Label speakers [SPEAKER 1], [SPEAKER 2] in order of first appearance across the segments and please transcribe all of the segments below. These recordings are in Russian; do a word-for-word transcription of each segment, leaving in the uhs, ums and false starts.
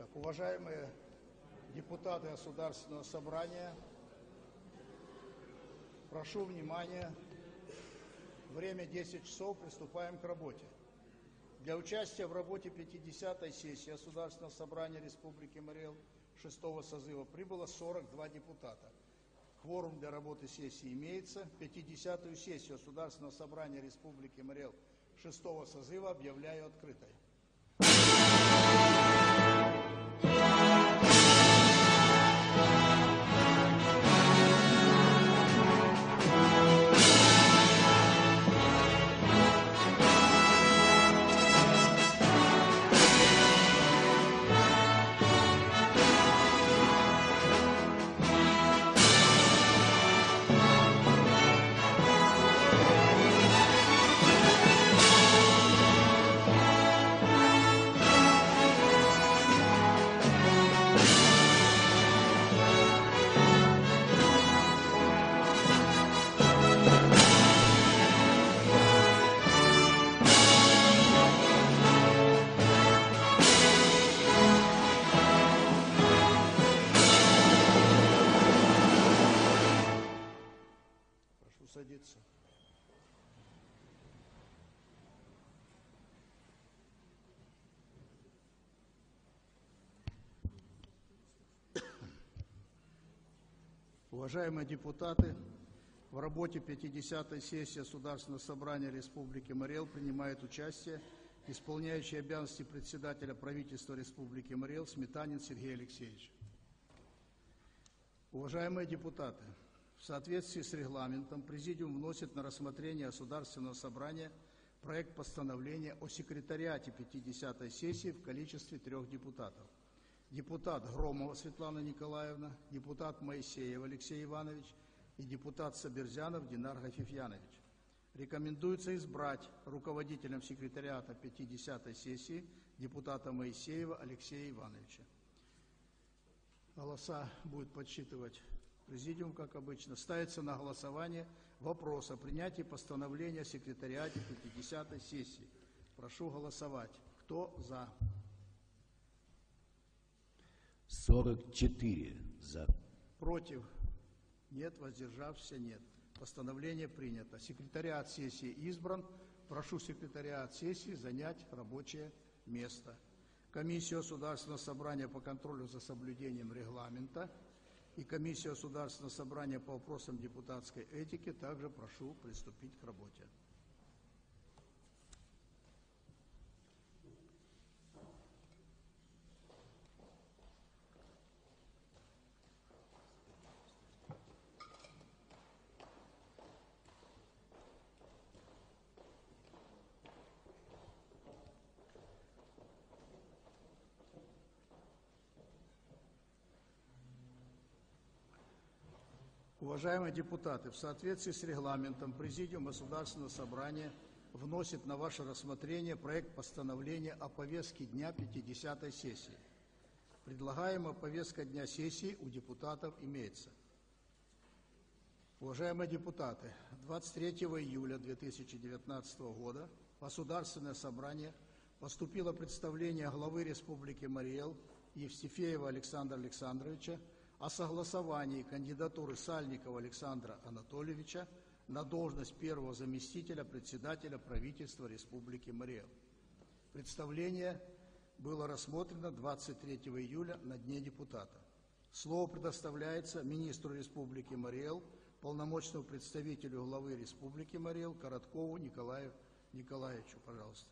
[SPEAKER 1] Так, уважаемые депутаты Государственного собрания, прошу внимания. Время десять часов, приступаем к работе. Для участия в работе пятидесятой сессии Государственного собрания Республики Марий Эл шестого созыва прибыло сорок два депутата. Кворум для работы сессии имеется. пятидесятую сессию Государственного собрания Республики Марий Эл шестого созыва объявляю открытой. Садиться. Уважаемые депутаты, в работе пятидесятой сессии Государственного собрания Республики Марий Эл принимает участие исполняющий обязанности председателя правительства Республики Марий Эл Сметанин Сергей Алексеевич. Уважаемые депутаты, в соответствии с регламентом Президиум вносит на рассмотрение Государственного собрания проект постановления о секретариате пятидесятой сессии в количестве трех депутатов. Депутат Громова Светлана Николаевна, депутат Моисеев Алексей Иванович и депутат Сабирзянов Динар Гафифьянович. Рекомендуется избрать руководителем секретариата пятидесятой сессии депутата Моисеева Алексея Ивановича. Голоса будет подсчитывать Президиум, как обычно. Ставится на голосование вопрос о принятии постановления о секретариате пятидесятой сессии. Прошу голосовать. Кто за?
[SPEAKER 2] сорок четыре за.
[SPEAKER 1] Против? Нет. Воздержавшихся? Нет. Постановление принято. Секретариат сессии избран. Прошу секретариат сессии занять рабочее место. Комиссию Государственного собрания по контролю за соблюдением регламента и Комиссию Государственного собрания по вопросам депутатской этики также прошу приступить к работе. Уважаемые депутаты, в соответствии с регламентом Президиум Государственного собрания вносит на ваше рассмотрение проект постановления о повестке дня пятидесятой сессии. Предлагаемая повестка дня сессии у депутатов имеется. Уважаемые депутаты, двадцать третьего июля две тысячи девятнадцатого года в Государственное собрание поступило представление главы Республики Марий Эл Евстифеева Александра Александровича о согласовании кандидатуры Сальникова Александра Анатольевича на должность первого заместителя председателя правительства Республики Марий Эл. Представление было рассмотрено двадцать третьего июля на Дне депутата. Слово предоставляется министру Республики Марий Эл, полномочному представителю главы Республики Марий Эл Короткову Николаю Николаевичу. Пожалуйста.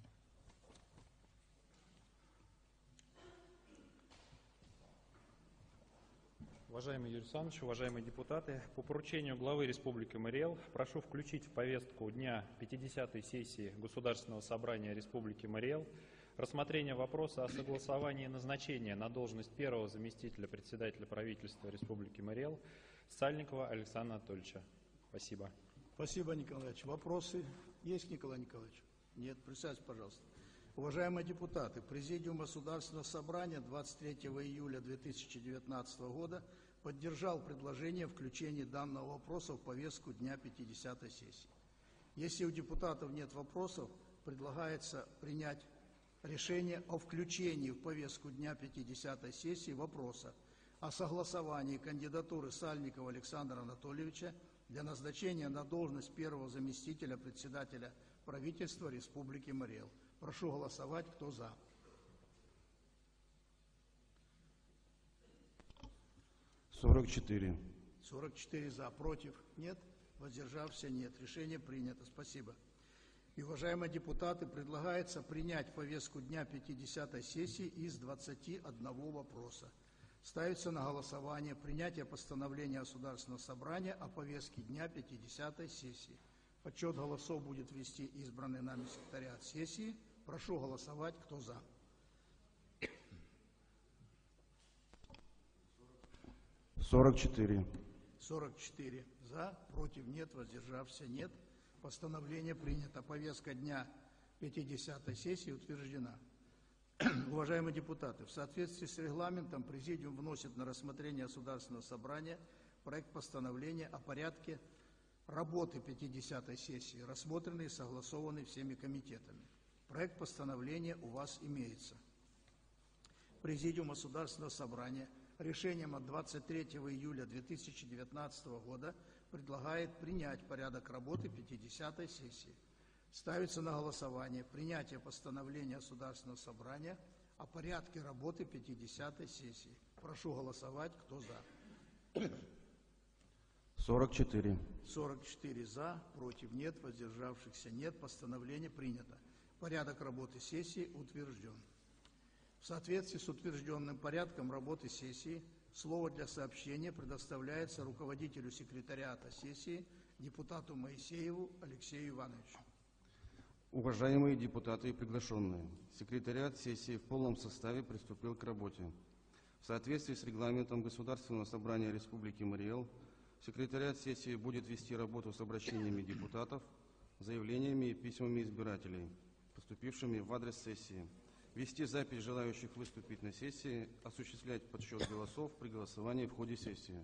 [SPEAKER 3] Уважаемый Юрий Александрович, уважаемые депутаты, по поручению главы Республики Марий Эл прошу включить в повестку дня пятидесятой сессии Государственного собрания Республики Марий Эл рассмотрение вопроса о согласовании назначения на должность первого заместителя председателя правительства Республики Марий Эл Сальникова Александра Анатольевича. Спасибо.
[SPEAKER 1] Спасибо, Николай Николаевич. Вопросы есть, Николай Николаевич? Нет. Присядьте, пожалуйста. Уважаемые депутаты, Президиум Государственного собрания двадцать третьего июля две тысячи девятнадцатого года поддержал предложение включения данного вопроса в повестку дня пятидесятой сессии. Если у депутатов нет вопросов, предлагается принять решение о включении в повестку дня пятидесятой сессии вопроса о согласовании кандидатуры Сальникова Александра Анатольевича для назначения на должность первого заместителя председателя правительства Республики Марий Эл. Прошу голосовать, кто за.
[SPEAKER 4] сорок четыре.
[SPEAKER 1] сорок четыре за, против нет, воздержавшихся нет. Решение принято. Спасибо. И, уважаемые депутаты, предлагается принять повестку дня пятидесятой сессии из двадцати одного вопроса. Ставится на голосование принятие постановления Государственного собрания о повестке дня пятидесятой сессии. Подсчет голосов будет вести избранный нами секретариат сессии. Прошу голосовать, кто за.
[SPEAKER 4] сорок четыре.
[SPEAKER 1] сорок четыре за, против нет, воздержавшихся нет. Постановление принято. Повестка дня пятидесятой сессии утверждена. Уважаемые депутаты, в соответствии с регламентом Президиум вносит на рассмотрение Государственного собрания проект постановления о порядке работы пятидесятой сессии, рассмотренный и согласованный всеми комитетами. Проект постановления у вас имеется. Президиум Государственного собрания решением от двадцать третьего июля две тысячи девятнадцатого года предлагает принять порядок работы пятидесятой сессии. Ставится на голосование принятие постановления Государственного собрания о порядке работы пятидесятой сессии. Прошу голосовать, кто за.
[SPEAKER 4] сорок четыре.
[SPEAKER 1] сорок четыре за, против нет, воздержавшихся нет. Постановление принято. Порядок работы сессии утвержден. В соответствии с утвержденным порядком работы сессии, слово для сообщения предоставляется руководителю секретариата сессии, депутату Моисееву Алексею Ивановичу.
[SPEAKER 4] Уважаемые депутаты и приглашенные, секретариат сессии в полном составе приступил к работе. В соответствии с регламентом Государственного собрания Республики Марий Эл, секретариат сессии будет вести работу с обращениями депутатов, заявлениями и письмами избирателей, поступившими в адрес сессии, вести запись желающих выступить на сессии, осуществлять подсчет голосов при голосовании в ходе сессии.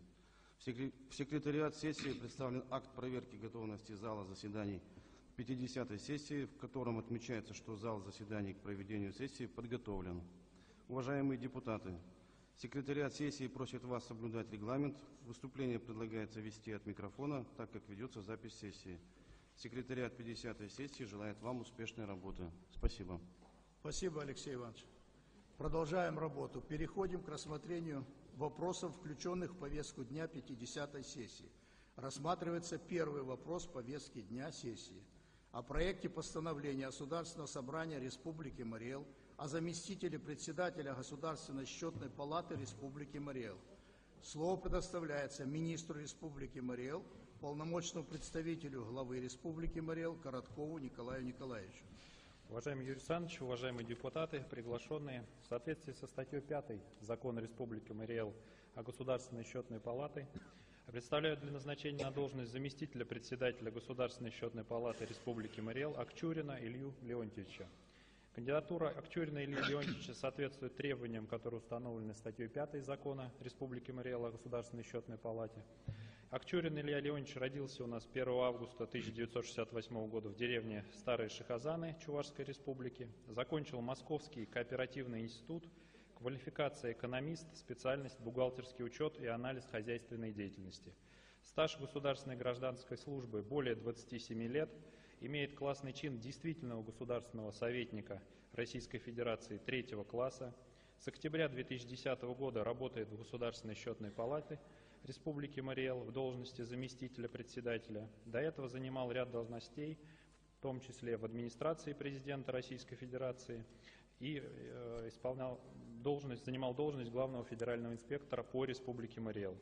[SPEAKER 4] В секретариат сессии представлен акт проверки готовности зала заседаний пятидесятой сессии, в котором отмечается, что зал заседаний к проведению сессии подготовлен. Уважаемые депутаты, секретариат сессии просит вас соблюдать регламент. Выступление предлагается вести от микрофона, так как ведется запись сессии. Секретариат пятидесятой сессии желает вам успешной работы. Спасибо.
[SPEAKER 1] Спасибо, Алексей Иванович. Продолжаем работу. Переходим к рассмотрению вопросов, включенных в повестку дня пятидесятой сессии. Рассматривается первый вопрос повестки дня сессии о проекте постановления Государственного собрания Республики Марий Эл о заместителе председателя Государственной счетной палаты Республики Марий Эл. Слово предоставляется министру Республики Марий Эл, полномочному представителю главы Республики Марий Эл Короткову Николаю Николаевичу.
[SPEAKER 3] Уважаемый Юрий Александрович, уважаемые депутаты, приглашенные, в соответствии со статьей пятой Закона Республики Марий Эл о Государственной счетной палате, представляю для назначения на должность заместителя председателя Государственной счетной палаты Республики Марий Эл Акчурина Илью Леонтьевича. Кандидатура Акчурина Ильи Леонтьевича соответствует требованиям, которые установлены статьей пятой Закона Республики Марий Эл о Государственной счетной палате. Акчурин Илья Леонтьевич родился у нас первого августа тысяча девятьсот шестьдесят восьмого года в деревне Старые Шихазаны Чувашской Республики. Закончил Московский кооперативный институт, квалификация экономист, специальность бухгалтерский учет и анализ хозяйственной деятельности. Стаж государственной гражданской службы более двадцати семи лет, имеет классный чин действительного государственного советника Российской Федерации третьего класса. С октября две тысячи десятого года работает в Государственной счетной палате Республики Марий Эл в должности заместителя председателя. До этого занимал ряд должностей, в том числе в администрации президента Российской Федерации, и э, исполнял должность, занимал должность главного федерального инспектора по Республике Марий Эл.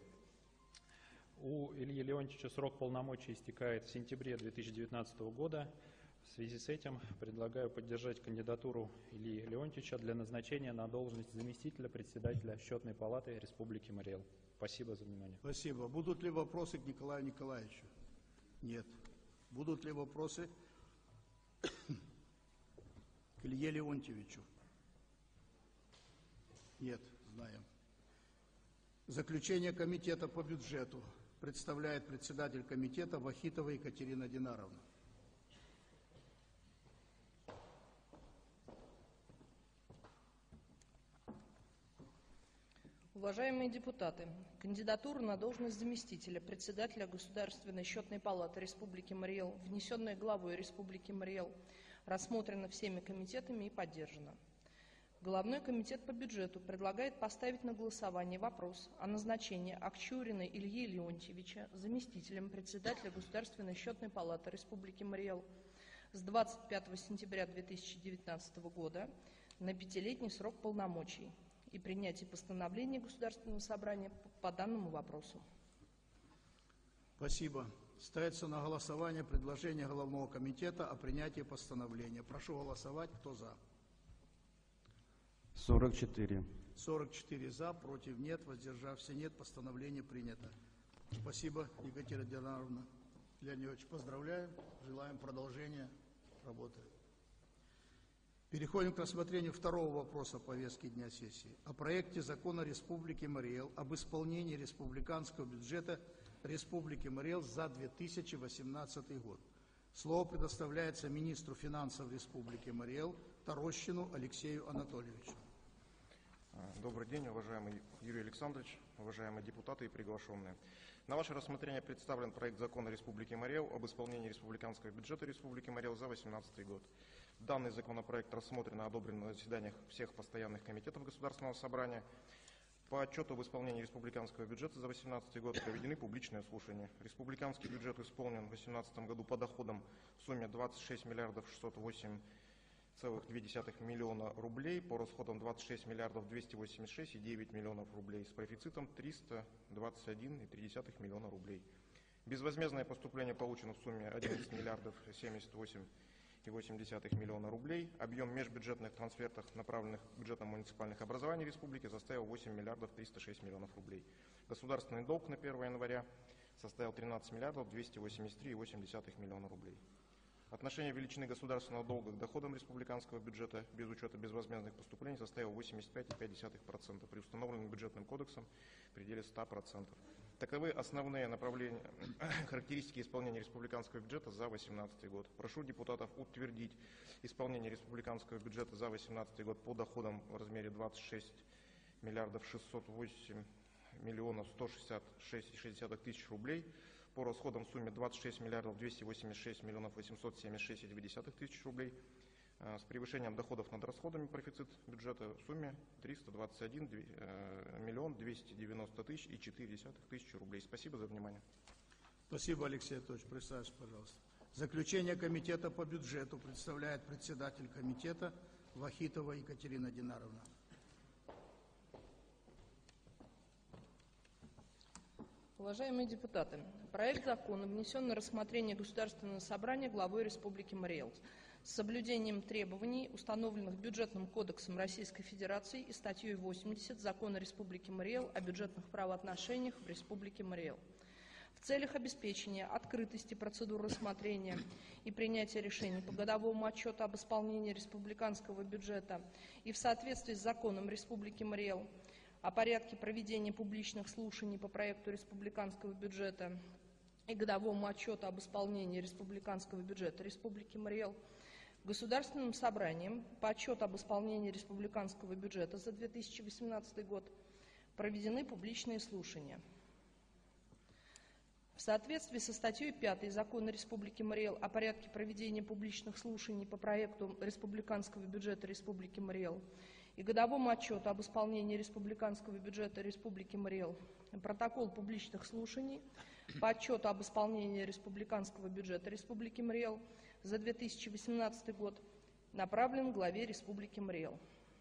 [SPEAKER 3] У Ильи Леонтьевича срок полномочий истекает в сентябре две тысячи девятнадцатого года. В связи с этим предлагаю поддержать кандидатуру Ильи Леонтьевича для назначения на должность заместителя председателя Счетной палаты Республики Марий Эл. Спасибо за внимание.
[SPEAKER 1] Спасибо. Будут ли вопросы к Николаю Николаевичу? Нет. Будут ли вопросы к Илье Леонтьевичу? Нет, знаем. Заключение комитета по бюджету представляет председатель комитета Вахитова Екатерина Динаровна.
[SPEAKER 5] Уважаемые депутаты, кандидатура на должность заместителя председателя Государственной счетной палаты Республики Мариэл, внесенная главой Республики Мариэл, рассмотрена всеми комитетами и поддержана. Головной комитет по бюджету предлагает поставить на голосование вопрос о назначении Акчурина Ильи Леонтьевича заместителем председателя Государственной счетной палаты Республики Мариэл с двадцать пятого сентября две тысячи девятнадцатого года на пятилетний срок полномочий и принятие постановления Государственного собрания по данному вопросу.
[SPEAKER 1] Спасибо. Ставится на голосование предложение Головного комитета о принятии постановления. Прошу голосовать. Кто за?
[SPEAKER 4] сорок четыре.
[SPEAKER 1] сорок четыре за, против нет, воздержавшихся нет. Постановление принято. Спасибо, Екатерина Динаровна. Леонидович, поздравляем. Желаем продолжения работы. Переходим к рассмотрению второго вопроса повестки дня сессии. О проекте закона Республики Мариэл об исполнении республиканского бюджета Республики Мариэл за две тысячи восемнадцатый год. Слово предоставляется министру финансов Республики Мариэл Тарощину Алексею Анатольевичу.
[SPEAKER 6] Добрый день, уважаемый Юрий Александрович, уважаемые депутаты и приглашенные. На ваше рассмотрение представлен проект закона Республики Мариэл об исполнении республиканского бюджета Республики Мариэл за две тысячи восемнадцатый год. Данный законопроект рассмотрен и одобрен на заседаниях всех постоянных комитетов Государственного собрания. По отчету об исполнении республиканского бюджета за две тысячи восемнадцатый год проведены публичные слушания. Республиканский бюджет исполнен в две тысячи восемнадцатом году по доходам в сумме двадцать шесть миллиардов шестьсот восемь целых две десятых миллиона рублей, по расходам двадцать шесть миллиардов двести восемьдесят шесть и девять десятых рублей, с профицитом триста двадцать один и три десятых миллиона рублей. Безвозмездное поступление получено в сумме одиннадцать миллиардов семьдесят восемь и восемь десятых миллиона рублей. Объем межбюджетных трансфертов, направленных бюджетом муниципальных образований республики, составил восемь миллиардов триста шесть миллионов рублей. Государственный долг на первое января составил тринадцать миллиардов двести восемьдесят три и восемь десятых миллиона рублей. Отношение величины государственного долга к доходам республиканского бюджета без учета безвозмездных поступлений составило восемьдесят пять и пять десятых процента при установленном бюджетным кодексом в пределе ста процентов. Таковы основные направления, характеристики исполнения республиканского бюджета за две тысячи восемнадцатый год. Прошу депутатов утвердить исполнение республиканского бюджета за две тысячи восемнадцатый год по доходам в размере двадцать шесть миллиардов шестьсот восемь миллионов сто шестьдесят шесть и шесть десятых тысяч рублей, по расходам в сумме двадцать шесть миллиардов двести восемьдесят шесть миллионов восемьсот семьдесят шесть и две десятых тысяч рублей, с превышением доходов над расходами профицит бюджета в сумме триста двадцать один миллион двести девяносто тысяч и четыре десятых тысячи рублей. Спасибо за внимание.
[SPEAKER 1] Спасибо, Алексей Анатольевич. Присаживайтесь, пожалуйста. Заключение комитета по бюджету представляет председатель комитета Вахитова Екатерина Динаровна.
[SPEAKER 5] Уважаемые депутаты, проект закона внесен на рассмотрение Государственного собрания главой Республики Мариэл с соблюдением требований, установленных Бюджетным кодексом Российской Федерации и статьей восемьдесят Закона Республики Мариэл о бюджетных правоотношениях в Республике Мариэл. В целях обеспечения открытости процедур рассмотрения и принятия решений по годовому отчету об исполнении республиканского бюджета и в соответствии с Законом Республики Мариэл о порядке проведения публичных слушаний по проекту республиканского бюджета и годовому отчету об исполнении республиканского бюджета Республики Мариэл, Государственным собранием по отчету об исполнении республиканского бюджета за две тысячи восемнадцатый год проведены публичные слушания. В соответствии со статьей пятой Закона Республики Мариэл о порядке проведения публичных слушаний по проекту республиканского бюджета Республики Мариэл и годовому отчету об исполнении республиканского бюджета Республики Мариэл, протокол публичных слушаний по отчету об исполнении республиканского бюджета Республики Мариэл за две тысячи восемнадцатый год направлен главе Республики Мариэл.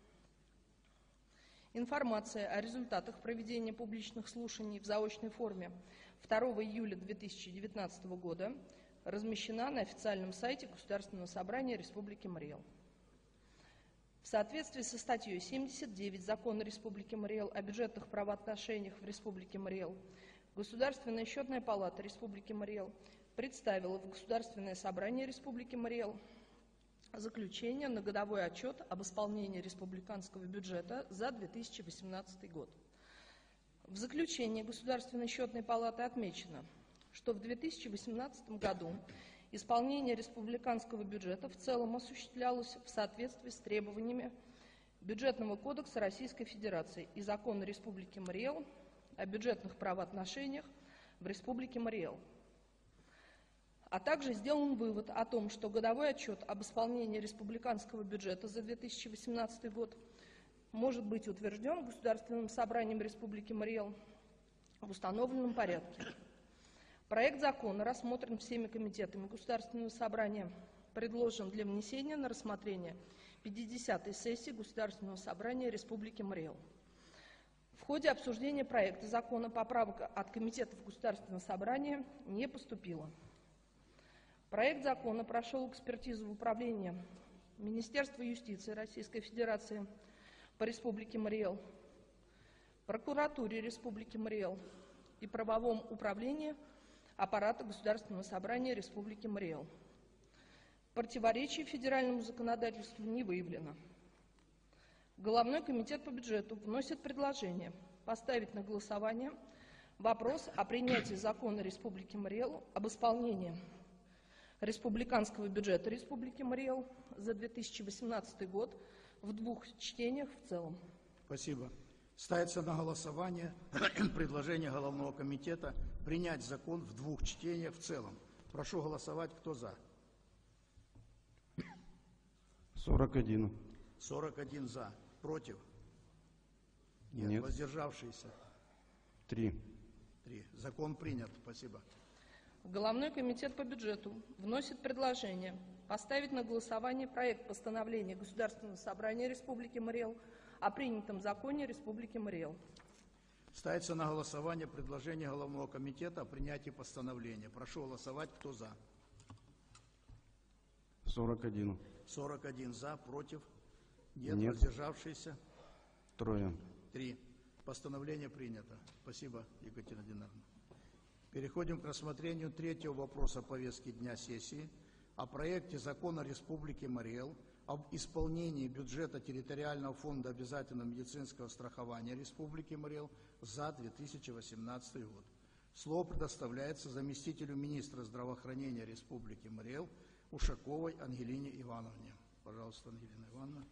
[SPEAKER 5] Информация о результатах проведения публичных слушаний в заочной форме второго июля две тысячи девятнадцатого года размещена на официальном сайте Государственного собрания Республики Мариэл. В соответствии со статьей семьдесят девять Закона Республики Мариэл о бюджетных правоотношениях в Республике Мариэл, Государственная счетная палата Республики Мариэл представила в Государственное собрание Республики Мариэл заключение на годовой отчет об исполнении республиканского бюджета за две тысячи восемнадцатый год. В заключении Государственной счетной палаты отмечено, что в две тысячи восемнадцатом году исполнение республиканского бюджета в целом осуществлялось в соответствии с требованиями Бюджетного кодекса Российской Федерации и Закона Республики Мариэл о бюджетных правоотношениях в Республике Мариэл. А также сделан вывод о том, что годовой отчет об исполнении республиканского бюджета за две тысячи восемнадцатый год может быть утвержден Государственным собранием Республики Мариэл в установленном порядке. Проект закона рассмотрен всеми комитетами Государственного собрания, предложен для внесения на рассмотрение пятидесятой сессии Государственного собрания Республики Мариэл. В ходе обсуждения проекта закона поправок от комитетов Государственного собрания не поступило. Проект закона прошел экспертизу в управлении Министерства юстиции Российской Федерации по Республике Мариэл, прокуратуре Республики Мариэл и правовом управлении аппарата Государственного собрания Республики Мариэл. Противоречий федеральному законодательству не выявлено. Головной комитет по бюджету вносит предложение поставить на голосование вопрос о принятии закона Республики Мариэл об исполнении республиканского бюджета Республики Мариэл за две тысячи восемнадцатый год в двух чтениях в целом.
[SPEAKER 1] Спасибо. Ставится на голосование предложение Головного комитета принять закон в двух чтениях в целом. Прошу голосовать, кто за.
[SPEAKER 4] сорок один.
[SPEAKER 1] сорок один за. Против?
[SPEAKER 4] Нет.
[SPEAKER 1] Воздержавшиеся?
[SPEAKER 4] три.
[SPEAKER 1] три. Закон принят. Спасибо.
[SPEAKER 5] Головной комитет по бюджету вносит предложение поставить на голосование проект постановления Государственного собрания Республики Мариэл о принятом законе Республики Мариэл.
[SPEAKER 1] Ставится на голосование предложение Головного комитета о принятии постановления. Прошу голосовать, кто за.
[SPEAKER 4] сорок один.
[SPEAKER 1] сорок один за. Против? Нет.
[SPEAKER 4] Нет.
[SPEAKER 1] Воздержавшиеся?
[SPEAKER 4] Трое.
[SPEAKER 1] три. Постановление принято. Спасибо, Екатерина Динарна. Переходим к рассмотрению третьего вопроса повестки дня сессии о проекте закона Республики Мариэл об исполнении бюджета территориального фонда обязательного медицинского страхования Республики Мариэл за две тысячи восемнадцатый год. Слово предоставляется заместителю министра здравоохранения Республики Мариэл Ушаковой Ангелине Ивановне. Пожалуйста, Ангелина Ивановна.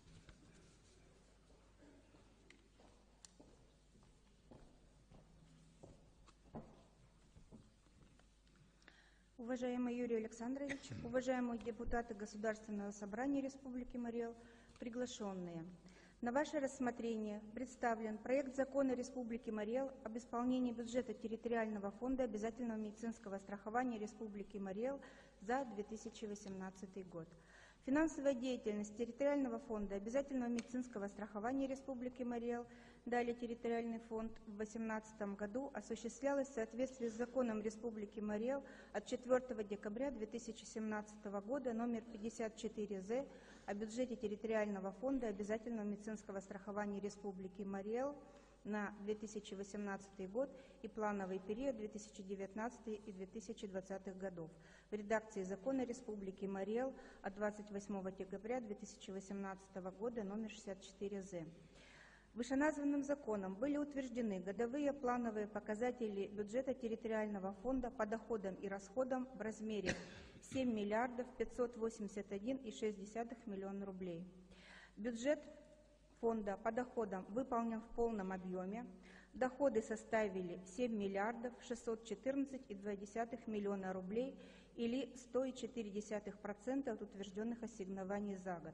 [SPEAKER 7] Уважаемый Юрий Александрович, уважаемые депутаты Государственного собрания Республики Мариэл, приглашенные. На ваше рассмотрение представлен проект закона Республики Мариэл об исполнении бюджета территориального фонда обязательного медицинского страхования Республики Мариэл за две тысячи восемнадцатый год. Финансовая деятельность территориального фонда обязательного медицинского страхования Республики Мариэл, далее территориальный фонд, в две тысячи восемнадцатом году осуществлялась в соответствии с законом Республики Мариэл от четвёртого декабря две тысячи семнадцатого года номер пятьдесят четыре зэ о бюджете территориального фонда обязательного медицинского страхования Республики Мариэл на две тысячи восемнадцатый год и плановый период две тысячи девятнадцатый и две тысячи двадцатый годов в редакции закона Республики Мариэл от двадцать восьмого декабря две тысячи восемнадцатого года номер шестьдесят четыре зэ. Вышеназванным законом были утверждены годовые плановые показатели бюджета территориального фонда по доходам и расходам в размере семь миллиардов пятьсот восемьдесят один и шесть десятых миллиона рублей. Бюджет фонда по доходам выполнен в полном объеме. Доходы составили семь миллиардов шестьсот четырнадцать и две десятых миллиона рублей или сто и четыре десятых процента от утвержденных ассигнований за год.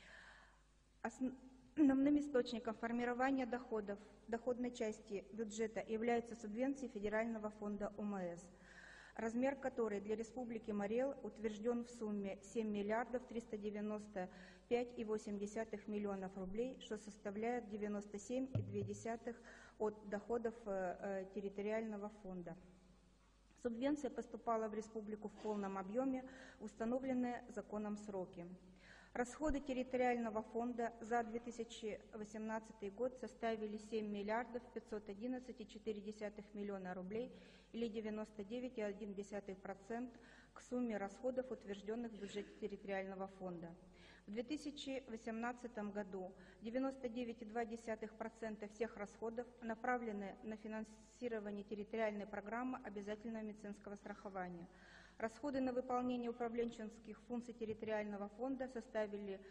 [SPEAKER 7] Основным источником формирования доходов доходной части бюджета являются субвенции Федерального фонда о эм эс, размер которой для Республики Мариэл утвержден в сумме семь миллиардов триста девяносто пять и восемь десятых миллионов рублей, что составляет девяносто семь и две десятых от доходов э, территориального фонда. Субвенция поступала в республику в полном объеме, установленные законом сроки. Расходы территориального фонда за две тысячи восемнадцатый год составили семь миллиардов пятьсот одиннадцать и четыре десятых миллиона рублей или девяносто девять и одна десятая процента к сумме расходов, утвержденных в бюджете территориального фонда. В две тысячи восемнадцатом году девяносто девять и две десятых процента всех расходов направлены на финансирование территориальной программы обязательного медицинского страхования. Расходы на выполнение управленческих функций территориального фонда составили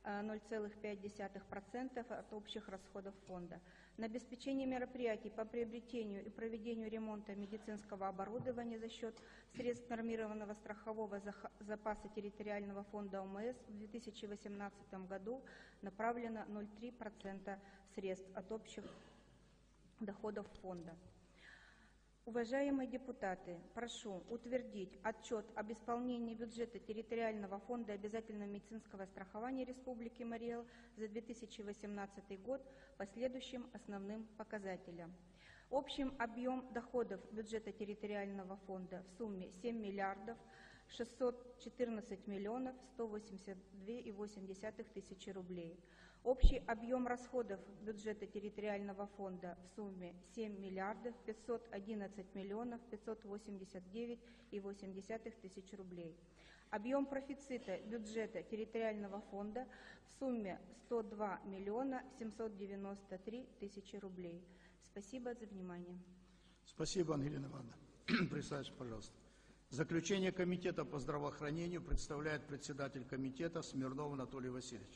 [SPEAKER 7] ноль целых пять десятых процента от общих расходов фонда. На обеспечение мероприятий по приобретению и проведению ремонта медицинского оборудования за счет средств нормированного страхового запаса территориального фонда ОМС в две тысячи восемнадцатом году направлено ноль целых три десятых процента средств от общих доходов фонда. Уважаемые депутаты, прошу утвердить отчет об исполнении бюджета территориального фонда обязательного медицинского страхования Республики Марий Эл за две тысячи восемнадцатый год по следующим основным показателям. Общим объем доходов бюджета территориального фонда в сумме семь миллиардов шестьсот четырнадцать миллионов сто восемьдесят две и восемь десятых тысячи рублей. Общий объем расходов бюджета территориального фонда в сумме семь миллиардов пятьсот одиннадцать миллионов пятьсот восемьдесят девять и восемь десятых тысяч рублей. Объем профицита бюджета территориального фонда в сумме сто два миллиона семьсот девяносто три тысячи рублей. Спасибо за внимание.
[SPEAKER 1] Спасибо, Ангелина Ивановна. Присаживайтесь, пожалуйста. Заключение комитета по здравоохранению представляет председатель комитета Смирнов Анатолий Васильевич.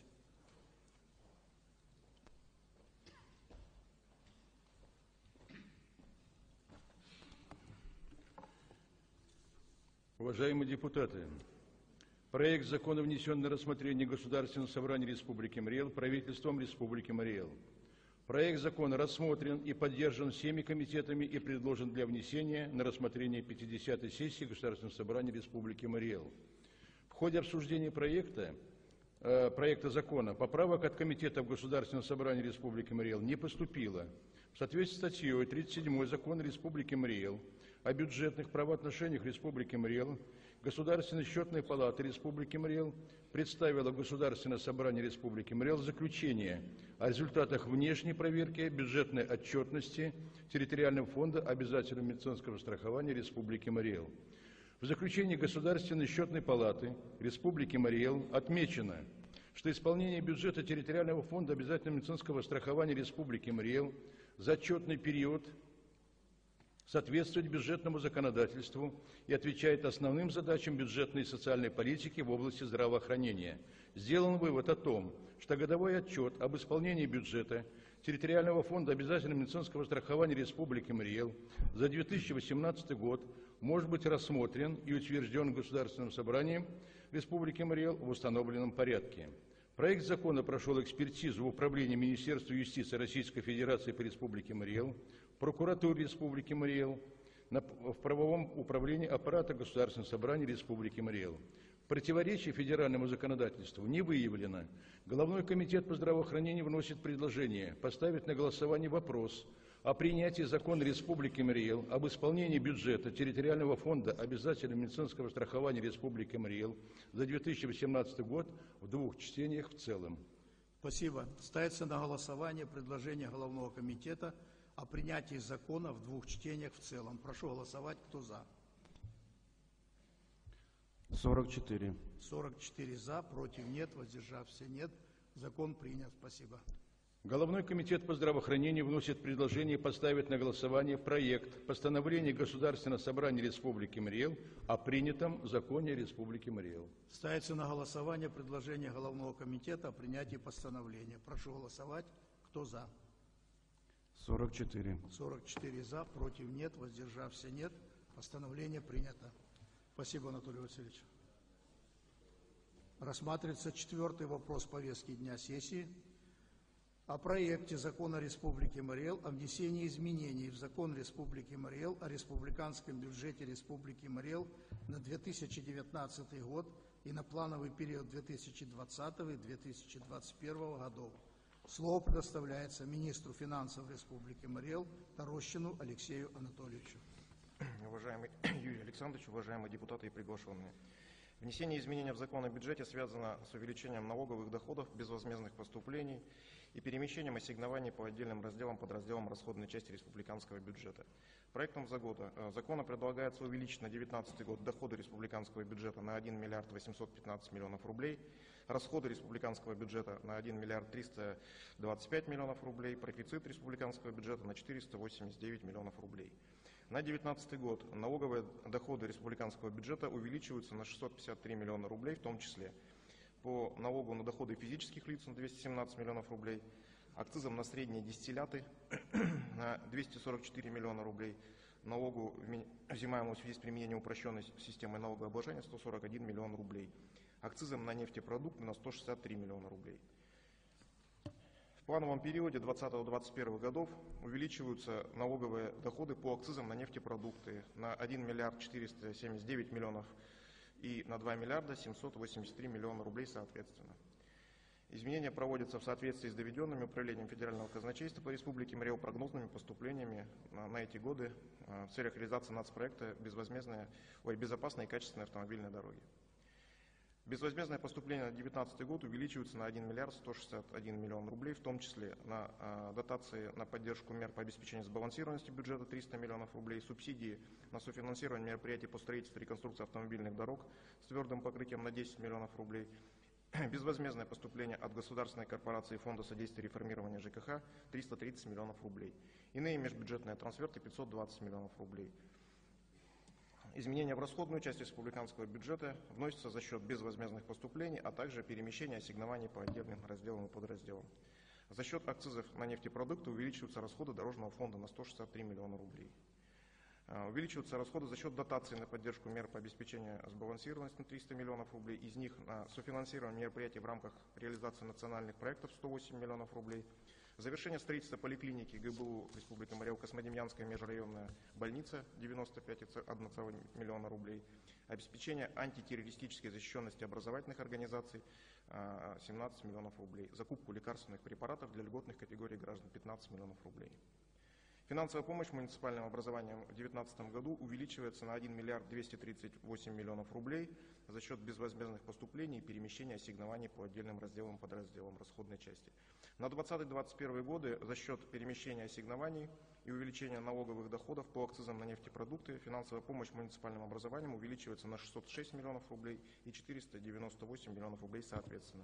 [SPEAKER 8] Уважаемые депутаты, проект закона внесен на рассмотрение Государственного собрания Республики Марий Эл правительством Республики Марий Эл. Проект закона рассмотрен и поддержан всеми комитетами и предложен для внесения на рассмотрение пятидесятой сессии Государственного собрания Республики Марий Эл. В ходе обсуждения проекта, э, проекта закона поправок от комитетов Государственного собрания Республики Марий Эл не поступило. В соответствии с статьей тридцать седьмой Закона Республики Марий Эл о бюджетных правоотношениях Республики Марий Эл, Государственная счетная палата Республики Марий Эл представила Государственное собрание Республики Марий Эл заключение о результатах внешней проверки бюджетной отчетности территориального фонда обязательного медицинского страхования Республики Марий Эл. В заключении Государственной счетной палаты Республики Марий Эл отмечено, что исполнение бюджета территориального фонда обязательного медицинского страхования Республики Марий Эл за отчетный период соответствует бюджетному законодательству и отвечает основным задачам бюджетной и социальной политики в области здравоохранения. Сделан вывод о том, что годовой отчет об исполнении бюджета территориального фонда обязательного медицинского страхования Республики Марий Эл за две тысячи восемнадцатый год может быть рассмотрен и утвержден Государственным собранием Республики Марий Эл в установленном порядке. Проект закона прошел экспертизу в Управлении Министерства юстиции Российской Федерации по Республике Марий Эл, прокуратуре Республики Марий Эл, в правовом управлении аппарата Государственного собрания Республики Марий Эл. Противоречий федеральному законодательству не выявлено. Головной комитет по здравоохранению вносит предложение поставить на голосование вопрос о принятии закона Республики Марий Эл об исполнении бюджета территориального фонда обязательного медицинского страхования Республики Марий Эл за две тысячи восемнадцатый год в двух чтениях в целом.
[SPEAKER 1] Спасибо. Ставится на голосование предложение Головного комитета о принятии закона в двух чтениях в целом. Прошу голосовать. Кто за?
[SPEAKER 4] сорок четыре.
[SPEAKER 1] сорок четыре за, против нет, воздержавшихся нет. Закон принят. Спасибо.
[SPEAKER 8] Головной комитет по здравоохранению вносит предложение поставить на голосование проект постановления Государственного собрания Республики Марий Эл о принятом законе Республики Марий Эл.
[SPEAKER 1] Ставится на голосование предложение Головного комитета о принятии постановления. Прошу голосовать. Кто за?
[SPEAKER 4] сорок четыре.
[SPEAKER 1] сорок четыре за, против нет, воздержавшихся нет. Постановление принято. Спасибо, Анатолий Васильевич. Рассматривается четвертый вопрос повестки дня сессии о проекте закона Республики Марий Эл о внесении изменений в закон Республики Марий Эл о республиканском бюджете Республики Марий Эл на две тысячи девятнадцатый год и на плановый период две тысячи двадцатого и две тысячи двадцать первого годов. Слово предоставляется министру финансов Республики Марий Эл Тарощину Алексею Анатольевичу.
[SPEAKER 6] Уважаемый Юрий Александрович, уважаемые депутаты и приглашенные. Внесение изменений в закон о бюджете связано с увеличением налоговых доходов, безвозмездных поступлений и перемещением ассигнований по отдельным разделам, подразделам расходной части республиканского бюджета. Проектом закона предлагается увеличить на две тысячи девятнадцатый год доходы республиканского бюджета на один миллиард восемьсот пятнадцать миллионов рублей, расходы республиканского бюджета на один миллиард триста двадцать пять миллионов рублей, профицит республиканского бюджета на четыреста восемьдесят девять миллионов рублей. На две тысячи девятнадцатый год налоговые доходы республиканского бюджета увеличиваются на шестьсот пятьдесят три миллиона рублей, в том числе по налогу на доходы физических лиц на двести семнадцать миллионов рублей, акцизам на средние дистилляты на двести сорок четыре миллиона рублей, налогу, взимаемому в связи с применением упрощенной системы налогообложения, сто сорок один миллион рублей, акцизам на нефтепродукты на сто шестьдесят три миллиона рублей. В плановом периоде двадцатого — двадцать первого годов увеличиваются налоговые доходы по акцизам на нефтепродукты на один миллиард четыреста семьдесят девять миллионов и на два миллиарда семьсот восемьдесят три миллиона рублей соответственно. Изменения проводятся в соответствии с доведенными Управлением Федерального казначейства по Республике Мариэл прогнозными поступлениями на, на эти годы в целях реализации нацпроекта «Безвозмездная, ой, безопасные и качественные автомобильные дороги». Безвозмездное поступление на две тысячи девятнадцатый год увеличивается на один миллиард сто шестьдесят один миллион рублей, в том числе на а, дотации на поддержку мер по обеспечению сбалансированности бюджета триста миллионов рублей, субсидии на софинансирование мероприятий по строительству и реконструкции автомобильных дорог с твердым покрытием на десять миллионов рублей, безвозмездное поступление от Государственной корпорации Фонда содействия реформирования ЖКХ триста тридцать миллионов рублей, иные межбюджетные трансферты пятьсот двадцать миллионов рублей. Изменения в расходную часть республиканского бюджета вносятся за счет безвозмездных поступлений, а также перемещения ассигнований по отдельным разделам и подразделам. За счет акцизов на нефтепродукты увеличиваются расходы Дорожного фонда на сто шестьдесят три миллиона рублей. Увеличиваются расходы за счет дотации на поддержку мер по обеспечению сбалансированности на триста миллионов рублей, из них на софинансирование мероприятий в рамках реализации национальных проектов сто восемь миллионов рублей, завершение строительства поликлиники ГБУ Республика Мариэл Космодемьянская межрайонная больница девяносто пять целых одна десятая миллиона рублей, обеспечение антитеррористической защищенности образовательных организаций семнадцать миллионов рублей, закупку лекарственных препаратов для льготных категорий граждан пятнадцать миллионов рублей. Финансовая помощь муниципальным образованиям в две тысячи девятнадцатом году увеличивается на один миллиард двести тридцать восемь миллионов рублей за счет безвозмездных поступлений и перемещения ассигнований по отдельным разделам и подразделам расходной части. На двадцатый — двадцать первый годы за счет перемещения ассигнований и увеличения налоговых доходов по акцизам на нефтепродукты финансовая помощь муниципальным образованиям увеличивается на шестьсот шесть миллионов рублей и четыреста девяносто восемь миллионов рублей соответственно.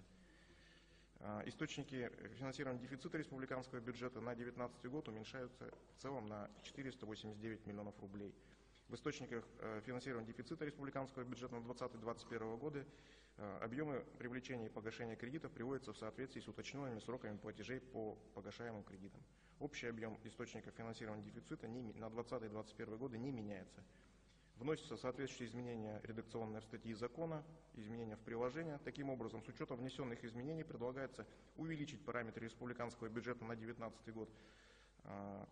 [SPEAKER 6] Источники финансирования дефицита республиканского бюджета на две тысячи девятнадцатый год уменьшаются в целом на четыреста восемьдесят девять миллионов рублей. В источниках финансирования дефицита республиканского бюджета на двадцатый — двадцать первый годы объемы привлечения и погашения кредитов приводятся в соответствии с уточненными сроками платежей по погашаемым кредитам. Общий объем источников финансирования дефицита на двадцатый — двадцать первый годы не меняется. Вносятся соответствующие изменения редакционные в статьи закона, изменения в приложение. Таким образом, с учетом внесенных изменений предлагается увеличить параметры республиканского бюджета на две тысячи девятнадцатый год а,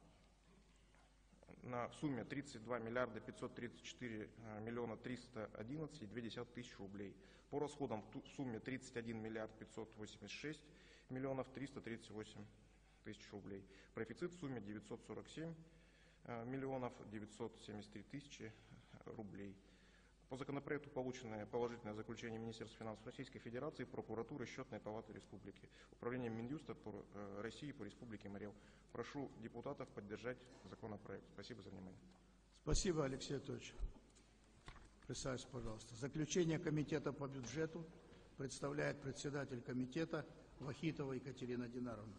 [SPEAKER 6] на в сумме тридцать два миллиарда пятьсот тридцать четыре миллиона триста одиннадцать и две десятых тысяч рублей. По расходам в сумме тридцать один миллиард пятьсот восемьдесят шесть миллионов триста тридцать восемь тысяч рублей. Профицит в сумме девятьсот сорок семь миллионов девятьсот семьдесят три тысячи рублей. По законопроекту получено положительное заключение Министерства финансов Российской Федерации, прокуратуры, Счетной палаты Республики, Управлением Минюста по России по Республике Мариэл. Прошу депутатов поддержать законопроект. Спасибо за внимание.
[SPEAKER 1] Спасибо, Алексей Анатольевич. Присаживайтесь, пожалуйста. Заключение комитета по бюджету представляет председатель комитета Вахитова Екатерина Динаровна.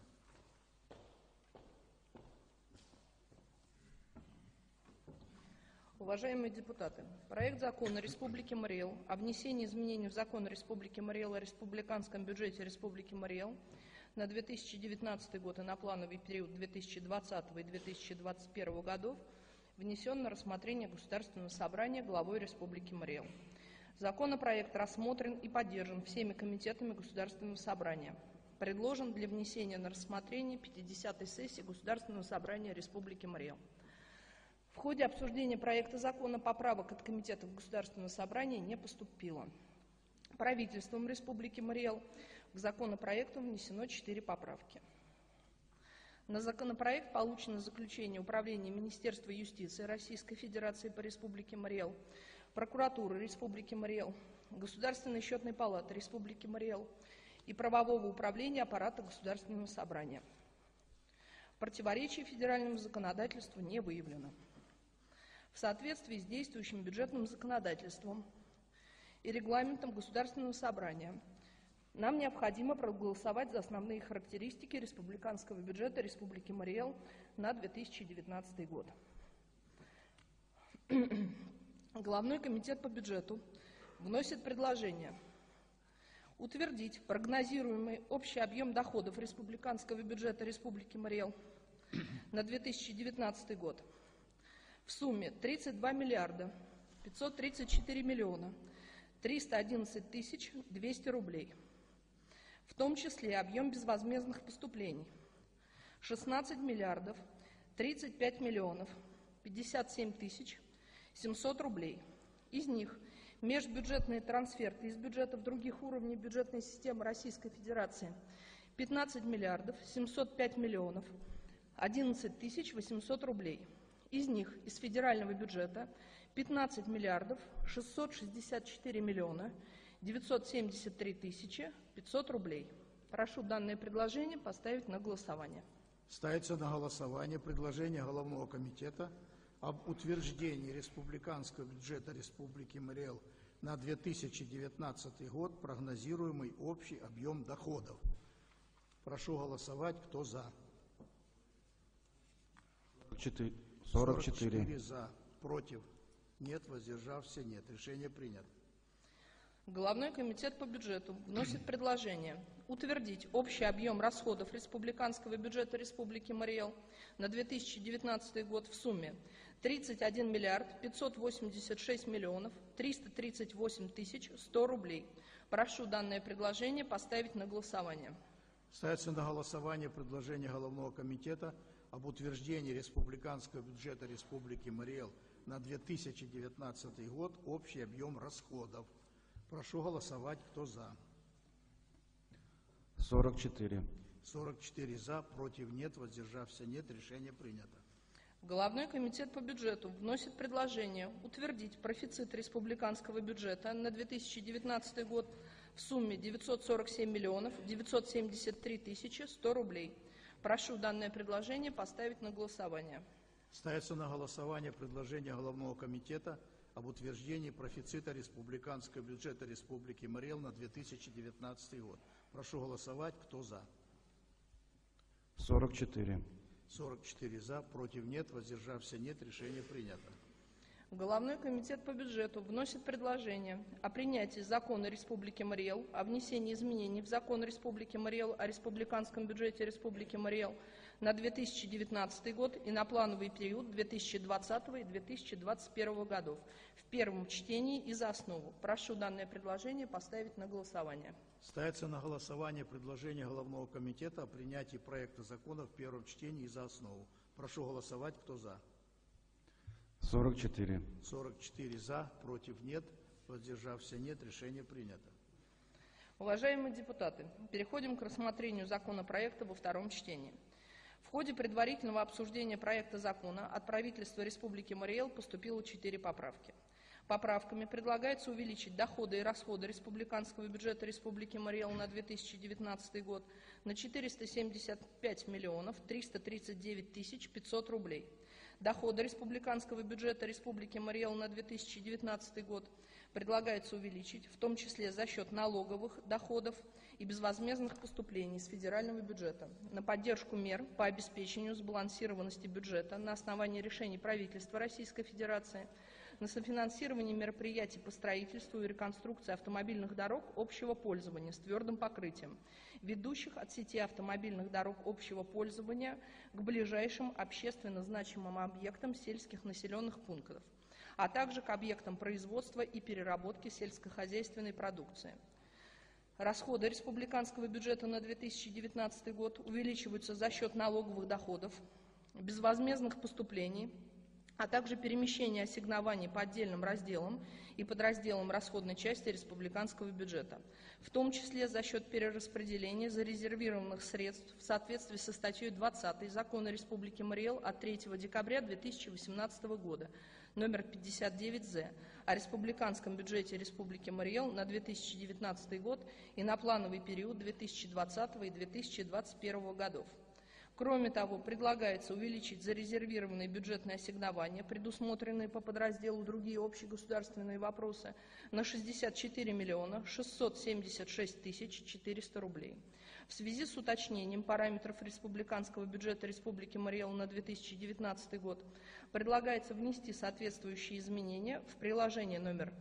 [SPEAKER 5] Уважаемые депутаты, проект закона Республики Мариэл о внесении изменений в закон Республики Мариэл о республиканском бюджете Республики Мариэл на две тысячи девятнадцатый год и на плановый период две тысячи двадцатого и две тысячи двадцать первого годов внесен на рассмотрение Государственного собрания главой Республики Мариэл. Законопроект рассмотрен и поддержан всеми комитетами Государственного собрания. Предложен для внесения на рассмотрение пятидесятой сессии Государственного собрания Республики Мариэл. В ходе обсуждения проекта закона поправок от комитетов Государственного собрания не поступило. Правительством Республики Мариэл к законопроекту внесено четыре поправки. На законопроект получено заключение Управления Министерства юстиции Российской Федерации по Республике Мариэл, Прокуратуры Республики Мариэл, Государственной счетной палаты Республики Мариэл и Правового управления аппарата Государственного собрания. Противоречий федеральному законодательству не выявлено. В соответствии с действующим бюджетным законодательством и регламентом Государственного собрания нам необходимо проголосовать за основные характеристики республиканского бюджета Республики Мариэл на две тысячи девятнадцатый год. Главной комитет по бюджету вносит предложение Утвердить прогнозируемый общий объем доходов республиканского бюджета Республики Мари-Эл на две тысячи девятнадцатый год в сумме тридцать два миллиарда пятьсот тридцать четыре миллиона триста одиннадцать тысяч двести рублей, в том числе объем безвозмездных поступлений шестнадцать миллиардов тридцать пять миллионов пятьдесят семь тысяч семьсот рублей. Из них межбюджетные трансферты из бюджетов других уровней бюджетной системы Российской Федерации пятнадцать миллиардов семьсот пять миллионов одиннадцать тысяч восемьсот рублей. Из них из федерального бюджета пятнадцать миллиардов шестьсот шестьдесят четыре миллиона девятьсот семьдесят три тысячи пятьсот рублей. Прошу данное предложение поставить на голосование.
[SPEAKER 1] Ставится на голосование предложение Головного комитета об утверждении республиканского бюджета Республики Мари-Эл на две тысячи девятнадцатый год, прогнозируемый общий объем доходов. Прошу голосовать, кто за.
[SPEAKER 4] сорок четыре
[SPEAKER 1] за, против, нет, воздержавшихся, нет. Решение принято.
[SPEAKER 5] Головной комитет по бюджету вносит предложение утвердить общий объем расходов республиканского бюджета Республики Мари-Эл на две тысячи девятнадцатый год в сумме тридцать один миллиард пятьсот восемьдесят шесть миллионов триста тридцать восемь тысяч сто рублей. Прошу данное предложение поставить на голосование.
[SPEAKER 1] Ставится на голосование предложение Головного комитета об утверждении республиканского бюджета Республики Мари-Эл на две тысячи девятнадцатый год, общий объем расходов. Прошу голосовать, кто за.
[SPEAKER 4] сорок четыре
[SPEAKER 1] сорок четыре за, против нет, воздержавшихся нет. Решение принято.
[SPEAKER 5] Головной комитет по бюджету вносит предложение утвердить профицит республиканского бюджета на две тысячи девятнадцатый год в сумме девятьсот сорок семь миллионов девятьсот семьдесят три тысячи сто рублей. Прошу данное предложение поставить на голосование.
[SPEAKER 1] Ставится на голосование предложение Головного комитета об утверждении профицита республиканского бюджета Республики Мари-Эл на две тысячи девятнадцатый год. Прошу голосовать, кто за.
[SPEAKER 4] сорок четыре
[SPEAKER 1] сорок четыре за, против нет, воздержавшихся нет. Решение принято.
[SPEAKER 5] Головной комитет по бюджету вносит предложение о принятии закона Республики Мари-Эл о внесении изменений в закон Республики Мари-Эл о республиканском бюджете Республики Мари-Эл на две тысячи девятнадцатый год и на плановый период две тысячи двадцатого и две тысячи двадцать первого годов в первом чтении и за основу. Прошу данное предложение поставить на голосование.
[SPEAKER 1] Ставится на голосование предложение Головного комитета о принятии проекта закона в первом чтении и за основу. Прошу голосовать, кто за.
[SPEAKER 4] сорок четыре
[SPEAKER 1] сорок четыре за, против нет, воздержавшихся нет. Решение принято.
[SPEAKER 5] Уважаемые депутаты, переходим к рассмотрению законопроекта во втором чтении. В ходе предварительного обсуждения проекта закона от правительства Республики Мари-Эл поступило четыре поправки. Поправками предлагается увеличить доходы и расходы республиканского бюджета Республики Мари-Эл на две тысячи девятнадцатый год на четыреста семьдесят пять миллионов триста тридцать девять тысяч пятьсот рублей. Доходы республиканского бюджета Республики Мари-Эл на две тысячи девятнадцатый год предлагается увеличить, в том числе за счет налоговых доходов и безвозмездных поступлений из федерального бюджета на поддержку мер по обеспечению сбалансированности бюджета на основании решений правительства Российской Федерации, на софинансирование мероприятий по строительству и реконструкции автомобильных дорог общего пользования с твердым покрытием, ведущих от сети автомобильных дорог общего пользования к ближайшим общественно значимым объектам сельских населенных пунктов, а также к объектам производства и переработки сельскохозяйственной продукции. Расходы республиканского бюджета на две тысячи девятнадцатый год увеличиваются за счет налоговых доходов, безвозмездных поступлений, а также перемещения ассигнований по отдельным разделам и подразделам расходной части республиканского бюджета, в том числе за счет перераспределения зарезервированных средств в соответствии со статьей двадцатой Закона Республики Мари-Эл от третьего декабря две тысячи восемнадцатого года, номер пятьдесят девять зэ, о республиканском бюджете Республики Мари-Эл на две тысячи девятнадцатый год и на плановый период две тысячи двадцатого и две тысячи двадцать первого годов. Кроме того, предлагается увеличить зарезервированные бюджетные ассигнования, предусмотренные по подразделу «Другие общегосударственные вопросы», на шестьдесят четыре миллиона шестьсот семьдесят шесть тысяч четыреста рублей. В связи с уточнением параметров республиканского бюджета Республики Мари-Эл на две тысячи девятнадцатый год предлагается внести соответствующие изменения в приложение номер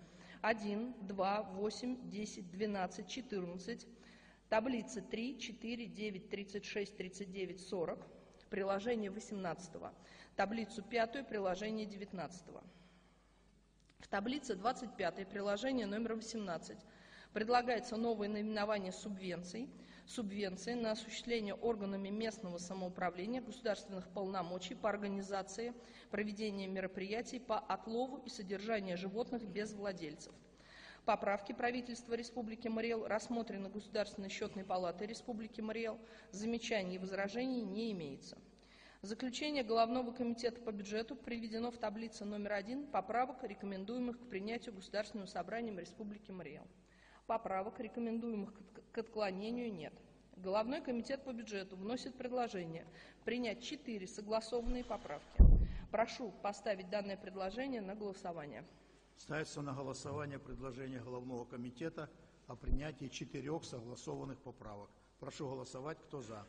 [SPEAKER 5] один, два, восемь, десять, двенадцать, четырнадцать, таблицы три, четыре, девять, тридцать шесть, тридцать девять, сорок, приложение восемнадцатого, таблицу пятую, приложение девятнадцатого. В таблице двадцать пятой, приложение номер восемнадцать, предлагается новое наименование субвенций, субвенции на осуществление органами местного самоуправления государственных полномочий по организации проведения мероприятий по отлову и содержанию животных без владельцев. Поправки правительства Республики Мариэл рассмотрены Государственной счетной палатой Республики Мариэл. Замечаний и возражений не имеется. Заключение Головного комитета по бюджету приведено в таблице номер один поправок, рекомендуемых к принятию Государственным собранием Республики Мариэл. Поправок, рекомендуемых к отклонению, нет. Головной комитет по бюджету вносит предложение принять четыре согласованные поправки. Прошу поставить данное предложение на голосование.
[SPEAKER 1] Ставится на голосование предложение Головного комитета о принятии четырех согласованных поправок. Прошу голосовать. Кто за?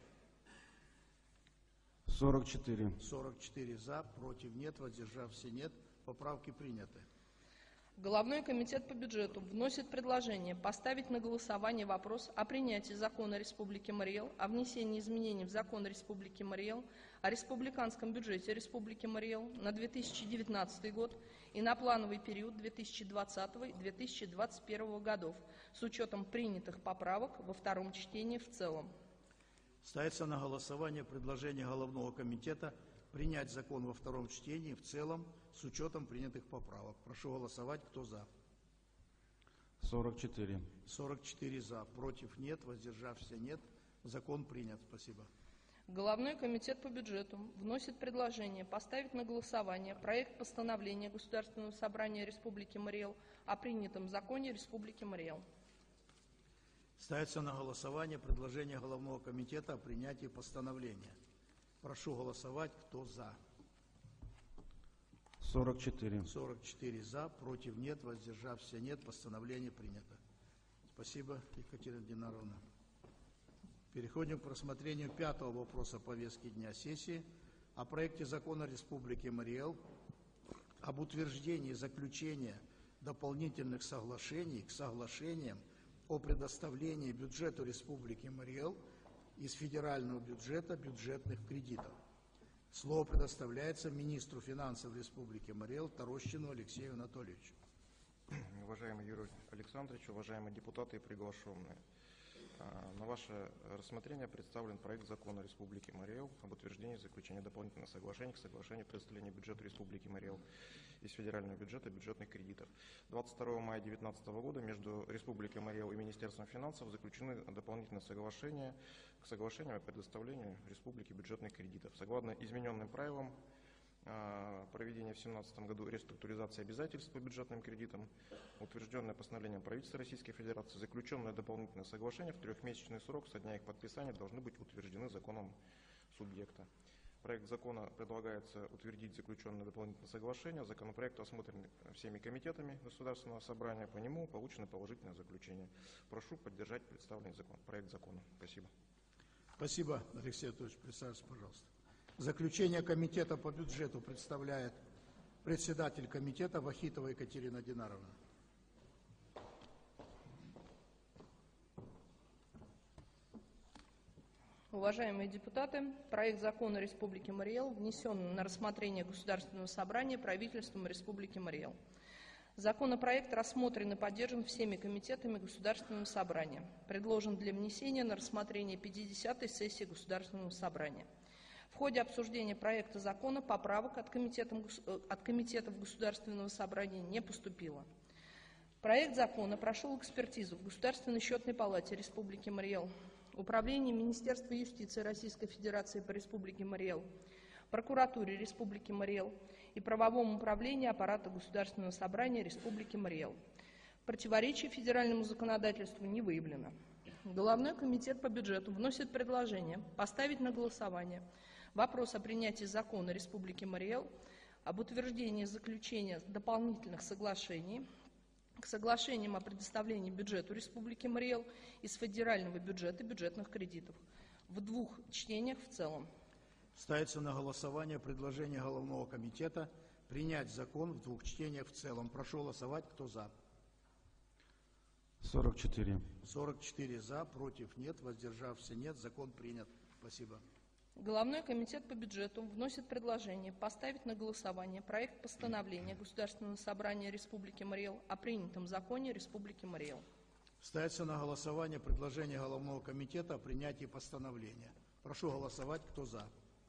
[SPEAKER 4] сорок четыре.
[SPEAKER 1] сорок четыре за, против нет, воздержавшихся нет. Поправки приняты.
[SPEAKER 5] Головной комитет по бюджету вносит предложение поставить на голосование вопрос о принятии закона Республики Мариэл о внесении изменений в закон Республики Мариэл о республиканском бюджете Республики Мариэл на две тысячи девятнадцатый год и на плановый период две тысячи двадцатого — две тысячи двадцать первого годов с учетом принятых поправок во втором чтении в целом.
[SPEAKER 1] Ставится на голосование предложение Головного комитета принять закон во втором чтении в целом с учетом принятых поправок. Прошу голосовать. Кто за?
[SPEAKER 4] сорок четыре.
[SPEAKER 1] сорок четыре за, против нет, воздержавшихся нет. Закон принят. Спасибо.
[SPEAKER 5] Головной комитет по бюджету вносит предложение поставить на голосование проект постановления Государственного собрания Республики Мариэл о принятом законе Республики Мариэл.
[SPEAKER 1] Ставится на голосование предложение Головного комитета о принятии постановления. Прошу голосовать. Кто за?
[SPEAKER 4] сорок четыре.
[SPEAKER 1] сорок четыре за, против нет, воздержавшихся нет. Постановление принято. Спасибо, Екатерина Динаровна. Переходим к рассмотрению пятого вопроса повестки дня сессии о проекте закона Республики Мариэл об утверждении заключения дополнительных соглашений к соглашениям о предоставлении бюджету Республики Мариэл из федерального бюджета бюджетных кредитов. Слово предоставляется министру финансов Республики Мариэл Тарощину Алексею Анатольевичу.
[SPEAKER 6] Уважаемый Юрий Александрович, уважаемые депутаты и приглашенные, на ваше рассмотрение представлен проект закона Республики Мариэл об утверждении заключения дополнительных соглашений к соглашению о предоставлении бюджету Республики Мариэл из федерального бюджета бюджетных кредитов. двадцать второго мая две тысячи девятнадцатого года между Республикой Мариэл и Министерством финансов заключены дополнительные соглашения к соглашению о предоставлении Республике бюджетных кредитов. Согласно измененным правилам проведения в две тысячи семнадцатом году реструктуризации обязательств по бюджетным кредитам, утвержденное постановлением правительства Российской Федерации, заключенное дополнительное соглашение в трехмесячный срок со дня их подписания должны быть утверждены законом субъекта. Проект закона предлагается утвердить заключенное дополнительное соглашение. Законопроект осмотрен всеми комитетами Государственного собрания. По нему получено положительное заключение. Прошу поддержать представленный закон, проект закона. Спасибо.
[SPEAKER 1] Спасибо, Алексей Анатольевич. Присаживайтесь, пожалуйста. Заключение комитета по бюджету представляет председатель комитета Вахитова Екатерина Динаровна.
[SPEAKER 5] Уважаемые депутаты, проект закона Республики Мариэл внесен на рассмотрение Государственного собрания правительством Республики Мариэл. Законопроект рассмотрен и поддержан всеми комитетами Государственного собрания. Предложен для внесения на рассмотрение пятидесятой сессии Государственного собрания. В ходе обсуждения проекта закона поправок от комитетов, от комитетов Государственного собрания не поступило. Проект закона прошел экспертизу в Государственной счетной палате Республики Мариэл, Управлении Министерства юстиции Российской Федерации по Республике Мариэл, Прокуратуре Республики Мариэл и Правовом управлении аппарата Государственного собрания Республики Мариэл. Противоречий федеральному законодательству не выявлено. Головной комитет по бюджету вносит предложение поставить на голосование вопрос о принятии закона Республики Мариэл об утверждении заключения дополнительных соглашений к соглашениям о предоставлении бюджету Республики Мариэл из федерального бюджета бюджетных кредитов в двух чтениях в целом.
[SPEAKER 1] Ставится на голосование предложение Головного комитета принять закон в двух чтениях в целом. Прошу голосовать. Кто за?
[SPEAKER 4] сорок четыре.
[SPEAKER 1] сорок четыре за, против нет, воздержавшихся нет. Закон принят. Спасибо.
[SPEAKER 5] Головной комитет по бюджету вносит предложение поставить на голосование проект постановления Государственного собрания Республики Мариэл о принятом законе Республики Мариэл.
[SPEAKER 1] Ставится на голосование предложение Головного комитета о принятии постановления. Прошу голосовать. Кто за?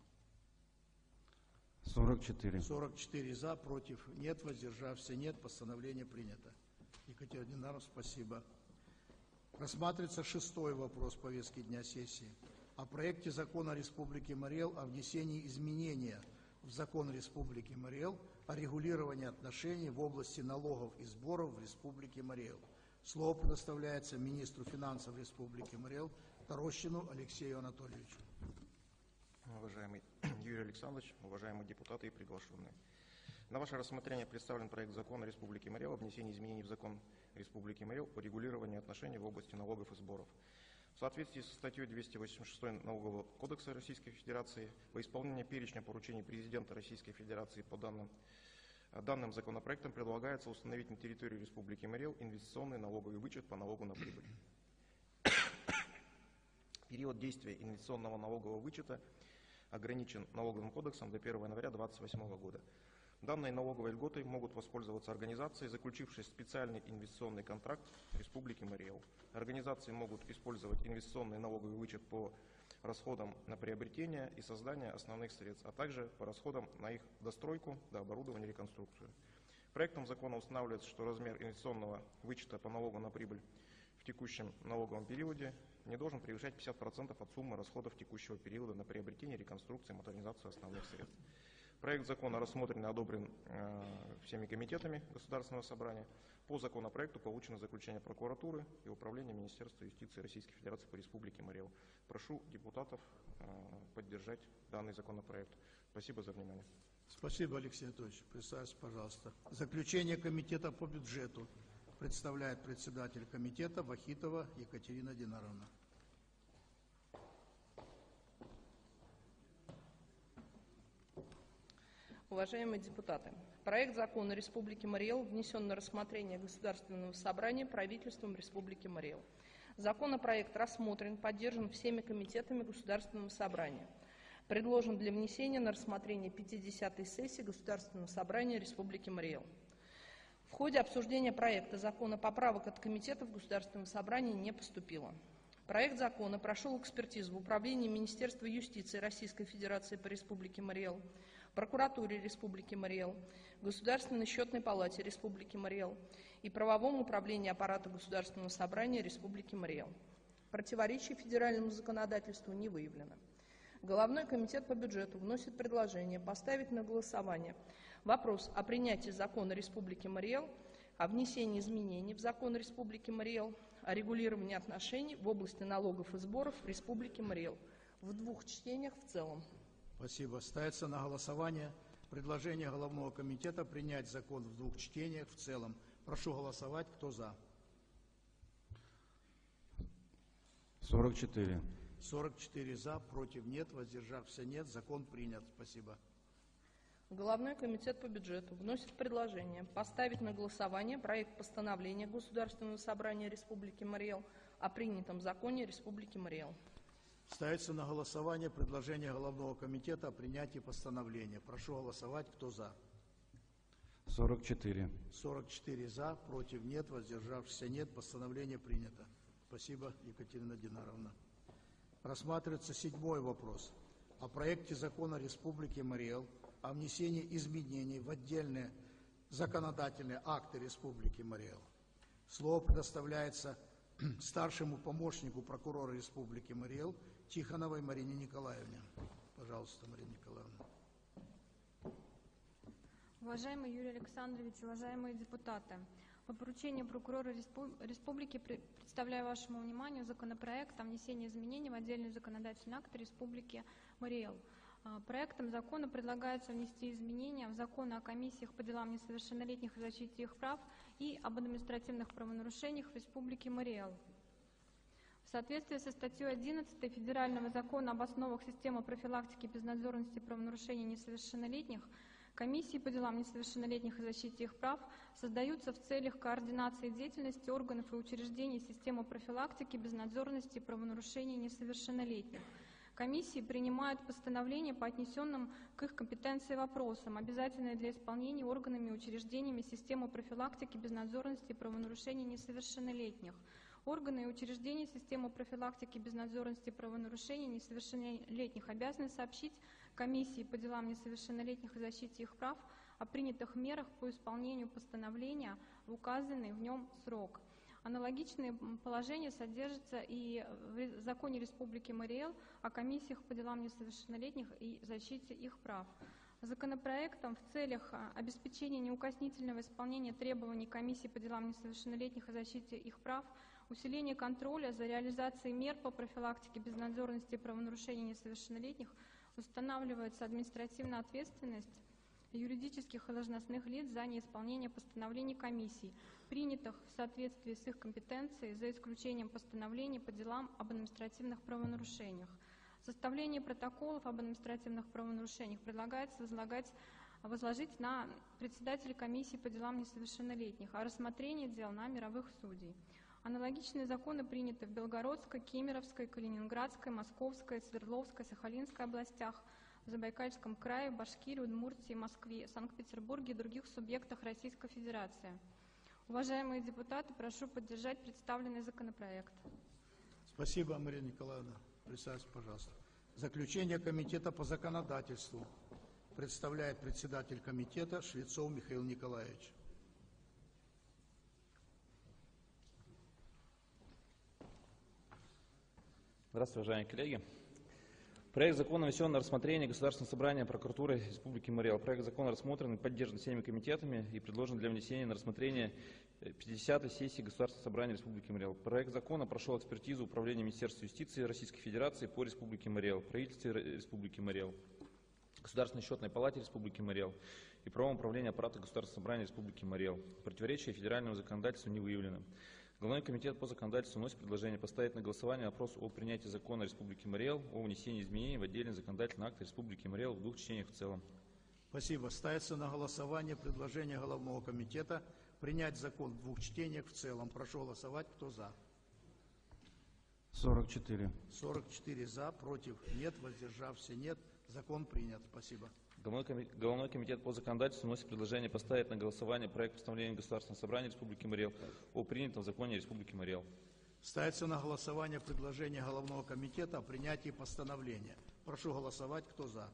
[SPEAKER 4] сорок четыре.
[SPEAKER 1] сорок четыре за, против нет, воздержавшихся нет. Постановление принято. Екатерина Динаров, спасибо. Рассматривается шестой вопрос повестки дня сессии. О проекте закона Республики Мариэл о внесении изменения в закон Республики Мариэл о регулировании отношений в области налогов и сборов в Республике Мариэл. Слово предоставляется министру финансов Республики Мариэл Тарощину Алексею Анатольевичу.
[SPEAKER 6] Уважаемый Юрий Александрович, уважаемые депутаты и приглашенные. На ваше рассмотрение представлен проект закона Республики Мариэл о внесении изменений в закон Республики Мариэл о регулировании отношений в области налогов и сборов. В соответствии со статьей двести восемьдесят шесть Налогового кодекса Российской Федерации, во исполнение перечня поручений президента Российской Федерации по данным, данным законопроектом предлагается установить на территории Республики Мариэл инвестиционный налоговый вычет по налогу на прибыль. Период действия инвестиционного налогового вычета ограничен налоговым кодексом до первого января две тысячи двадцать восьмого года. Данной налоговой льготой могут воспользоваться организации, заключившие специальный инвестиционный контракт Республики Мариэл. Организации могут использовать инвестиционный налоговый вычет по расходам на приобретение и создание основных средств, а также по расходам на их достройку, дооборудование и реконструкцию. Проектом закона устанавливается, что размер инвестиционного вычета по налогу на прибыль в текущем налоговом периоде не должен превышать пятьдесят процентов от суммы расходов текущего периода на приобретение, реконструкцию и модернизацию основных средств. Проект закона рассмотрен и одобрен э, всеми комитетами Государственного собрания. По законопроекту получено заключение прокуратуры и управления Министерства юстиции Российской Федерации по Республике Мариэл. Прошу депутатов э, поддержать данный законопроект. Спасибо за внимание.
[SPEAKER 1] Спасибо, Алексей Анатольевич. Присаживайтесь, пожалуйста. Заключение комитета по бюджету представляет председатель комитета Вахитова Екатерина Динаровна.
[SPEAKER 5] Уважаемые депутаты, проект закона Республики Мариэл внесен на рассмотрение Государственного собрания правительством Республики Мариэл. Законопроект рассмотрен, поддержан всеми комитетами Государственного собрания. Предложен для внесения на рассмотрение пятидесятой сессии Государственного собрания Республики Мариэл. В ходе обсуждения проекта закона поправок от комитетов Государственного собрания не поступило. Проект закона прошел экспертизу в Управлении Министерства юстиции Российской Федерации по Республике Мариэл, Прокуратуре Республики Мариэл, Государственной счетной палате Республики Мариэл и Правовом управлении аппарата Государственного собрания Республики Мариэл. Противоречий федеральному законодательству не выявлено. Головной комитет по бюджету вносит предложение поставить на голосование вопрос о принятии закона Республики Мариэл, о внесении изменений в закон Республики Мариэл, о регулировании отношений в области налогов и сборов в Республике Мариэл в двух чтениях в целом.
[SPEAKER 1] Спасибо. Ставится на голосование предложение Головного комитета принять закон в двух чтениях в целом. Прошу голосовать. Кто за?
[SPEAKER 4] сорок четыре.
[SPEAKER 1] сорок четыре за, против нет, воздержавшихся нет. Закон принят. Спасибо.
[SPEAKER 5] Головной комитет по бюджету вносит предложение поставить на голосование проект постановления Государственного собрания Республики Мариэл о принятом законе Республики Мариэл.
[SPEAKER 1] Ставится на голосование предложение Головного комитета о принятии постановления. Прошу голосовать. Кто за?
[SPEAKER 4] сорок четыре.
[SPEAKER 1] сорок четыре за, против нет, воздержавшихся нет. Постановление принято. Спасибо, Екатерина Динаровна. Рассматривается седьмой вопрос о проекте закона Республики Мариэл о внесении изменений в отдельные законодательные акты Республики Мариэл. Слово предоставляется старшему помощнику прокурора Республики Мариэл Тихоновой Марине Николаевне. Пожалуйста, Марина Николаевна.
[SPEAKER 9] Уважаемый Юрий Александрович, уважаемые депутаты, по поручению прокурора Республики представляю вашему вниманию законопроект о внесении изменений в отдельные законодательные акты Республики Мариэл. Проектом закона предлагается внести изменения в закон о комиссиях по делам несовершеннолетних и защите их прав и об административных правонарушениях в Республике Мариэл. В соответствии со статьей одиннадцатой Федерального закона об основах системы профилактики и безнадзорности правонарушений несовершеннолетних, Комиссии по делам несовершеннолетних и защите их прав создаются в целях координации деятельности органов и учреждений системы профилактики безнадзорности и правонарушений несовершеннолетних. Комиссии принимают постановления по отнесенным к их компетенции вопросам, обязательные для исполнения органами и учреждениями системы профилактики безнадзорности и правонарушений несовершеннолетних. Органы и учреждения системы профилактики безнадзорности и правонарушений несовершеннолетних обязаны сообщить Комиссии по делам несовершеннолетних и защите их прав о принятых мерах по исполнению постановления в указанный в нем срок. Аналогичные положения содержатся и в Законе Республики Мариэл о комиссиях по делам несовершеннолетних и защите их прав. Законопроектом в целях обеспечения неукоснительного исполнения требований Комиссии по делам несовершеннолетних и защите их прав, усиления контроля за реализацией мер по профилактике безнадзорности и правонарушений несовершеннолетних устанавливается административная ответственность юридических и должностных лиц за неисполнение постановлений комиссий, принятых в соответствии с их компетенцией, за исключением постановлений по делам об административных правонарушениях. Составление протоколов об административных правонарушениях предлагается возлагать, возложить на председателя комиссии по делам несовершеннолетних, а рассмотрение дел на мировых судей. Аналогичные законы приняты в Белгородской, Кемеровской, Калининградской, Московской, Свердловской, Сахалинской областях, в Забайкальском крае, Башкирии, Удмуртии, Москве, Санкт-Петербурге и других субъектах Российской Федерации. Уважаемые депутаты, прошу поддержать представленный законопроект.
[SPEAKER 1] Спасибо, Марина Николаевна. Присаживайтесь, пожалуйста. Заключение Комитета по законодательству представляет председатель комитета Швецов Михаил Николаевич.
[SPEAKER 3] Здравствуйте, уважаемые коллеги. Проект закона внесен на рассмотрение Государственного собрания прокуратуры Республики Мариэл. Проект закона рассмотрен и поддержан всеми комитетами и предложен для внесения на рассмотрение пятидесятой сессии Государственного собрания Республики Мариэл. Проект закона прошел экспертизу Управления Министерства юстиции Российской Федерации по Республике Мариэл, правительстве Республики Мариэл, Государственной счетной палате Республики Мариэл и правовом управлении аппарата Государственного собрания Республики Мариэл. Противоречия федеральному законодательству не выявлено. Головной комитет по законодательству вносит предложение поставить на голосование вопрос о принятии закона Республики Мариэл о внесении изменений в отдельный законодательный акт Республики Мариэл в двух чтениях в целом.
[SPEAKER 1] Спасибо. Ставится на голосование предложение Головного комитета принять закон в двух чтениях в целом. Прошу голосовать. Кто за?
[SPEAKER 4] сорок четыре.
[SPEAKER 1] сорок четыре за, против нет, воздержавшихся нет. Закон принят. Спасибо.
[SPEAKER 3] Головной комитет по законодательству вносит предложение поставить на голосование проект постановления Государственного собрания Республики Мариэл о принятом законе Республики Мариэл.
[SPEAKER 1] Ставится на голосование предложение Головного комитета о принятии постановления. Прошу голосовать. Кто за?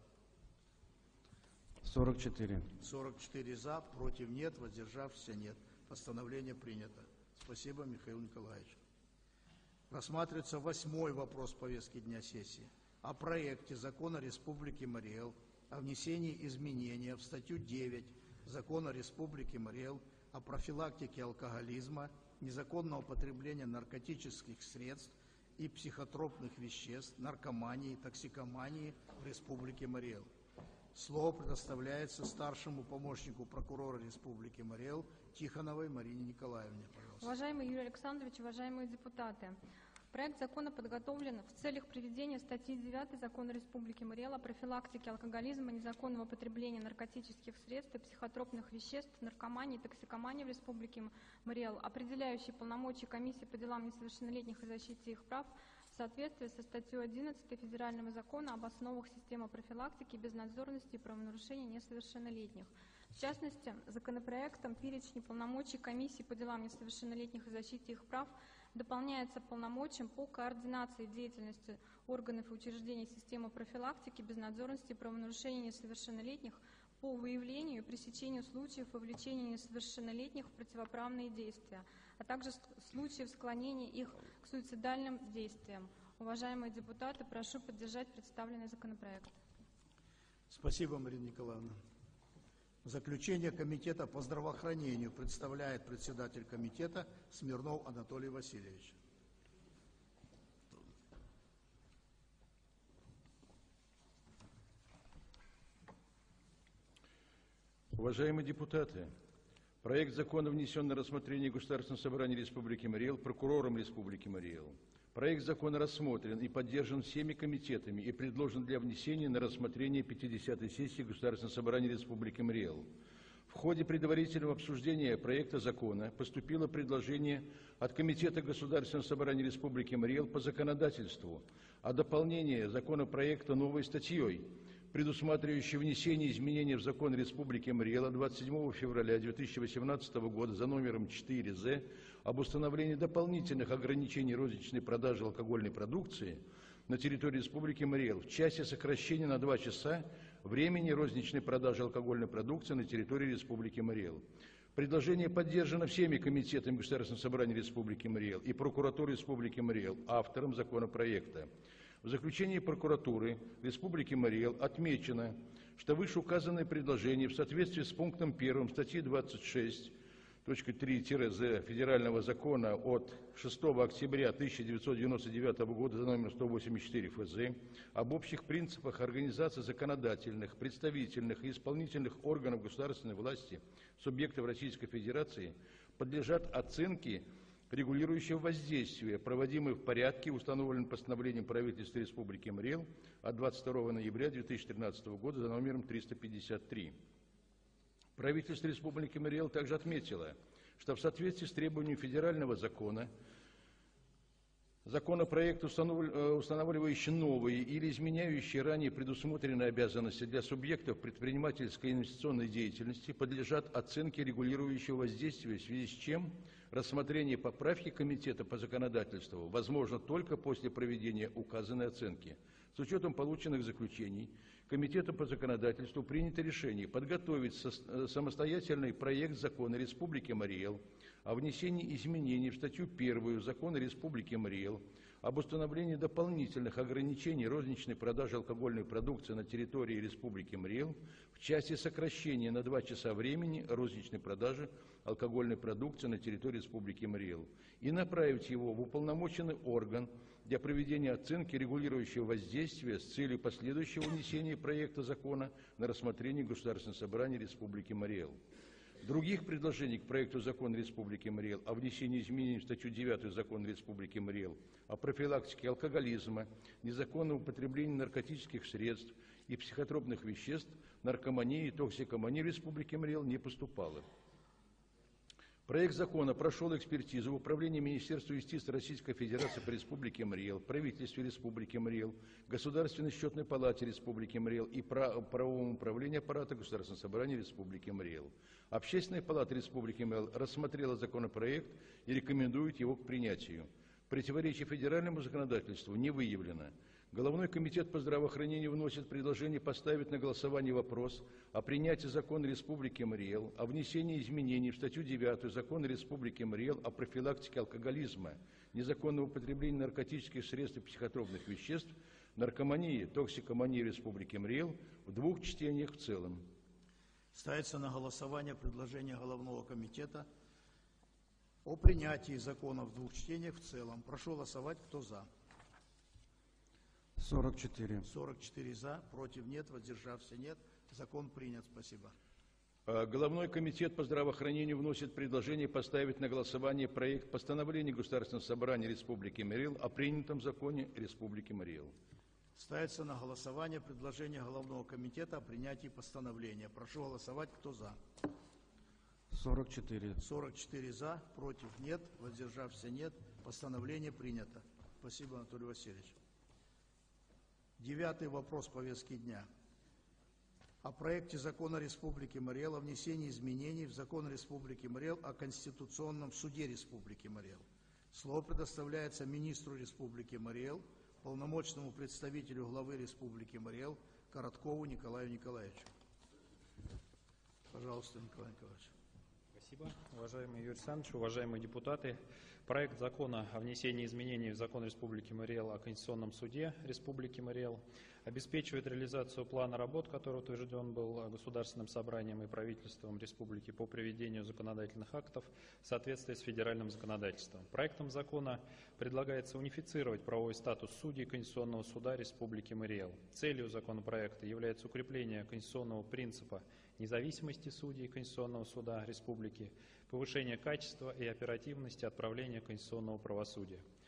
[SPEAKER 4] сорок четыре.
[SPEAKER 1] сорок четыре за, против нет, воздержавшихся нет. Постановление принято. Спасибо, Михаил Николаевич. Рассматривается восьмой вопрос повестки дня сессии о проекте закона Республики Мариэл о внесении изменения в статью девять Закона Республики Мариэл о профилактике алкоголизма, незаконного потребления наркотических средств и психотропных веществ, наркомании, токсикомании в Республике Мариэл. Слово предоставляется старшему помощнику прокурора Республики Мариэл Тихоновой Марине Николаевне. Пожалуйста.
[SPEAKER 9] Уважаемый Юрий Александрович, уважаемые депутаты, проект закона подготовлен в целях приведения статьи девятой Закона Республики Мариэл о профилактике алкоголизма, незаконного потребления наркотических средств и психотропных веществ, наркомании и токсикомании в Республике Мариэл, определяющий полномочия Комиссии по делам несовершеннолетних и защите их прав в соответствии со статьей одиннадцатой Федерального закона об основах системы профилактики, безнадзорности и правонарушений несовершеннолетних. В частности, законопроектом перечень полномочий Комиссии по делам несовершеннолетних и защите их прав дополняется полномочием по координации деятельности органов и учреждений системы профилактики, безнадзорности и правонарушений несовершеннолетних по выявлению и пресечению случаев вовлечения несовершеннолетних в противоправные действия, а также случаев склонения их к суицидальным действиям. Уважаемые депутаты, прошу поддержать представленный законопроект.
[SPEAKER 1] Спасибо, Марина Николаевна. Заключение Комитета по здравоохранению представляет председатель комитета Смирнов Анатолий Васильевич.
[SPEAKER 8] Уважаемые депутаты, проект закона внесен на рассмотрение Государственного собрания Республики Мариэл прокурором Республики Мариэл. Проект закона рассмотрен и поддержан всеми комитетами и предложен для внесения на рассмотрение пятидесятой сессии Государственного собрания Республики Мариэл. В ходе предварительного обсуждения проекта закона поступило предложение от Комитета Государственного собрания Республики Мариэл по законодательству о дополнении законопроекта новой статьей, предусматривающей внесение изменений в закон Республики Мариэл от двадцать седьмого февраля две тысячи восемнадцатого года за номером четыре З об установлении дополнительных ограничений розничной продажи алкогольной продукции на территории Республики Мариэл в части сокращения на два часа времени розничной продажи алкогольной продукции на территории Республики Мариэл. Предложение поддержано всеми комитетами Государственного собрания Республики Мариэл и прокуратурой Республики Мариэл, автором законопроекта. В заключении прокуратуры Республики Мариэл отмечено, что вышеуказанное предложение в соответствии с пунктом первым статьи двадцать шесть точка три З Федерального закона от шестого октября тысяча девятьсот девяносто девятого года за номер сто восемьдесят четыре Ф З об общих принципах организации законодательных, представительных и исполнительных органов государственной власти субъектов Российской Федерации подлежат оценке регулирующего воздействия, проводимые в порядке, установленном постановлением правительства Республики Мариэл от двадцать второго ноября две тысячи тринадцатого года за номером триста пятьдесят три. Правительство Республики Мариэл также отметило, что в соответствии с требованием федерального закона, законопроект, устанавливающий новые или изменяющие ранее предусмотренные обязанности для субъектов предпринимательской и инвестиционной деятельности, подлежат оценке регулирующего воздействия, в связи с чем рассмотрение поправки Комитета по законодательству возможно только после проведения указанной оценки. С учетом полученных заключений, Комитетом по законодательству принято решение подготовить самостоятельный проект закона Республики Мариэл о внесении изменений в статью первую Закона Республики Мариэл об установлении дополнительных ограничений розничной продажи алкогольной продукции на территории Республики Мариэл в части сокращения на два часа времени розничной продажи алкогольной продукции на территории Республики Мариэл и направить его в уполномоченный орган для проведения оценки регулирующего воздействия с целью последующего внесения проекта закона на рассмотрение Государственного собрания Республики Мариэл. Других предложений к проекту закона Республики Мариэл о внесении изменений в статью девятую Закона Республики Мариэл о профилактике алкоголизма, незаконного употребления наркотических средств и психотропных веществ, наркомании и токсикомании в Республике Мариэл не поступало. Проект закона прошел экспертизу в Управлении Министерства юстиции Российской Федерации по Республике Мариэл, правительстве Республики Мариэл, Государственной счетной палате Республики Мариэл и правовом управлении аппарата Государственного собрания Республики Мариэл. Общественная палата Республики Мариэл рассмотрела законопроект и рекомендует его к принятию. Противоречий федеральному законодательству не выявлено. Головной комитет по здравоохранению вносит предложение поставить на голосование вопрос о принятии закона Республики Мариэл, о внесении изменений в статью девятую Закона Республики Мариэл о профилактике алкоголизма, незаконного употребления наркотических средств и психотропных веществ, наркомании, токсикомании в Республике Мариэл в двух чтениях в целом.
[SPEAKER 1] Ставится на голосование предложение Головного комитета о принятии закона в двух чтениях в целом. Прошу голосовать, кто за.
[SPEAKER 4] сорок четыре.
[SPEAKER 1] сорок четыре за, против нет, воздержався нет. Закон принят. Спасибо.
[SPEAKER 8] Головной комитет по здравоохранению вносит предложение поставить на голосование проект постановления Государственного собрания Республики Мариэл о принятом законе Республики Мариэл.
[SPEAKER 1] Ставится на голосование предложение Головного комитета о принятии постановления. Прошу голосовать, кто за.
[SPEAKER 4] сорок четыре.
[SPEAKER 1] сорок четыре за, против нет, воздержався нет. Постановление принято. Спасибо, Анатолий Васильевич. Девятый вопрос повестки дня. О проекте закона Республики Мариэл о внесении изменений в закон Республики Мариэл о Конституционном суде Республики Мариэл. Слово предоставляется министру Республики Мариэл, полномочному представителю главы Республики Мариэл Короткову Николаю Николаевичу. Пожалуйста, Николай Николаевич.
[SPEAKER 3] Спасибо, уважаемый Юрий Александрович, уважаемые депутаты. Проект закона о внесении изменений в закон Республики Мариэл о Конституционном суде Республики Мариэл обеспечивает реализацию плана работ, который утвержден был Государственным собранием и правительством Республики по приведению законодательных актов в соответствии с федеральным законодательством. Проектом закона предлагается унифицировать правовой статус судей Конституционного суда Республики Мариэл. Целью законопроекта является укрепление конституционного принципа независимости судей Конституционного суда Республики, повышение качества и оперативности отправления конституционного правосудия.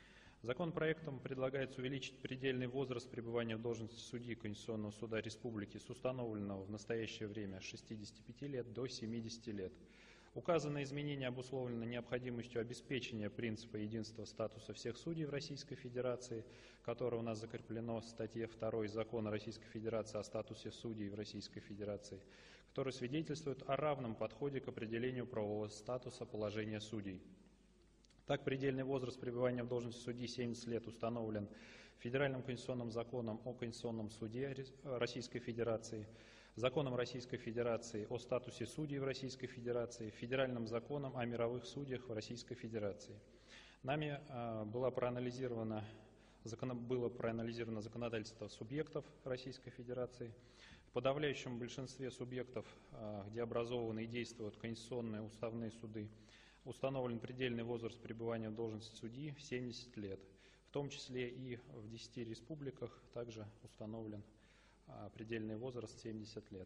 [SPEAKER 3] Законопроектом предлагается увеличить предельный возраст пребывания в должности судьи Конституционного суда Республики с установленного в настоящее время шестидесяти пяти лет до семидесяти лет. Указанные изменения обусловлены необходимостью обеспечения принципа единства статуса всех судей в Российской Федерации, которое у нас закреплено в статье второй Закона Российской Федерации о статусе судей в Российской Федерации, который свидетельствует о равном подходе к определению правового статуса положения судей. Так, предельный возраст пребывания в должности судьи семьдесят лет установлен Федеральным конституционным законом о Конституционном суде Российской Федерации, Законом Российской Федерации о статусе судей в Российской Федерации, Федеральным законом о мировых судьях в Российской Федерации. Нами э, было, проанализировано, закон, было проанализировано законодательство субъектов Российской Федерации. В подавляющем большинстве субъектов, э, где образованы и действуют конституционные уставные суды, установлен предельный возраст пребывания в должности судьи в семьдесят лет. В том числе и в десяти республиках также установлен а, предельный возраст семьдесят лет.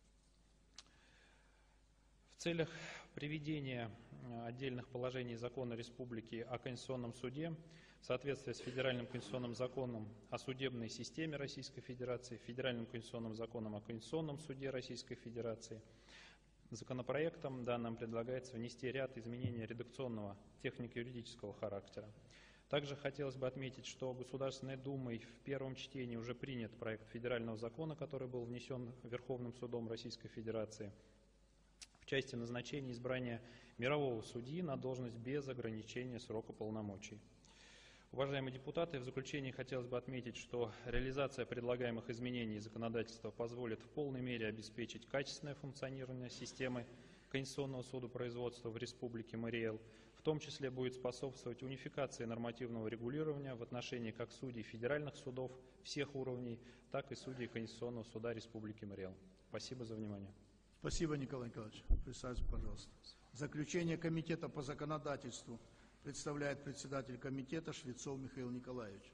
[SPEAKER 3] В целях приведения отдельных положений Закона Республики о Конституционном суде в соответствии с Федеральным конституционным законом о судебной системе Российской Федерации, Федеральным конституционным законом о Конституционном суде Российской Федерации, законопроектом данным предлагается внести ряд изменений редакционного технико-юридического характера. Также хотелось бы отметить, что Государственной Думой в первом чтении уже принят проект федерального закона, который был внесен Верховным судом Российской Федерации в части назначения избрания мирового судьи на должность без ограничения срока полномочий. Уважаемые депутаты, в заключение хотелось бы отметить, что реализация предлагаемых изменений законодательства позволит в полной мере обеспечить качественное функционирование системы Конституционного судопроизводства в Республике Мариэл, в том числе будет способствовать унификации нормативного регулирования в отношении как судей федеральных судов всех уровней, так и судей Конституционного суда Республики Мариэл. Спасибо за внимание.
[SPEAKER 1] Спасибо, Николай Николаевич. Присаживайтесь, пожалуйста. Заключение Комитета по законодательству представляет председатель комитета Швецов Михаил Николаевич.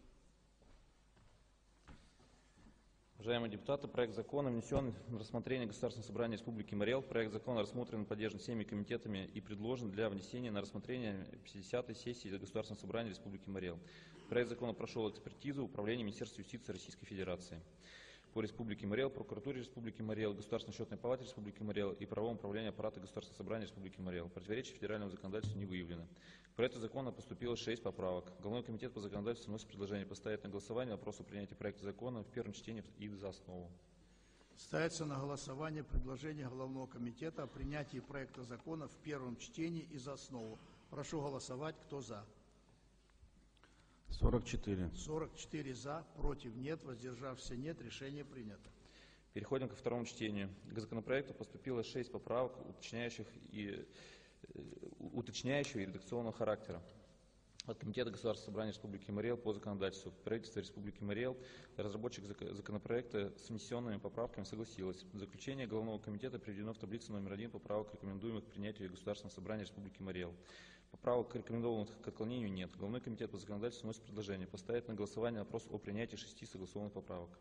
[SPEAKER 10] Уважаемые депутаты, проект закона внесен на рассмотрение Государственного собрания Республики Мариэл. Проект закона рассмотрен и поддержан всеми комитетами и предложен для внесения на рассмотрение пятидесятой сессии Государственного собрания Республики Мариэл. Проект закона прошел экспертизу Управления Министерства юстиции Российской Федерации по Республике Мариэл, Прокуратуре Республики Мариэл, Государственной счетной палате Республики Мариэл и правовому управлению аппарата Государственного собрания Республики Мариэл. Противоречий федеральному законодательству не выявлено. К проекту закона поступило шесть поправок. Головной комитет по законодательству вносит предложение поставить на голосование вопрос о принятии проекта закона в первом чтении и за основу.
[SPEAKER 1] Ставится на голосование предложение Головного комитета о принятии проекта закона в первом чтении и за основу. Прошу голосовать. Кто за?
[SPEAKER 4] сорок четыре.
[SPEAKER 1] сорок четыре за, против нет, воздержавшихся нет. Решение принято.
[SPEAKER 10] Переходим ко второму чтению. К законопроекту поступило шесть поправок, уточняющих и, уточняющего и редакционного характера. От Комитета Государственного собрания Республики Мариэл по законодательству. Правительство Республики Мариэл, разработчик законопроекта с внесенными поправками согласилось. Заключение Головного комитета приведено в таблице номер один поправок, рекомендуемых к принятию Государственного собрания Республики Мариэл. Поправок, рекомендованных к отклонению, нет. Головной комитет по законодательству вносит предложение поставить на голосование вопрос о принятии шести согласованных поправок.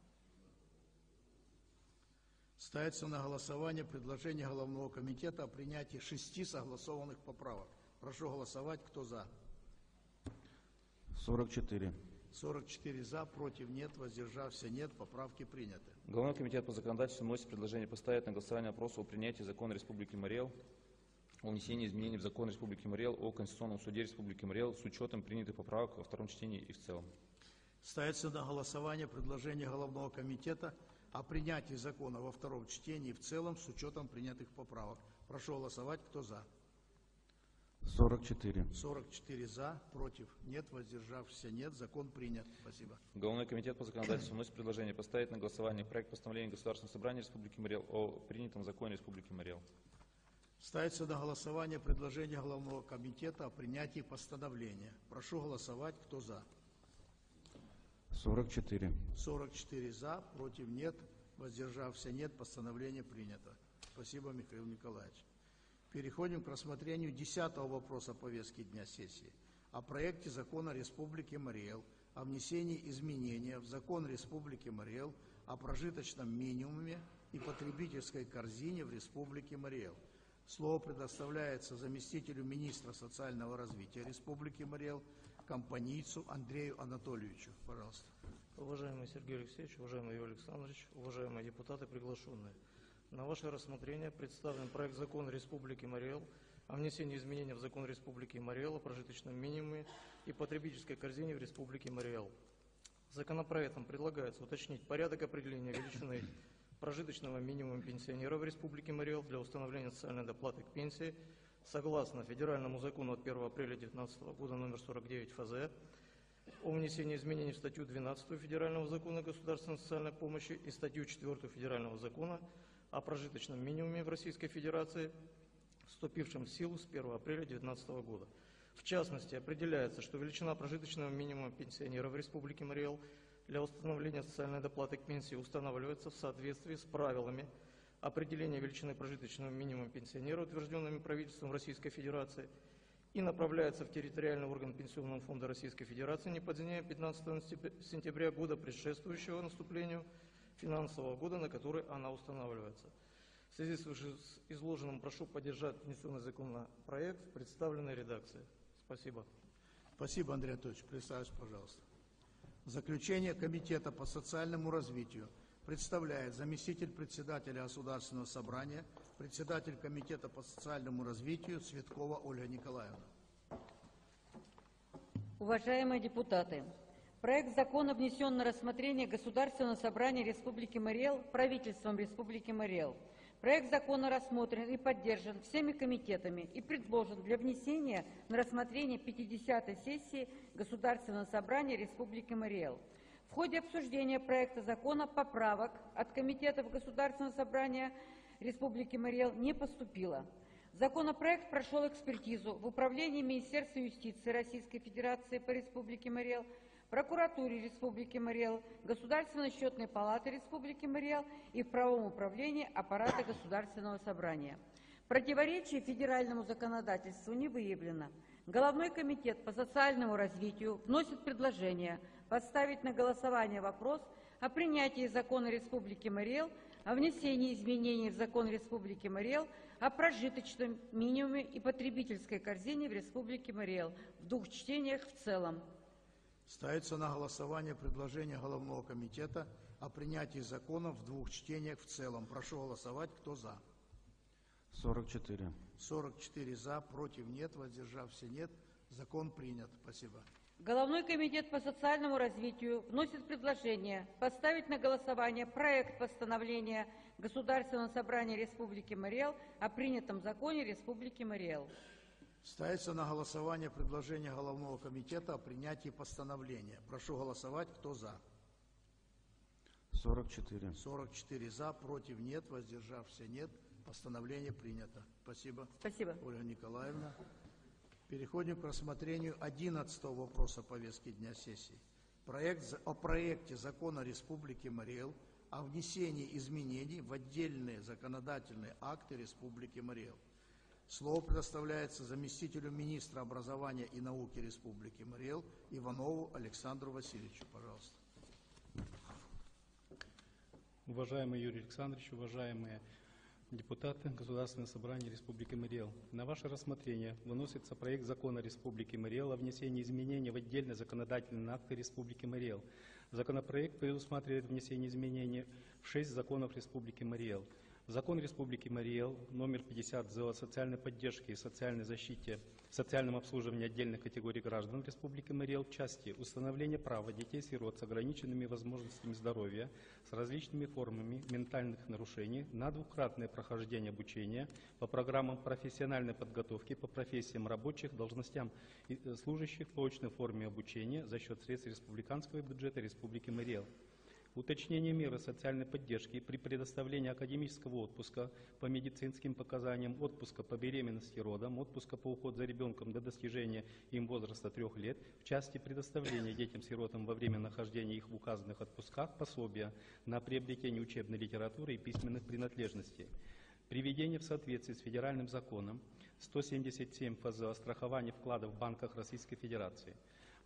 [SPEAKER 1] Ставится на голосование предложение Головного комитета о принятии шести согласованных поправок. Прошу голосовать. Кто за?
[SPEAKER 4] сорок четыре.
[SPEAKER 1] сорок четыре за, против нет, воздержавшихся нет. Поправки приняты.
[SPEAKER 10] Головной комитет по законодательству вносит предложение поставить на голосование вопрос о принятии закона Республики Мариэл о внесении изменений в закон Республики Мариэл о Конституционном суде Республики Мариэл с учетом принятых поправок во втором чтении и в целом.
[SPEAKER 1] Ставится на голосование предложение Головного комитета о принятии закона во втором чтении и в целом с учетом принятых поправок. Прошу голосовать. Кто за?
[SPEAKER 4] сорок четыре.
[SPEAKER 1] сорок четыре за, против нет, воздержавшихся нет. Закон принят. Спасибо.
[SPEAKER 10] Головной комитет по законодательству вносит предложение поставить на голосование проект постановления Государственного собрания Республики Мариэл о принятом законе Республики Мариэл.
[SPEAKER 1] Ставится на голосование предложение Головного комитета о принятии постановления. Прошу голосовать. Кто за?
[SPEAKER 4] сорок четыре.
[SPEAKER 1] сорок четыре за, против нет, воздержавшихся нет. Постановление принято. Спасибо, Михаил Николаевич. Переходим к рассмотрению десятого вопроса повестки дня сессии. О проекте закона Республики Мариэл о внесении изменения в закон Республики Мариэл о прожиточном минимуме и потребительской корзине в Республике Мариэл. Слово предоставляется заместителю министра социального развития Республики Мариэл, компанийцу Андрею Анатольевичу. Пожалуйста.
[SPEAKER 11] Уважаемый Сергей Алексеевич, уважаемый Юрий Александрович, уважаемые депутаты, приглашенные. На ваше рассмотрение представлен проект закона Республики Мариэл о внесении изменений в закон Республики Мариэл о прожиточном минимуме и потребительской корзине в Республике Мариэл. Законопроектом предлагается уточнить порядок определения величины прожиточного минимума пенсионера в Республике Мариэл для установления социальной доплаты к пенсии согласно федеральному закону от первого апреля две тысячи девятнадцатого года номер сорок девять эф зэ о внесении изменений в статью двенадцатую Федерального закона о государственной социальной помощи и статью четвёртую Федерального закона о прожиточном минимуме в Российской Федерации, вступившем в силу с первого апреля две тысячи девятнадцатого года. В частности, определяется, что величина прожиточного минимума пенсионера в Республике Мариэл для установления социальной доплаты к пенсии устанавливается в соответствии с правилами определения величины прожиточного минимума пенсионера, утвержденными правительством Российской Федерации, и направляется в территориальный орган Пенсионного фонда Российской Федерации не позднее пятнадцатого сентября года, предшествующего наступлению финансового года, на который она устанавливается. В связи с изложенным прошу поддержать внесенный законопроект в представленной редакции. Спасибо.
[SPEAKER 1] Спасибо, Андрей Анатольевич. Представьте, пожалуйста. Заключение Комитета по социальному развитию представляет заместитель председателя Государственного собрания, председатель Комитета по социальному развитию Цветкова Ольга Николаевна.
[SPEAKER 12] Уважаемые депутаты, проект закона внесен на рассмотрение Государственного собрания Республики Мариэл правительством Республики Мариэл. Проект закона рассмотрен и поддержан всеми комитетами и предложен для внесения на рассмотрение пятидесятой сессии Государственного собрания Республики Мариэл. В ходе обсуждения проекта закона поправок от комитетов Государственного собрания Республики Мариэл не поступило. Законопроект прошел экспертизу в Управлении Министерства юстиции Российской Федерации по Республике Мариэл, Прокуратуре Республики Мариэл, Государственной счетной палаты Республики Мариэл и в правовом управлении аппарата Государственного собрания. Противоречий федеральному законодательству не выявлено. Головной комитет по социальному развитию вносит предложение поставить на голосование вопрос о принятии закона Республики Мариэл о внесении изменений в закон Республики Мариэл о прожиточном минимуме и потребительской корзине в Республике Мариэл в двух чтениях в целом.
[SPEAKER 1] Ставится на голосование предложение Головного комитета о принятии закона в двух чтениях в целом. Прошу голосовать. Кто за?
[SPEAKER 4] сорок четыре.
[SPEAKER 1] сорок четыре за, против нет, воздержавшихся нет. Закон принят. Спасибо.
[SPEAKER 12] Головной комитет по социальному развитию вносит предложение поставить на голосование проект постановления Государственного собрания Республики Мариэл о принятом законе Республики Мариэл.
[SPEAKER 1] Ставится на голосование предложение Головного комитета о принятии постановления. Прошу голосовать. Кто за?
[SPEAKER 4] сорок четыре.
[SPEAKER 1] сорок четыре за, против нет, воздержавшихся нет. Постановление принято. Спасибо.
[SPEAKER 12] Спасибо.
[SPEAKER 1] Ольга Николаевна. Переходим к рассмотрению одиннадцатого вопроса повестки дня сессии. Проект о проекте закона Республики Мариэл о внесении изменений в отдельные законодательные акты Республики Мариэл. Слово предоставляется заместителю министра образования и науки Республики Мариэл Иванову Александру Васильевичу. Пожалуйста.
[SPEAKER 13] Уважаемый Юрий Александрович, уважаемые депутаты Государственного собрания Республики Мариэл, на ваше рассмотрение выносится проект закона Республики Мариэл о внесении изменений в отдельные законодательные акты Республики Мариэл. Законопроект предусматривает внесение изменений в шесть законов Республики Мариэл. Закон Республики Мариэл номер пятьдесят о социальной поддержке и социальной защите, социальном обслуживании отдельных категорий граждан Республики Мариэл в части установления права детей-сирот с ограниченными возможностями здоровья, с различными формами ментальных нарушений на двукратное прохождение обучения по программам профессиональной подготовки по профессиям рабочих, должностям и служащих по очной форме обучения за счет средств республиканского бюджета Республики Мариэл. Уточнение меры социальной поддержки при предоставлении академического отпуска по медицинским показаниям, отпуска по беременности и родам, отпуска по уходу за ребенком до достижения им возраста трех лет, в части предоставления детям-сиротам во время нахождения их в указанных отпусках пособия на приобретение учебной литературы и письменных принадлежностей. Приведение в соответствии с федеральным законом сто семьдесят семь эф зэ о страховании вкладов в банках Российской Федерации.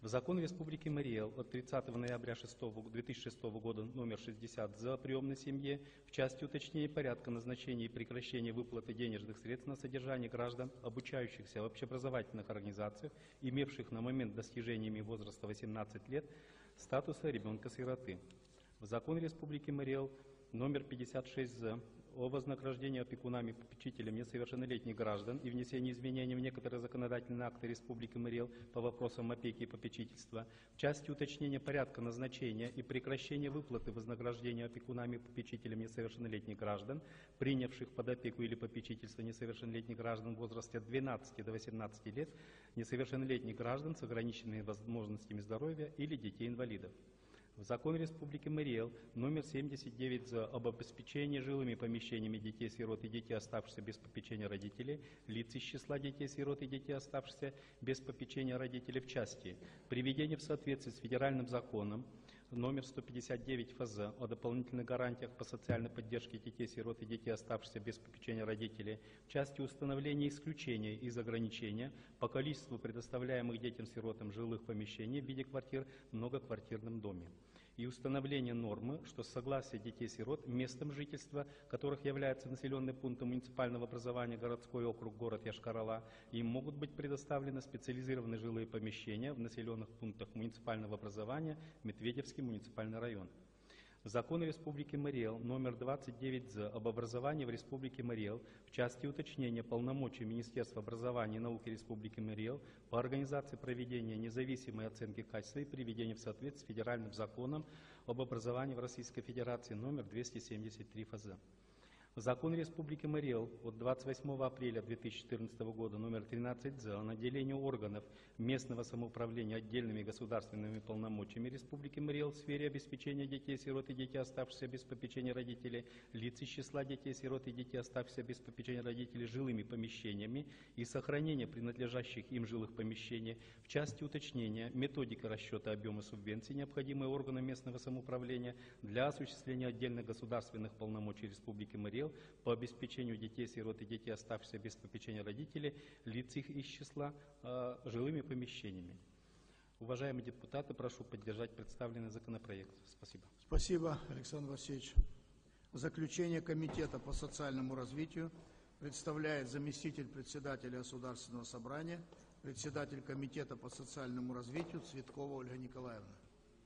[SPEAKER 13] В закон Республики Мариэл от тридцатого ноября две тысячи шестого года номер шестьдесят за приемной семье в части уточнения порядка назначения и прекращения выплаты денежных средств на содержание граждан, обучающихся в общеобразовательных организациях, имевших на момент достижения ими возраста восемнадцать лет статуса ребенка-сироты. В закон Республики Мариэл номер пятьдесят шесть за о вознаграждении опекунами и попечителям несовершеннолетних граждан и внесении изменений в некоторые законодательные акты Республики Мариэл по вопросам опеки и попечительства в части уточнения порядка назначения и прекращения выплаты вознаграждения опекунами и попечителям несовершеннолетних граждан, принявших под опеку или попечительство несовершеннолетних граждан в возрасте от двенадцати до восемнадцати лет, несовершеннолетних граждан с ограниченными возможностями здоровья или детей-инвалидов. В закон Республики Мариэл номер семьдесят девять за об обеспечении жилыми помещениями детей-сирот и детей, оставшихся без попечения родителей, лиц из числа детей-сирот и детей, оставшихся без попечения родителей в части приведения в соответствии с федеральным законом номер сто пятьдесят девять эф зэ о дополнительных гарантиях по социальной поддержке детей-сирот и детей, оставшихся без попечения родителей, в части установления исключения из ограничения по количеству предоставляемых детям-сиротам жилых помещений в виде квартир в многоквартирном доме, и установление нормы, что с согласия детей-сирот, местом жительства которых является населенный пункт муниципального образования городской округ город Йошкар-Ола, им могут быть предоставлены специализированные жилые помещения в населенных пунктах муниципального образования Медведевский муниципальный район. Закон Республики Мариэл номер двадцать девять за об образовании в Республике Мариэл в части уточнения полномочий Министерства образования и науки Республики Мариэл по организации проведения независимой оценки качества и приведения в соответствии с федеральным законом об образовании в Российской Федерации номер двести семьдесят три эф зэ. Закон Республики Мариэл от двадцать восьмого апреля две тысячи четырнадцатого года номер тринадцать за о наделении органов местного самоуправления отдельными государственными полномочиями Республики Мариэл в сфере обеспечения детей-сирот и детей, оставшихся без попечения родителей, лиц из числа детей-сирот и детей, оставшихся без попечения родителей, жилыми помещениями и сохранения принадлежащих им жилых помещений в части уточнения методики расчета объема субвенций, необходимые органам местного самоуправления для осуществления отдельных государственных полномочий Республики Мариэл по обеспечению детей-сирот и детей, оставшихся без попечения родителей, лиц их из числа э, жилыми помещениями. Уважаемые депутаты, прошу поддержать представленный законопроект. Спасибо.
[SPEAKER 1] Спасибо, Александр Васильевич. Заключение Комитета по социальному развитию представляет заместитель председателя Государственного собрания, председатель Комитета по социальному развитию Цветкова Ольга Николаевна.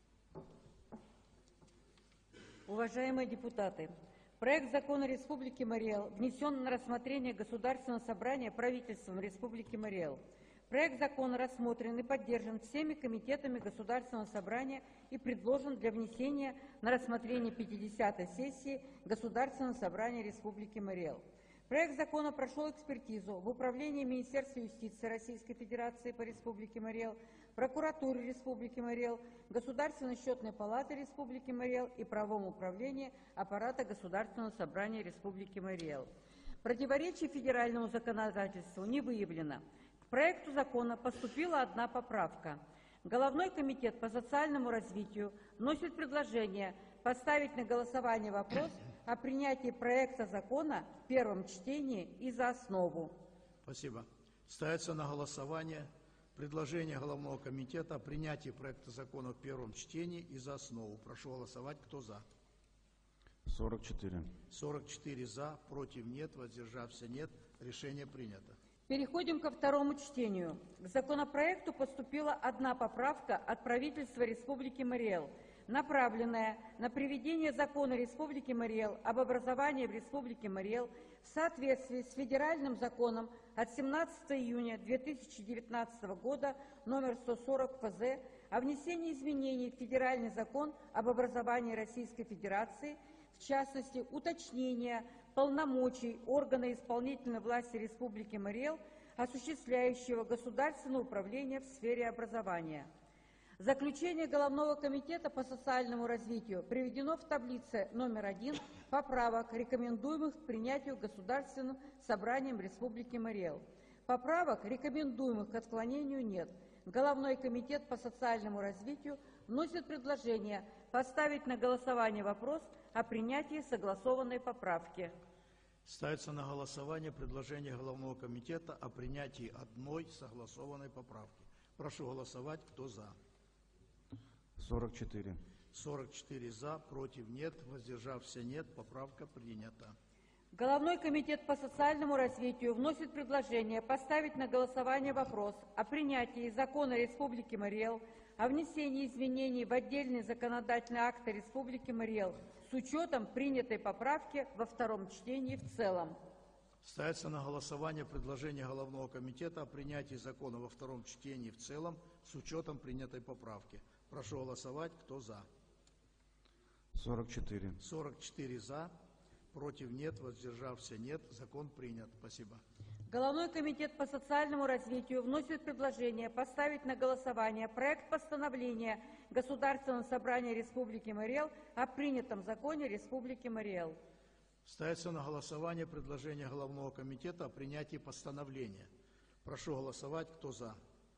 [SPEAKER 12] Уважаемые депутаты, проект закона Республики Мариэл внесен на рассмотрение Государственного собрания правительством Республики Мариэл. Проект закона рассмотрен и поддержан всеми комитетами Государственного собрания и предложен для внесения на рассмотрение пятидесятой сессии Государственного собрания Республики Мариэл. Проект закона прошел экспертизу в Управлении Министерства юстиции Российской Федерации по Республике Мариэл, Прокуратуре Республики Мариэл, Государственной счетной палаты Республики Мариэл и Правовом управлении аппарата Государственного собрания Республики Мариэл. Противоречий федеральному законодательству не выявлено. К проекту закона поступила одна поправка. Головной комитет по социальному развитию вносит предложение поставить на голосование вопрос о принятии проекта закона в первом чтении и за основу.
[SPEAKER 1] Спасибо. Ставится на голосование предложение Головного комитета о принятии проекта закона в первом чтении и за основу. Прошу голосовать. Кто за?
[SPEAKER 4] сорок четыре.
[SPEAKER 1] сорок четыре за, против нет, воздержавшихся нет. Решение принято.
[SPEAKER 12] Переходим ко второму чтению. К законопроекту поступила одна поправка от правительства Республики Мариэл, направленная на приведение закона Республики Мариэл об образовании в Республике Мариэл в соответствии с федеральным законом от семнадцатого июня две тысячи девятнадцатого года номер сто сорок эф зэ о внесении изменений в федеральный закон об образовании Российской Федерации, в частности, уточнения полномочий органа исполнительной власти Республики Мариэл, осуществляющего государственное управление в сфере образования. Заключение Головного комитета по социальному развитию приведено в таблице номер один поправок, рекомендуемых к принятию Государственным собранием Республики Мариэл. Поправок, рекомендуемых к отклонению, нет. Головной комитет по социальному развитию вносит предложение поставить на голосование вопрос о принятии согласованной поправки.
[SPEAKER 1] Ставится на голосование предложение Головного комитета о принятии одной согласованной поправки. Прошу голосовать. Кто за?
[SPEAKER 4] сорок четыре.
[SPEAKER 1] сорок четыре за, против нет, воздержався нет. Поправка принята.
[SPEAKER 12] Головной комитет по социальному развитию вносит предложение поставить на голосование вопрос о принятии закона Республики Мари-Эл о внесении изменений в отдельные законодательные акты Республики Мари-Эл с учетом принятой поправки во втором чтении в целом.
[SPEAKER 1] Ставится на голосование предложение Головного комитета о принятии закона во втором чтении в целом с учетом принятой поправки. Прошу голосовать. Кто за?
[SPEAKER 4] сорок четыре.
[SPEAKER 1] сорок четыре за, против нет, воздержався нет. Закон принят. Спасибо.
[SPEAKER 12] Головной комитет по социальному развитию вносит предложение поставить на голосование проект постановления Государственного собрания Республики Мари-Эл о принятом законе Республики Мари-Эл.
[SPEAKER 1] Ставится на голосование предложение Головного комитета о принятии постановления. Прошу голосовать. Кто за?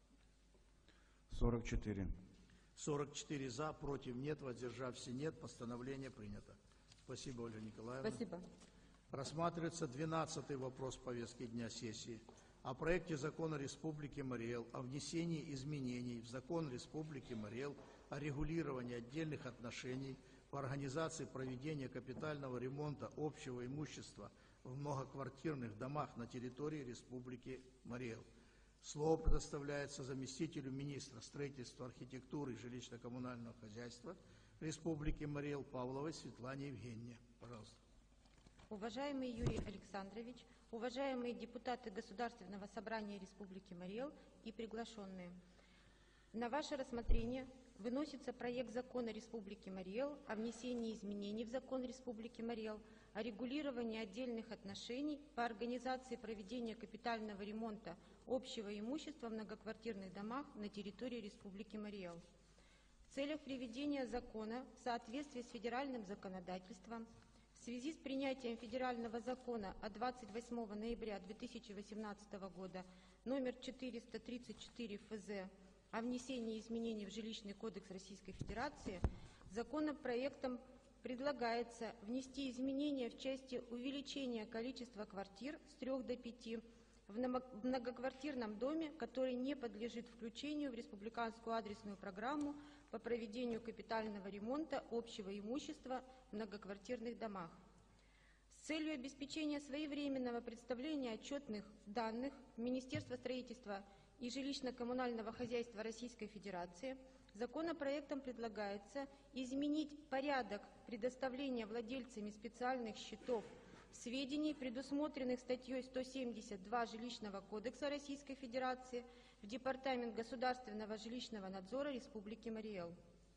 [SPEAKER 4] сорок четыре.
[SPEAKER 1] сорок четыре за, против нет, воздержався нет. Постановление принято. Спасибо, Ольга Николаевна.
[SPEAKER 12] Спасибо.
[SPEAKER 1] Рассматривается двенадцатый вопрос повестки дня сессии о проекте закона Республики Мари-Эл о внесении изменений в закон Республики Мари-Эл о регулировании отдельных отношений по организации проведения капитального ремонта общего имущества в многоквартирных домах на территории Республики Мари-Эл. Слово предоставляется заместителю министра строительства, архитектуры и жилищно-коммунального хозяйства Республики Мари-Эл Павловой Светлане Евгеньевне. Пожалуйста.
[SPEAKER 14] Уважаемый Юрий Александрович, уважаемые депутаты Государственного собрания Республики Мари-Эл и приглашенные, на ваше рассмотрение выносится проект закона Республики Мари-Эл о внесении изменений в закон Республики Мари-Эл о регулировании отдельных отношений по организации проведения капитального ремонта общего имущества в многоквартирных домах на территории Республики Мари-Эл. В целях приведения закона в соответствии с федеральным законодательством в связи с принятием федерального закона от двадцать восьмого ноября две тысячи восемнадцатого года номер четыреста тридцать четыре эф зэ о внесении изменений в Жилищный кодекс Российской Федерации, законопроектом предлагается внести изменения в части увеличения количества квартир с трех до пяти в многоквартирном доме, который не подлежит включению в республиканскую адресную программу по проведению капитального ремонта общего имущества в многоквартирных домах. С целью обеспечения своевременного представления отчетных данных Министерства строительства и жилищно-коммунального хозяйства Российской Федерации законопроектом предлагается изменить порядок предоставления владельцами специальных счетов сведений, предусмотренных статьей сто семьдесят два Жилищного кодекса Российской Федерации, в Департамент государственного жилищного надзора Республики Мари-Эл.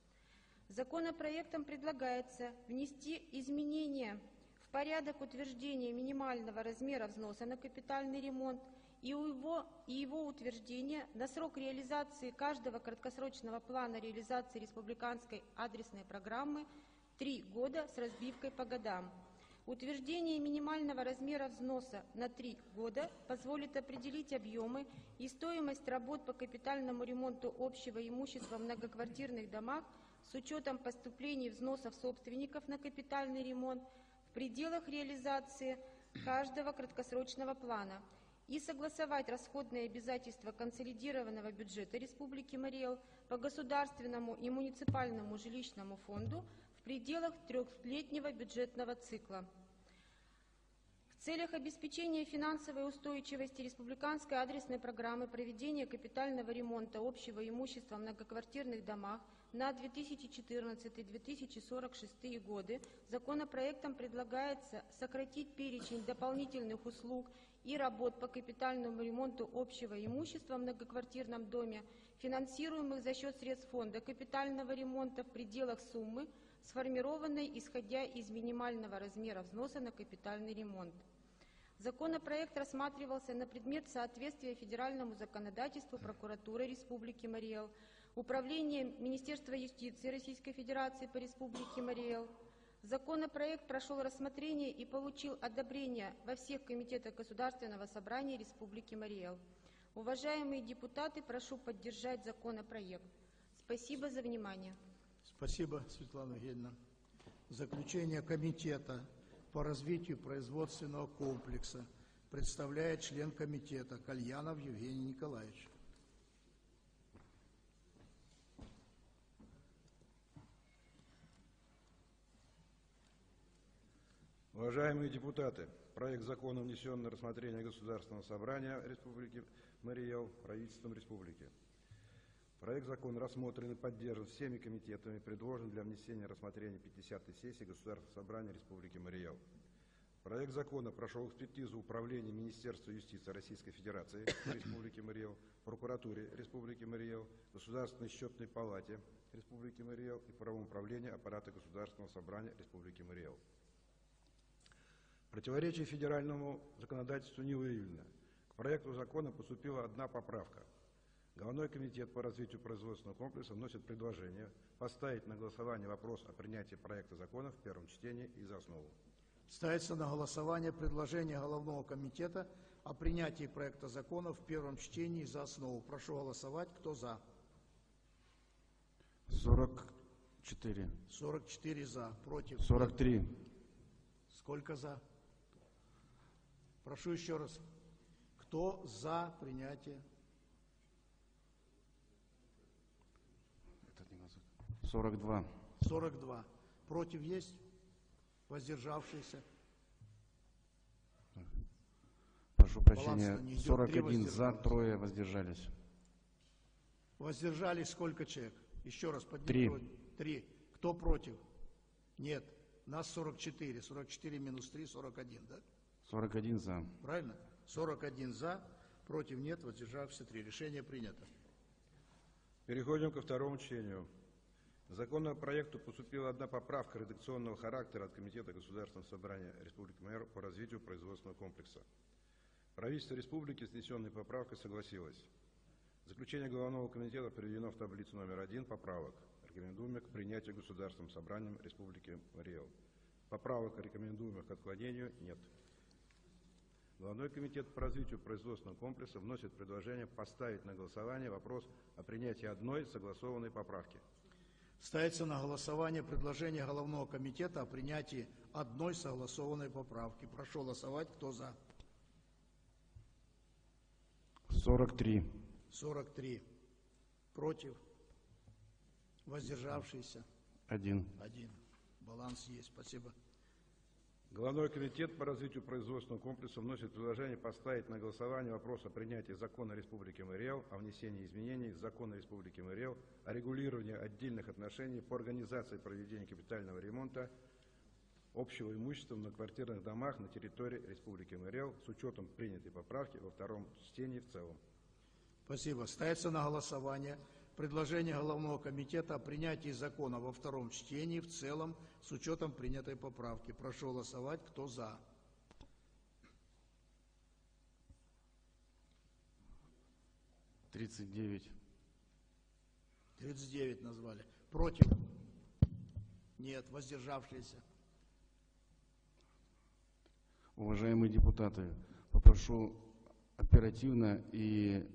[SPEAKER 14] Законопроектом предлагается внести изменения в порядок утверждения минимального размера взноса на капитальный ремонт и его, и его утверждения на срок реализации каждого краткосрочного плана реализации республиканской адресной программы три года с разбивкой по годам. Утверждение минимального размера взноса на три года позволит определить объемы и стоимость работ по капитальному ремонту общего имущества в многоквартирных домах с учетом поступлений взносов собственников на капитальный ремонт в пределах реализации каждого краткосрочного плана и согласовать расходные обязательства консолидированного бюджета Республики Мари-Эл по государственному и муниципальному жилищному фонду в пределах трехлетнего бюджетного цикла. В целях обеспечения финансовой устойчивости республиканской адресной программы проведения капитального ремонта общего имущества в многоквартирных домах на две тысячи четырнадцатый — две тысячи сорок шестые годы законопроектом предлагается сократить перечень дополнительных услуг и работ по капитальному ремонту общего имущества в многоквартирном доме, финансируемых за счет средств фонда капитального ремонта в пределах суммы, сформированной исходя из минимального размера взноса на капитальный ремонт. Законопроект рассматривался на предмет соответствия федеральному законодательству прокуратуры Республики Мари-Эл, Управлением Министерства юстиции Российской Федерации по Республике Мари-Эл. Законопроект прошел рассмотрение и получил одобрение во всех комитетах Государственного собрания Республики Мари-Эл. Уважаемые депутаты, прошу поддержать законопроект. Спасибо за внимание.
[SPEAKER 1] Спасибо, Светлана Евгеньевна. Заключение комитета по развитию производственного комплекса представляет член комитета Кальянов Евгений Николаевич.
[SPEAKER 8] Уважаемые депутаты, проект закона внесен на рассмотрение Государственного собрания Республики Марий Эл правительством Республики. Проект закона рассмотрен и поддержан всеми комитетами, предложен для внесения и рассмотрения пятидесятой сессии Государственного собрания Республики Марий Эл. Проект закона прошел экспертизу Управления Министерства юстиции Российской Федерации Республики Марий Эл, Прокуратуре Республики Марий Эл, Государственной счетной палате Республики Марий Эл и Правовом управлении аппарата Государственного собрания Республики Марий Эл. Противоречий федеральному законодательству не выявлено. К проекту закона поступила одна поправка. Головной комитет по развитию производственного комплекса вносит предложение поставить на голосование вопрос о принятии проекта закона в первом чтении и за основу.
[SPEAKER 1] Ставится на голосование предложение Головного комитета о принятии проекта закона в первом чтении за основу. Прошу голосовать. Кто за?
[SPEAKER 4] сорок четыре.
[SPEAKER 1] сорок четыре за. Против?
[SPEAKER 4] сорок три.
[SPEAKER 1] Сколько за? Прошу еще раз. Кто за принятие?
[SPEAKER 4] сорок два.
[SPEAKER 1] сорок два. Против есть? Воздержавшиеся?
[SPEAKER 4] Прошу прощения,
[SPEAKER 1] Баланс не идет.
[SPEAKER 4] сорок
[SPEAKER 1] Три
[SPEAKER 4] один за,
[SPEAKER 1] воздержались.
[SPEAKER 4] трое воздержались.
[SPEAKER 1] Воздержались сколько человек? Еще раз
[SPEAKER 4] Три.
[SPEAKER 1] поднимите. Три. Кто против? Нет. Нас сорок четыре. сорок четыре минус три, сорок один, да?
[SPEAKER 4] сорок один за.
[SPEAKER 1] Правильно? сорок один за, против нет, воздержавшихся три. Решение принято.
[SPEAKER 8] Переходим ко второму чтению. К законопроекту поступила одна поправка редакционного характера от Комитета Государственного собрания Республики Марий Эл по развитию производственного комплекса. Правительство Республики с внесенной поправкой согласилось. Заключение Головного комитета приведено в таблицу номер один поправок, рекомендуемых к принятию Государственным собранием Республики Марий Эл. Поправок, рекомендуемых к отклонению, нет. Головной комитет по развитию производственного комплекса вносит предложение поставить на голосование вопрос о принятии одной согласованной поправки.
[SPEAKER 1] Ставится на голосование предложение Головного комитета о принятии одной согласованной поправки. Прошу голосовать. Кто за?
[SPEAKER 4] сорок три.
[SPEAKER 1] сорок три. Против? Воздержавшиеся?
[SPEAKER 4] Один.
[SPEAKER 1] Один. Баланс есть. Спасибо.
[SPEAKER 8] Головной комитет по развитию производственного комплекса вносит предложение поставить на голосование вопрос о принятии закона Республики Марий Эл о внесении изменений в закон Республики Марий Эл о регулировании отдельных отношений по организации проведения капитального ремонта общего имущества в многоквартирных домах на территории Республики Марий Эл с учетом принятой поправки во втором чтении в целом.
[SPEAKER 1] Спасибо. Ставится на голосование предложение Головного комитета о принятии закона во втором чтении в целом с учетом принятой поправки. Прошу голосовать. Кто за?
[SPEAKER 4] тридцать девять.
[SPEAKER 1] тридцать девять назвали. Против? Нет. Воздержавшиеся?
[SPEAKER 4] Уважаемые депутаты, попрошу оперативно и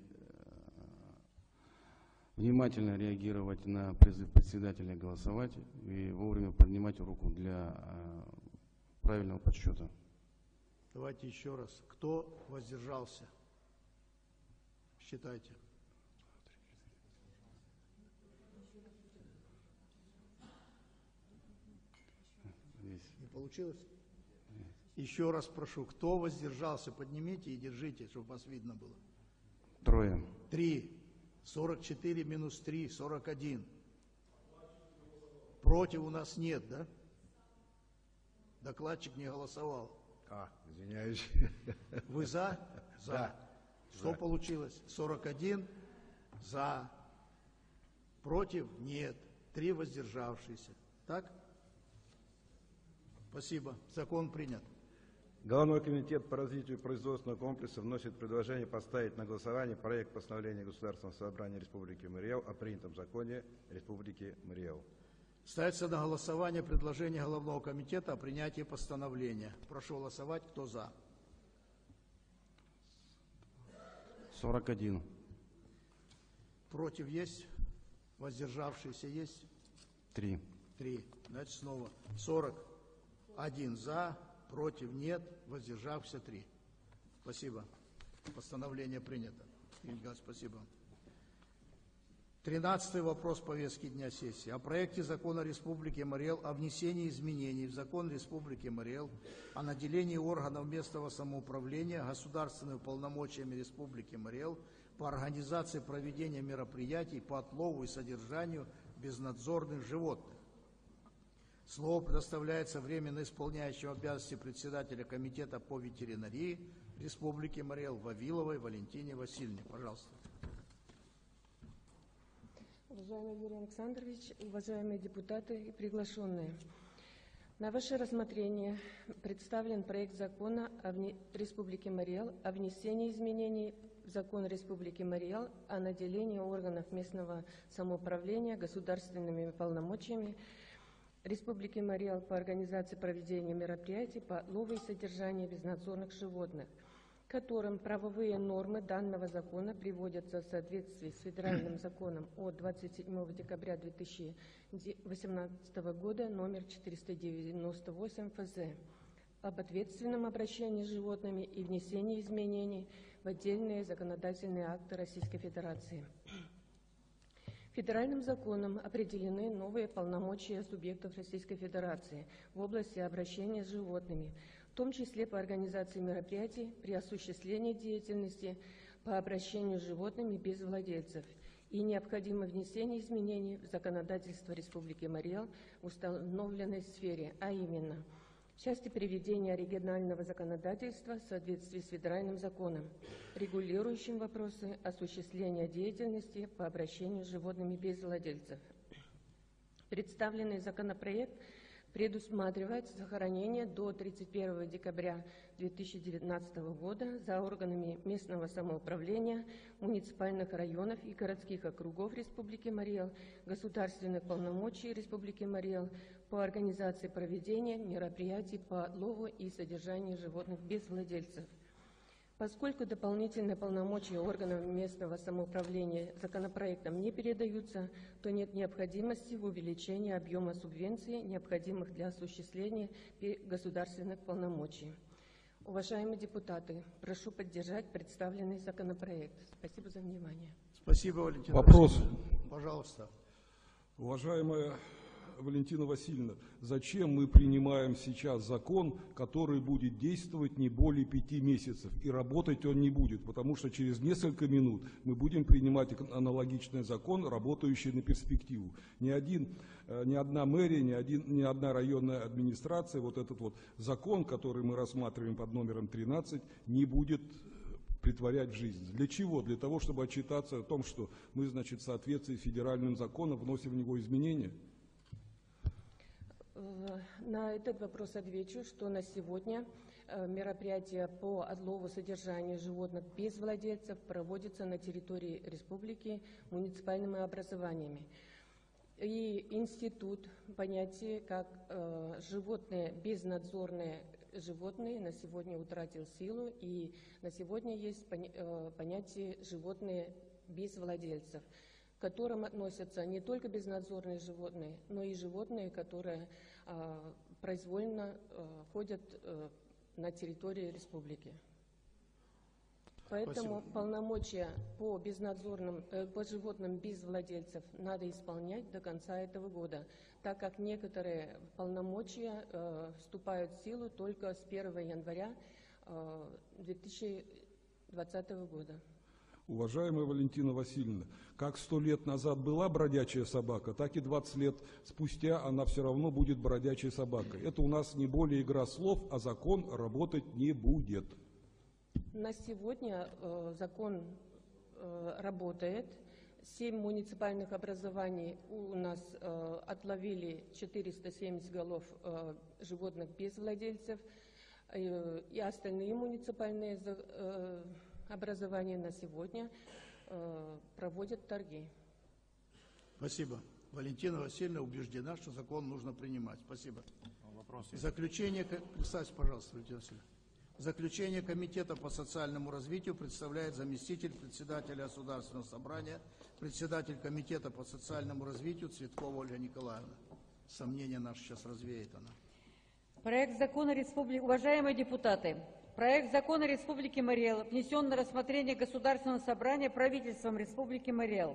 [SPEAKER 4] внимательно реагировать на призыв председателя голосовать и вовремя поднимать руку для э, правильного подсчета.
[SPEAKER 1] Давайте еще раз. Кто воздержался? Считайте.
[SPEAKER 4] Здесь.
[SPEAKER 1] Не получилось? Еще раз прошу. Кто воздержался? Поднимите и держите, чтобы вас видно было.
[SPEAKER 4] Трое.
[SPEAKER 1] Три. сорок четыре минус три, сорок один. Против у нас нет, да? Докладчик не голосовал.
[SPEAKER 8] А, извиняюсь.
[SPEAKER 1] Вы за? За.
[SPEAKER 8] Да.
[SPEAKER 1] Что
[SPEAKER 8] За.
[SPEAKER 1] получилось? сорок один за. Против? Нет. Три воздержавшиеся. Так? Спасибо. Закон принят.
[SPEAKER 8] Головной комитет по развитию производственного комплекса вносит предложение поставить на голосование проект постановления Государственного собрания Республики Марий Эл о принятом законе Республики Марий Эл.
[SPEAKER 1] Ставится на голосование предложение Головного комитета о принятии постановления. Прошу голосовать. Кто за?
[SPEAKER 4] сорок один.
[SPEAKER 1] Против есть? Воздержавшиеся есть?
[SPEAKER 4] Три.
[SPEAKER 1] Три. Значит, снова сорок один за, против нет, воздержавшихся три. Спасибо. Постановление принято. Евгений Николаевич, спасибо. Тринадцатый вопрос повестки дня сессии. О проекте закона Республики Мариэл о внесении изменений в закон Республики Мариэл о наделении органов местного самоуправления государственными полномочиями Республики Мариэл по организации проведения мероприятий по отлову и содержанию безнадзорных животных. Слово предоставляется временно исполняющему обязанности председателя Комитета по ветеринарии Республики Мариэл Вавиловой Валентине Васильевне. Пожалуйста.
[SPEAKER 15] Уважаемый Юрий Александрович, уважаемые депутаты и приглашенные, на ваше рассмотрение представлен проект закона о вне... Республики Мариэл о внесении изменений в закон Республики Мариэл о наделении органов местного самоуправления государственными полномочиями Республики Мариэл по организации проведения мероприятий по отлову и содержанию безнадзорных животных, которым правовые нормы данного закона приводятся в соответствии с федеральным законом от двадцать седьмого декабря две тысячи восемнадцатого года номер четыреста девяносто восемь эф зэ об ответственном обращении с животными и внесении изменений в отдельные законодательные акты Российской Федерации. Федеральным законом определены новые полномочия субъектов Российской Федерации в области обращения с животными, в том числе по организации мероприятий при осуществлении деятельности по обращению с животными без владельцев, и необходимо внесение изменений в законодательство Республики Мариэл в установленной сфере, а именно в части приведения регионального законодательства в соответствии с федеральным законом, регулирующим вопросы осуществления деятельности по обращению с животными без владельцев. Представленный законопроект предусматривает сохранение до тридцать первого декабря две тысячи девятнадцатого года за органами местного самоуправления муниципальных районов и городских округов Республики Мариэл государственных полномочий Республики Мариэл по организации проведения мероприятий по отлову и содержанию животных без владельцев. Поскольку дополнительные полномочия органов местного самоуправления законопроектом не передаются, то нет необходимости в увеличении объема субвенций, необходимых для осуществления государственных полномочий. Уважаемые депутаты, прошу поддержать представленный законопроект. Спасибо за внимание.
[SPEAKER 1] Спасибо, Валентина
[SPEAKER 16] Вопрос.
[SPEAKER 1] Васильевна. Пожалуйста.
[SPEAKER 16] Уважаемая Валентина Васильевна, зачем мы принимаем сейчас закон, который будет действовать не более пяти месяцев, и работать он не будет, потому что через несколько минут мы будем принимать аналогичный закон, работающий на перспективу. Ни, один, ни одна мэрия, ни, один, ни одна районная администрация вот этот вот закон, который мы рассматриваем под номером тринадцать, не будет притворять в жизнь. Для чего? Для того, чтобы отчитаться о том, что мы, значит, в соответствии с федеральным законом вносим в него изменения?
[SPEAKER 15] На этот вопрос отвечу, что на сегодня мероприятия по отлову содержанию животных без владельцев проводятся на территории республики муниципальными образованиями. И институт понятия как э, животные безнадзорные животные на сегодня утратил силу, и на сегодня есть поня э, понятие животные без владельцев, к которым относятся не только безнадзорные животные, но и животные, которые э, произвольно э, ходят э, на территории республики. Поэтому
[SPEAKER 1] Спасибо.
[SPEAKER 15] Полномочия по, безнадзорным, э, по животным без владельцев надо исполнять до конца этого года, так как некоторые полномочия э, вступают в силу только с первого января э, две тысячи двадцатого года.
[SPEAKER 16] Уважаемая Валентина Васильевна, как сто лет назад была бродячая собака, так и двадцать лет спустя она все равно будет бродячей собакой. Это у нас не более игра слов, а закон работать не будет.
[SPEAKER 15] На сегодня э, закон э, работает. Семь муниципальных образований у нас э, отловили четыреста семьдесят голов э, животных без владельцев, э, и остальные муниципальные э, образования на сегодня э, проводят торги.
[SPEAKER 1] Спасибо. Валентина Васильевна убеждена, что закон нужно принимать. Спасибо.
[SPEAKER 6] Вопрос
[SPEAKER 1] Заключение, представьте, пожалуйста, Валентина Васильевна. Заключение Комитета по социальному развитию представляет заместитель председателя Государственного собрания, председатель Комитета по социальному развитию Цветкова Ольга Николаевна. Сомнения наши сейчас развеет она.
[SPEAKER 12] Проект закона Республики... Уважаемые депутаты, проект закона Республики Мариэл внесен на рассмотрение Государственного собрания правительством Республики Мариэл.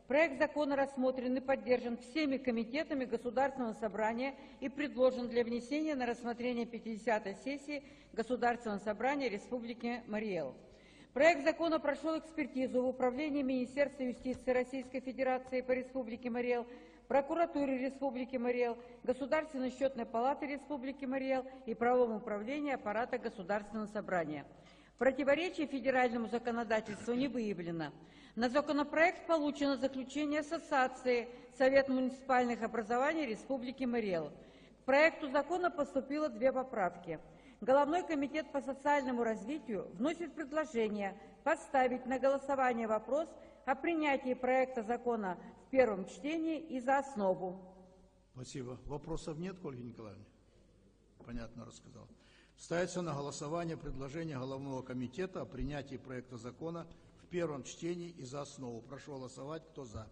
[SPEAKER 12] Проект закона рассмотрен и поддержан всеми комитетами Государственного собрания и предложен для внесения на рассмотрение пятидесятой сессии Государственного собрания Республики Мариэл. Проект закона прошел экспертизу в Управлении Министерства юстиции Российской Федерации по Республике Мариэл, Прокуратуре Республики Мариэл, Государственной счетной палаты Республики Мариэл и Правовом управлении аппарата Государственного собрания. Противоречий федеральному законодательству не выявлено. На законопроект получено заключение Ассоциации Совет муниципальных образований Республики Мариэл. К проекту закона поступило две поправки. Головной комитет по социальному развитию вносит предложение поставить на голосование вопрос о принятии проекта закона в первом чтении и за основу.
[SPEAKER 1] Спасибо. Вопросов нет, Ольга Николаевна? Понятно рассказал. Ставится на голосование предложение Головного комитета о принятии проекта закона в первом чтении и за основу. Прошу голосовать. Кто за?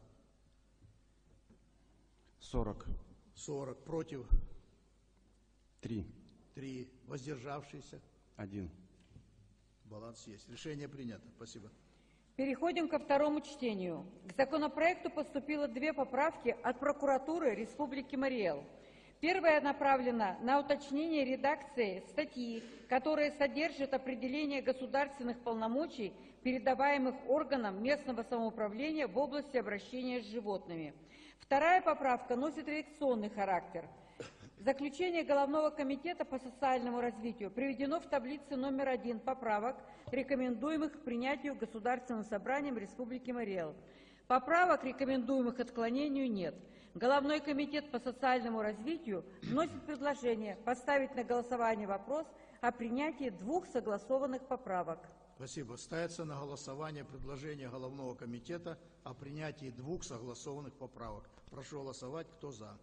[SPEAKER 4] сорок.
[SPEAKER 1] сорок. Против?
[SPEAKER 4] три.
[SPEAKER 1] три. Воздержавшиеся?
[SPEAKER 4] один.
[SPEAKER 1] Баланс есть. Решение принято. Спасибо.
[SPEAKER 12] Переходим ко второму чтению. К законопроекту поступило две поправки от прокуратуры Республики Мариэл. Первая направлена на уточнение редакции статьи, которая содержит определение государственных полномочий, передаваемых органам местного самоуправления в области обращения с животными. Вторая поправка носит редакционный характер. Заключение Головного комитета по социальному развитию приведено в таблице номер один поправок, рекомендуемых к принятию Государственным собранием Республики Мариэл. Поправок, рекомендуемых к отклонению, нет. Головной комитет по социальному развитию вносит предложение поставить на голосование вопрос о принятии двух согласованных поправок.
[SPEAKER 1] Спасибо. Ставится на голосование предложение Головного комитета о принятии двух согласованных поправок. Прошу голосовать. Кто за?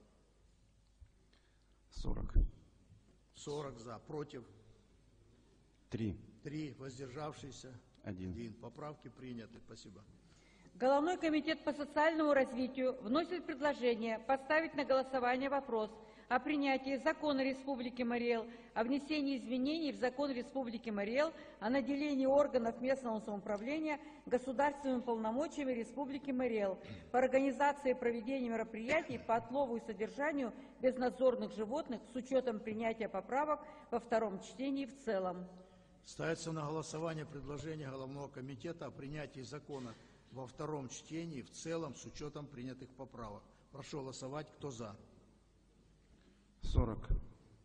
[SPEAKER 4] сорок.
[SPEAKER 1] сорок за. Против?
[SPEAKER 4] три.
[SPEAKER 1] три. Воздержавшиеся?
[SPEAKER 4] один.
[SPEAKER 1] один. Поправки приняты. Спасибо.
[SPEAKER 12] Головной комитет по социальному развитию вносит предложение поставить на голосование вопрос о принятии закона Республики Мариэл о внесении изменений в закон Республики Мариэл о наделении органов местного самоуправления государственными полномочиями Республики Мариэл по организации и проведению мероприятий по отлову и содержанию безнадзорных животных с учетом принятия поправок во втором чтении в целом.
[SPEAKER 1] Ставится на голосование предложение Головного комитета о принятии закона во втором чтении в целом с учетом принятых поправок. Прошу голосовать. Кто за?
[SPEAKER 4] сорок.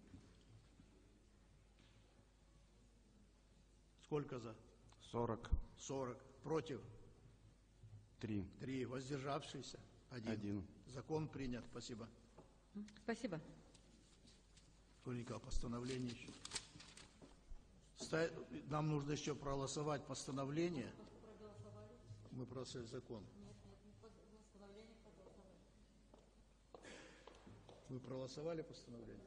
[SPEAKER 1] Сколько за?
[SPEAKER 4] сорок.
[SPEAKER 1] сорок. Против?
[SPEAKER 4] три.
[SPEAKER 1] три. Воздержавшиеся? один.
[SPEAKER 4] один.
[SPEAKER 1] Закон принят. Спасибо.
[SPEAKER 12] Спасибо.
[SPEAKER 1] Ольга, постановление еще. Ста- Нам нужно еще проголосовать постановление. Мы проголосовали закон. Вы проголосовали постановление?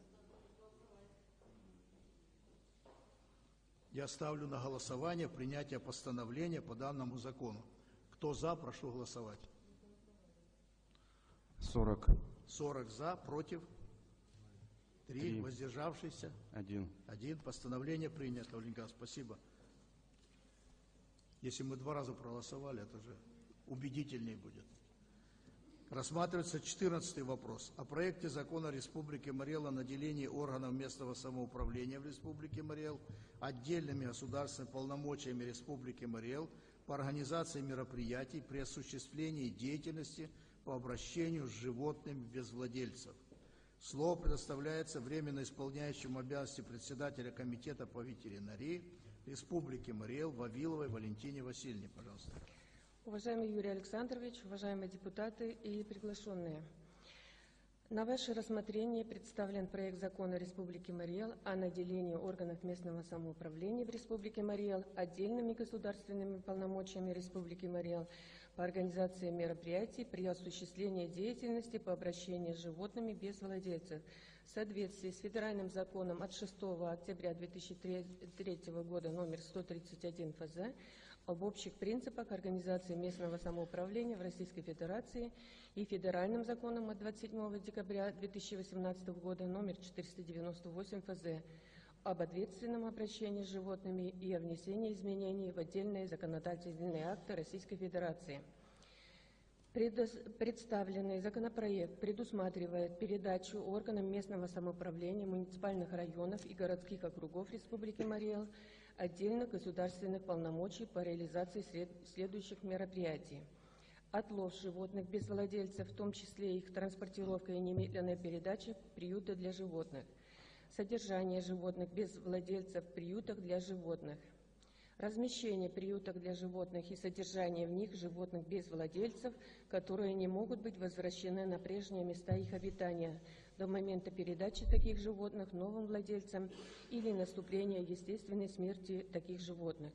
[SPEAKER 1] Я ставлю на голосование принятие постановления по данному закону. Кто за, прошу голосовать.
[SPEAKER 4] сорок.
[SPEAKER 1] сорок за, против? три.
[SPEAKER 4] Три.
[SPEAKER 1] Воздержавшиеся?
[SPEAKER 4] один.
[SPEAKER 1] один. Постановление принято, Оленька, спасибо. Если мы два раза проголосовали, это же убедительнее будет. Рассматривается четырнадцатый вопрос. О проекте закона Республики Мариэл о наделении органов местного самоуправления в Республике Мариэл отдельными государственными полномочиями Республики Мариэл по организации мероприятий при осуществлении деятельности по обращению с животными без владельцев. Слово предоставляется временно исполняющему обязанности председателя Комитета по ветеринарии Республики Мариэл Вавиловой Валентине Васильевне, пожалуйста.
[SPEAKER 15] Уважаемый Юрий Александрович, уважаемые депутаты и приглашенные, на ваше рассмотрение представлен проект закона Республики Мариэл о наделении органов местного самоуправления в Республике Мариэл отдельными государственными полномочиями Республики Мариэл по организации мероприятий при осуществлении деятельности по обращению с животными без владельцев в соответствии с федеральным законом от шестого октября две тысячи третьего года номер сто тридцать один эф зэ об общих принципах организации местного самоуправления в Российской Федерации и федеральным законом от двадцать седьмого декабря две тысячи восемнадцатого года номер четыреста девяносто восемь эф зэ об ответственном обращении с животными и о внесении изменений в отдельные законодательные акты Российской Федерации. Представленный законопроект предусматривает передачу органам местного самоуправления муниципальных районов и городских округов Республики Марий Эл отдельных государственных полномочий по реализации следующих мероприятий: отлов животных без владельцев, в том числе их транспортировка и немедленная передача в приюты для животных, содержание животных без владельцев в приютах для животных, размещение приютов для животных и содержание в них животных без владельцев, которые не могут быть возвращены на прежние места их обитания до момента передачи таких животных новым владельцам или наступления естественной смерти таких животных,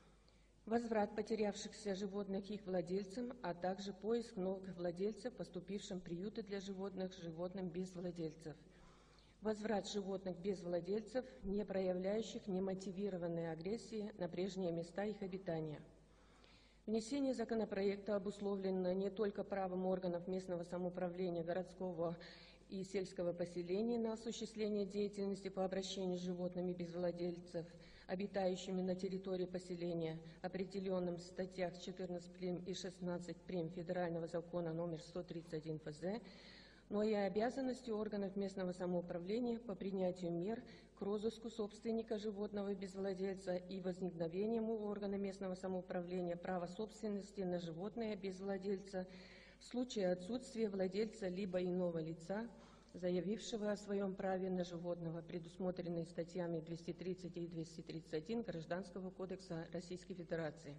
[SPEAKER 15] возврат потерявшихся животных их владельцам, а также поиск новых владельцев, поступившим в приюты для животных животным без владельцев, возврат животных без владельцев, не проявляющих немотивированной агрессии на прежние места их обитания. Внесение законопроекта обусловлено не только правом органов местного самоуправления городского и сельского поселения на осуществление деятельности по обращению с животными без владельцев, обитающими на территории поселения, определенным в статьях четырнадцать прим и шестнадцать прим Федерального закона номер сто тридцать один Ф З, но и обязанностью органов местного самоуправления по принятию мер к розыску собственника животного без владельца и возникновением у органа местного самоуправления права собственности на животное без владельца в случае отсутствия владельца либо иного лица, заявившего о своем праве на животного, предусмотренные статьями двести тридцать и двести тридцать один Гражданского кодекса Российской Федерации.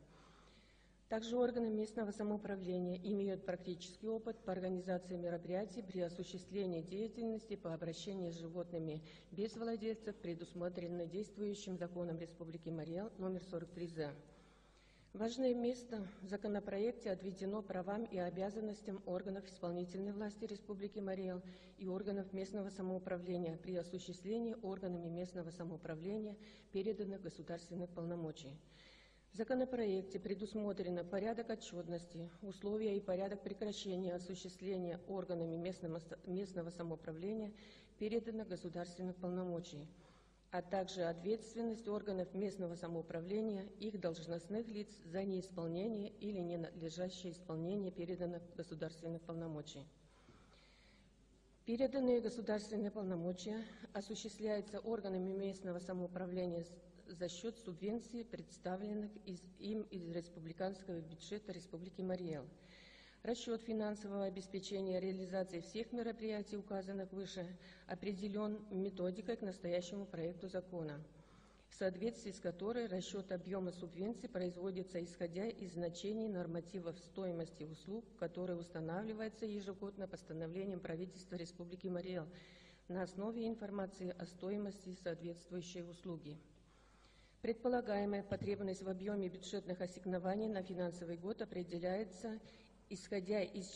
[SPEAKER 15] Также органы местного самоуправления имеют практический опыт по организации мероприятий при осуществлении деятельности по обращению с животными без владельцев, предусмотренной действующим законом Республики Марий Эл номер сорок три З. Важное место в законопроекте отведено правам и обязанностям органов исполнительной власти Республики Марий Эл и органов местного самоуправления при осуществлении органами местного самоуправления переданных государственных полномочий. В законопроекте предусмотрено порядок отчетности, условия и порядок прекращения осуществления органами местного, местного самоуправления переданных государственных полномочий, а также ответственность органов местного самоуправления, их должностных лиц за неисполнение или ненадлежащее исполнение переданных государственных полномочий. Переданные государственные полномочия осуществляются органами местного самоуправления за счет субвенций, представленных из, им из республиканского бюджета Республики Марий Эл. Расчет финансового обеспечения реализации всех мероприятий, указанных выше, определен методикой к настоящему проекту закона, в соответствии с которой расчет объема субвенций производится исходя из значений нормативов стоимости услуг, которые устанавливаются ежегодно постановлением правительства Республики Марий Эл на основе информации о стоимости соответствующей услуги. Предполагаемая потребность в объеме бюджетных ассигнований на финансовый год определяется, исходя из,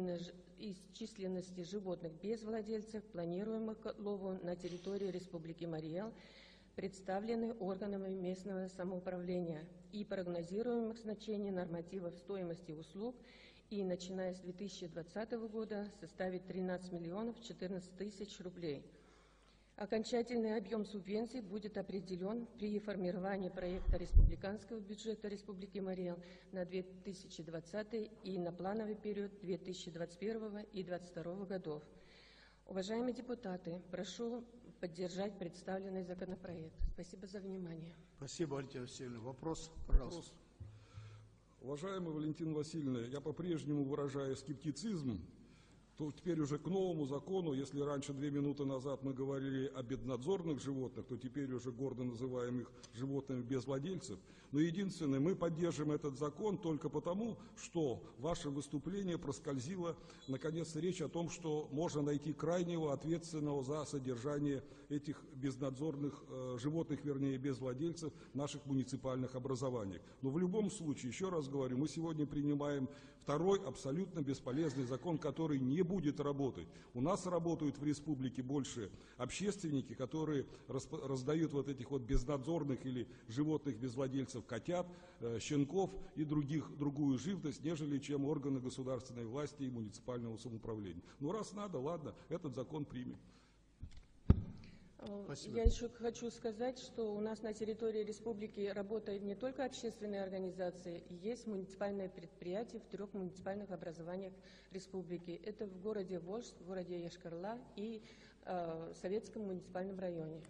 [SPEAKER 15] из численности животных без владельцев, планируемых к отлову на территории Республики Марий Эл, представлены органами местного самоуправления, и прогнозируемых значений нормативов стоимости услуг, и, начиная с две тысячи двадцатого года, составит тринадцать миллионов четырнадцать тысяч рублей. Окончательный объем субвенций будет определен при формировании проекта республиканского бюджета Республики Марий Эл на две тысячи двадцатый и на плановый период две тысячи двадцать первого и две тысячи двадцать второго годов. Уважаемые депутаты, прошу поддержать представленный законопроект. Спасибо за внимание.
[SPEAKER 1] Спасибо, Валентина Васильевна. Вопрос, пожалуйста.
[SPEAKER 16] Вопрос. Уважаемая Валентина Васильевна, я по-прежнему выражаю скептицизм, то теперь уже к новому закону, если раньше две минуты назад мы говорили о беднадзорных животных, то теперь уже гордо называем их животными без владельцев. Но единственное, мы поддержим этот закон только потому, что ваше выступление проскользило, наконец, речь о том, что можно найти крайнего ответственного за содержание этих безнадзорных э, животных, вернее, без владельцев в наших муниципальных образованиях. Но в любом случае, еще раз говорю, мы сегодня принимаем второй абсолютно бесполезный закон, который не будет работать. У нас работают в республике больше общественники, которые раздают вот этих вот безнадзорных или животных без владельцев котят, э, щенков и других, другую живность, нежели чем органы государственной власти и муниципального самоуправления. Ну раз надо, ладно, этот закон примем.
[SPEAKER 1] Спасибо.
[SPEAKER 15] Я еще хочу сказать, что у нас на территории республики работают не только общественные организации, есть муниципальные предприятия в трех муниципальных образованиях республики. Это в городе Волжск, в городе Йошкар-Ола и э, Советском муниципальном районе.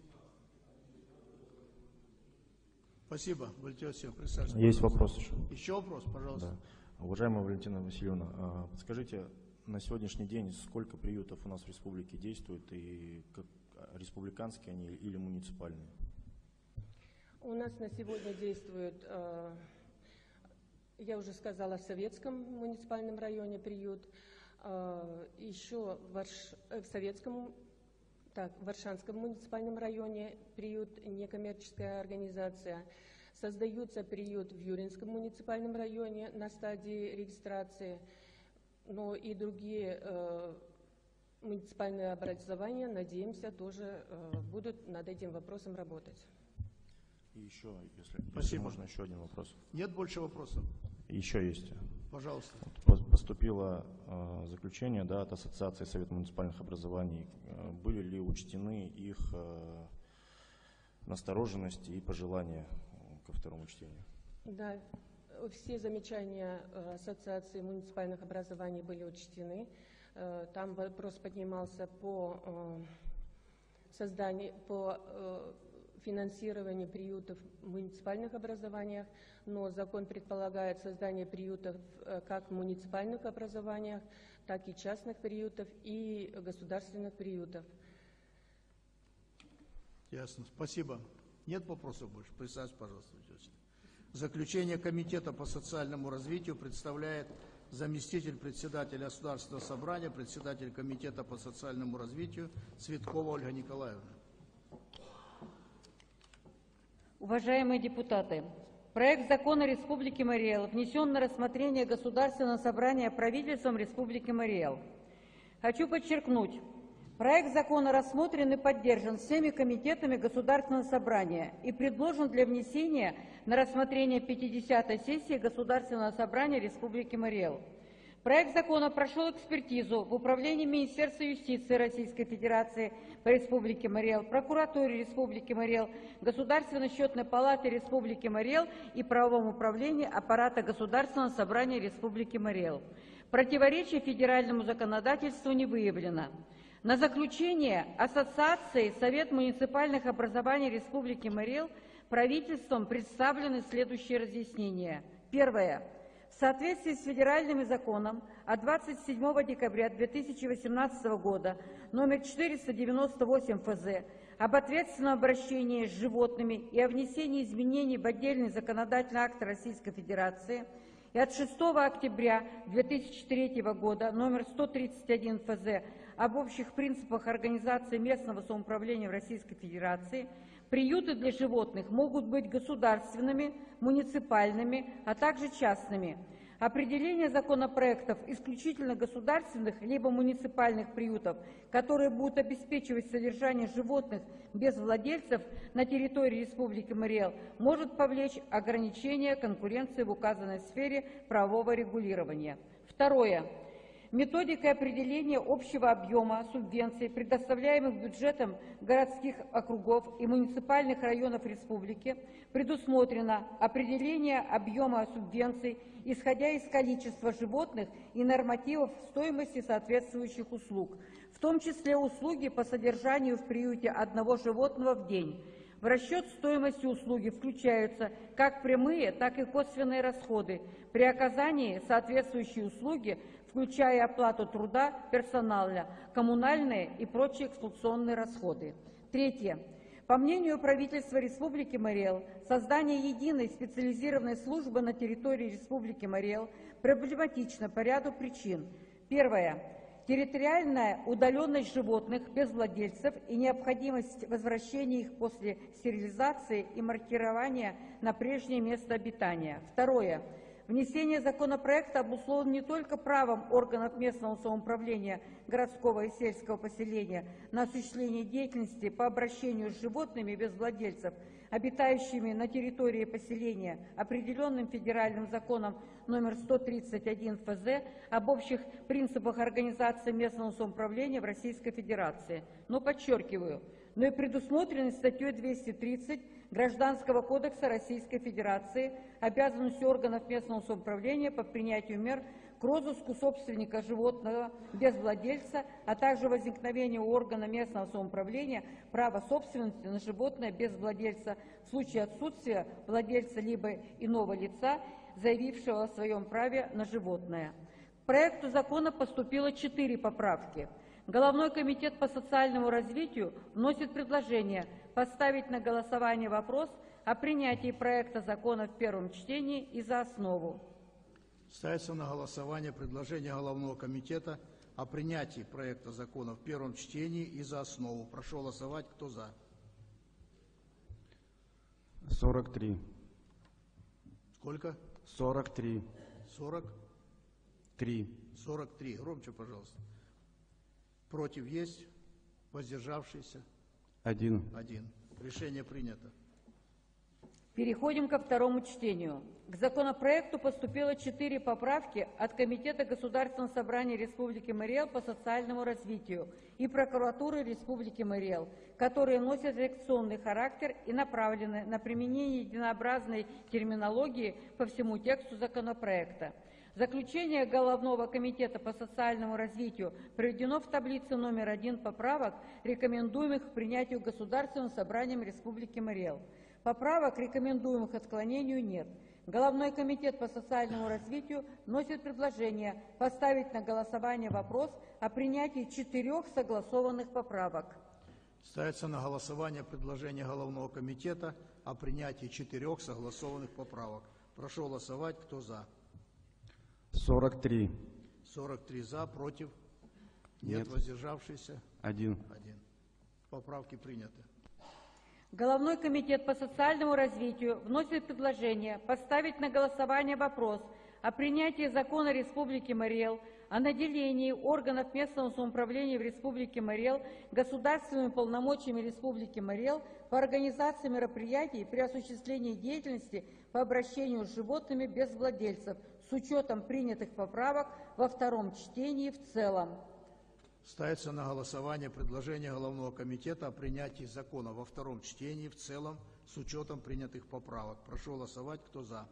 [SPEAKER 1] Спасибо, Валентин Васильевич, присаживайтесь.
[SPEAKER 17] Есть вопрос еще.
[SPEAKER 1] Еще вопрос, пожалуйста.
[SPEAKER 17] Да. Уважаемая Валентина Васильевна, подскажите, на сегодняшний день сколько приютов у нас в республике действует и как республиканские они или муниципальные?
[SPEAKER 15] У нас на сегодня действует, э, я уже сказала, в Советском муниципальном районе приют, э, еще в, Варш... в Советском, так, в Варшанском муниципальном районе приют, некоммерческая организация. Создаются приют в Юринском муниципальном районе на стадии регистрации, но и другие э, муниципальные образования, надеемся, тоже э, будут над этим вопросом работать.
[SPEAKER 17] И еще, если, если можно, еще один вопрос.
[SPEAKER 1] Нет больше вопросов?
[SPEAKER 17] Еще есть.
[SPEAKER 1] Пожалуйста.
[SPEAKER 17] Вот поступило э, заключение, да, от Ассоциации Совета муниципальных образований. Э, были ли учтены их э, настороженности и пожелания ко второму чтению?
[SPEAKER 15] Да, все замечания э, Ассоциации муниципальных образований были учтены. Э, там вопрос поднимался по э, созданию, по э, финансированию приютов в муниципальных образованиях, но закон предполагает создание приютов э, как в муниципальных образованиях, так и частных приютов и государственных приютов.
[SPEAKER 1] Ясно, спасибо. Нет вопросов больше? Присаживайтесь, пожалуйста. Заключение Комитета по социальному развитию представляет заместитель председателя Государственного собрания, председатель Комитета по социальному развитию Цветкова Ольга Николаевна.
[SPEAKER 12] Уважаемые депутаты, проект закона Республики Марий Эл внесен на рассмотрение Государственного собрания правительством Республики Марий Эл. Хочу подчеркнуть, проект закона рассмотрен и поддержан всеми комитетами Государственного собрания и предложен для внесения на рассмотрение пятидесятой сессии Государственного собрания Республики Марий Эл. Проект закона прошел экспертизу в Управлении Министерства юстиции Российской Федерации по Республике Марий Эл, Прокуратуре Республики Марий Эл, Государственной счетной палате Республики Марий Эл и Правовом управлении аппарата Государственного собрания Республики Марий Эл. Противоречий федеральному законодательству не выявлено. На заключение Ассоциации Совет муниципальных образований Республики Марий Эл правительством представлены следующие разъяснения. Первое. В соответствии с федеральным законом от двадцать седьмого декабря две тысячи восемнадцатого года номер четыреста девяносто восемь Ф З об ответственном обращении с животными и о внесении изменений в отдельный законодательный акт Российской Федерации и от шестого октября две тысячи третьего года номер сто тридцать один Ф З об общих принципах организации местного самоуправления в Российской Федерации, приюты для животных могут быть государственными, муниципальными, а также частными. Определение законопроектов исключительно государственных либо муниципальных приютов, которые будут обеспечивать содержание животных без владельцев на территории Республики Марий Эл, может повлечь ограничение конкуренции в указанной сфере правового регулирования. Второе. Методикой определения общего объема субвенций, предоставляемых бюджетом городских округов и муниципальных районов республики, предусмотрено определение объема субвенций, исходя из количества животных и нормативов стоимости соответствующих услуг, в том числе услуги по содержанию в приюте одного животного в день. В расчет стоимости услуги включаются как прямые, так и косвенные расходы при оказании соответствующей услуги, включая оплату труда, персонала, коммунальные и прочие эксплуатационные расходы. Третье. По мнению правительства Республики Марий Эл, создание единой специализированной службы на территории Республики Марий Эл проблематично по ряду причин. Первое. Территориальная удаленность животных без владельцев и необходимость возвращения их после стерилизации и маркирования на прежнее место обитания. Второе. Внесение законопроекта обусловлено не только правом органов местного самоуправления городского и сельского поселения на осуществление деятельности по обращению с животными без владельцев, обитающими на территории поселения, определенным федеральным законом номер сто тридцать один Ф З об общих принципах организации местного самоуправления в Российской Федерации. Но подчеркиваю, но и предусмотрены статьей двести тридцать Гражданского кодекса Российской Федерации обязанностью органов местного самоуправления по принятию мер к розыску собственника животного без владельца, а также возникновению у органа местного самоуправления права собственности на животное без владельца в случае отсутствия владельца либо иного лица, заявившего о своем праве на животное. К проекту закона поступило четыре поправки. Головной комитет по социальному развитию вносит предложение поставить на голосование вопрос о принятии проекта закона в первом чтении и за основу.
[SPEAKER 1] Ставится на голосование предложение Головного комитета о принятии проекта закона в первом чтении и за основу. Прошу голосовать. Кто за?
[SPEAKER 4] сорок три.
[SPEAKER 1] Сколько?
[SPEAKER 4] сорок три.
[SPEAKER 1] сорок
[SPEAKER 4] три.
[SPEAKER 1] сорок три. Громче, пожалуйста. Против есть? Воздержавшиеся?
[SPEAKER 4] Один.
[SPEAKER 1] Один. Решение принято.
[SPEAKER 12] Переходим ко второму чтению. К законопроекту поступило четыре поправки от Комитета Государственного собрания Республики Мариэл по социальному развитию и Прокуратуры Республики Мариэл, которые носят редакционный характер и направлены на применение единообразной терминологии по всему тексту законопроекта. Заключение Головного комитета по социальному развитию приведено в таблице номер один поправок, рекомендуемых к принятию Государственным собранием Республики Мариэл. Поправок, рекомендуемых отклонению, нет. Головной комитет по социальному развитию вносит предложение поставить на голосование вопрос о принятии четырех согласованных поправок.
[SPEAKER 1] Ставится на голосование предложение Головного комитета о принятии четырех согласованных поправок. Прошу голосовать. Кто за?
[SPEAKER 4] сорок три.
[SPEAKER 1] сорок три за, против? Нет,
[SPEAKER 4] Нет.
[SPEAKER 1] Воздержавшиеся?
[SPEAKER 4] Один.
[SPEAKER 1] Один. Поправки приняты.
[SPEAKER 12] Головной комитет по социальному развитию вносит предложение поставить на голосование вопрос о принятии закона Республики Мариэл о наделении органов местного самоуправления в Республике Мариэл государственными полномочиями Республики Мариэл по организации мероприятий при осуществлении деятельности по обращению с животными без владельцев с учетом принятых поправок во втором чтении в целом.
[SPEAKER 1] Ставится на голосование предложение Головного комитета о принятии закона во втором чтении в целом с учетом принятых поправок. Прошу голосовать. Кто за?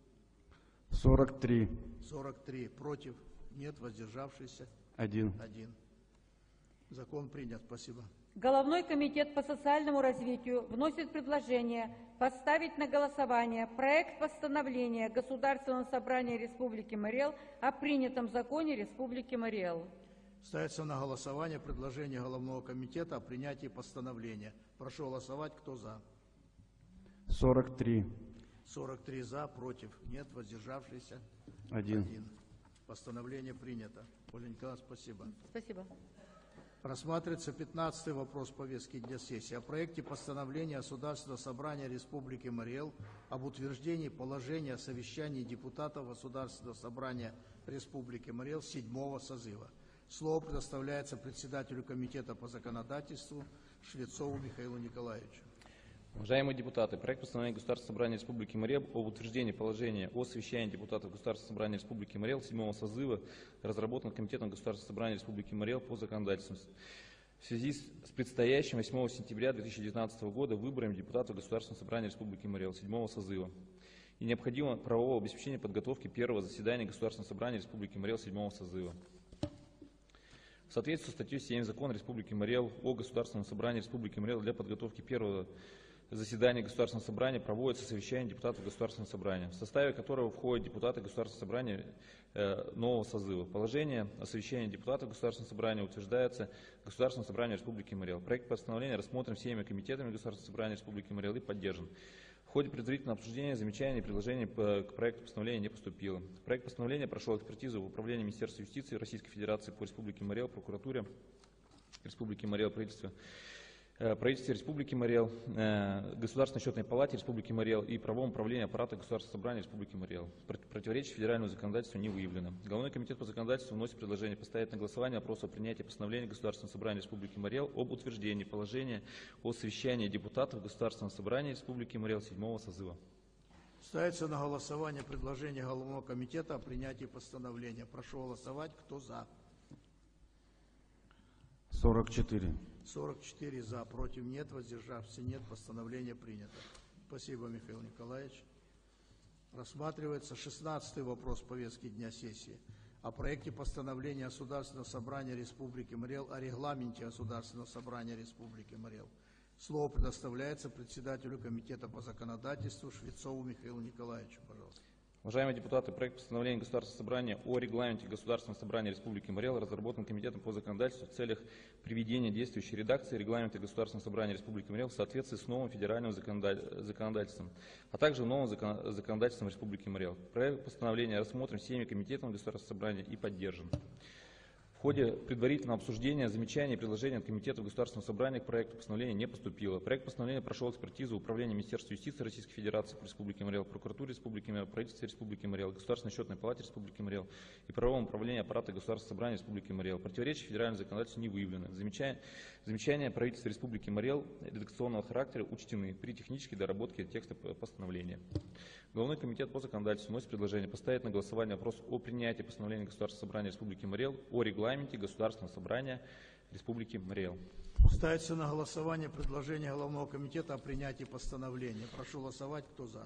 [SPEAKER 4] сорок три.
[SPEAKER 1] сорок три. Против? Нет. Воздержавшиеся?
[SPEAKER 4] Один.
[SPEAKER 1] Один. Закон принят. Спасибо.
[SPEAKER 12] Головной комитет по социальному развитию вносит предложение поставить на голосование проект постановления Государственного собрания Республики Мариэл о принятом законе Республики Мариэл.
[SPEAKER 1] Ставится на голосование предложение Головного комитета о принятии постановления. Прошу голосовать. Кто за?
[SPEAKER 4] сорок три.
[SPEAKER 1] сорок три за, против? Нет. Воздержавшиеся?
[SPEAKER 4] Один.
[SPEAKER 1] Один. Постановление принято. Ольга Николаевна, спасибо.
[SPEAKER 12] Спасибо.
[SPEAKER 1] Рассматривается пятнадцатый вопрос повестки дня сессии о проекте постановления Государственного собрания Республики Мариэл об утверждении положения о совещании депутатов Государственного собрания Республики Мариэл седьмого созыва. Слово предоставляется председателю Комитета по законодательству Швецову Михаилу Николаевичу.
[SPEAKER 10] Уважаемые депутаты, проект постановления Государственного собрания Республики Мариэл об утверждении положения о совещании депутатов Государственного собрания Республики Мариэл седьмого созыва разработан Комитетом Государственного собрания Республики Мариэл по законодательству. В связи с предстоящим восьмого сентября две тысячи девятнадцатого года выборами депутатов Государственного собрания Республики Мариэл седьмого созыва и необходимо правового обеспечения подготовки первого заседания Государственного собрания Республики Мариэл седьмого созыва. В соответствии с статьей семь Закона Республики Мариэл о Государственном собрании Республики Мариэл для подготовки первого заседания Государственного собрания проводится совещание депутатов Государственного собрания, в составе которого входят депутаты Государственного собрания э, нового созыва. Положение о совещании депутатов Государственного собрания утверждается Государственным собранием Республики Мариэл. Проект постановления рассмотрен всеми комитетами Государственного собрания Республики Мариэл и поддержан. В ходе предварительного обсуждения замечаний и предложений по, к проекту постановления не поступило. Проект постановления прошел экспертизу в Управлении Министерства юстиции Российской Федерации по Республике Мариэл, прокуратуре Республики Мариэл, правительстве, э, правительстве Республики Мариэл, э, Государственной счетной палате Республики Мариэл и правовом управлении аппарата Государственного собрания Республики Мариэл. Противоречий федеральному законодательству не выявлено. Головной комитет по законодательству вносит предложение поставить на голосование вопрос о принятии постановления Государственного собрания Республики Мариэл об утверждении положения о совещании депутатов Государственного собрания Республики Мариэл седьмого созыва.
[SPEAKER 1] Ставится на голосование предложение Головного комитета о принятии постановления. Прошу голосовать. Кто за?
[SPEAKER 4] сорок четыре.
[SPEAKER 1] сорок четыре за, против нет, воздержавшихся нет. Постановление принято. Спасибо, Михаил Николаевич. Рассматривается шестнадцатый вопрос повестки дня сессии о проекте постановления Государственного собрания Республики Мариэл о регламенте Государственного собрания Республики Мариэл. Слово предоставляется председателю Комитета по законодательству Швецову Михаилу Николаевичу. Пожалуйста.
[SPEAKER 10] Уважаемые депутаты, проект постановления Государственного собрания о регламенте Государственного собрания Республики Мариэл разработан Комитетом по законодательству в целях приведения действующей редакции регламента Государственного собрания Республики Мариэл в соответствии с новым федеральным законодательством, а также новым законодательством Республики Мариэл. Проект постановления рассмотрен всеми комитетами Государственного собрания и поддержан. В ходе предварительного обсуждения замечаний и предложений от Комитета Государственного собрания к проекту постановления не поступило. Проект постановления прошел экспертизу Управления Министерства юстиции Российской Федерации по Республике Мариэл, Прокуратуре Республики Мариэл, правительстве Республики Мариэл, Государственной счетной палате Республики Мариэл и правовом управлении аппарата Государственного собрания Республики Мариэл. Противоречия федеральному законодательству не выявлены. Замечания, замечания правительства Республики Мариэл редакционного характера учтены при технической доработке текста постановления. Главный комитет по законодательству вносит предложение поставить на голосование вопрос о принятии постановления Государственного собрания Республики Мариэл о регламенте Государственного собрания Республики Мариэл.
[SPEAKER 1] Ставится на голосование предложение Главного комитета о принятии постановления. Прошу голосовать. Кто за?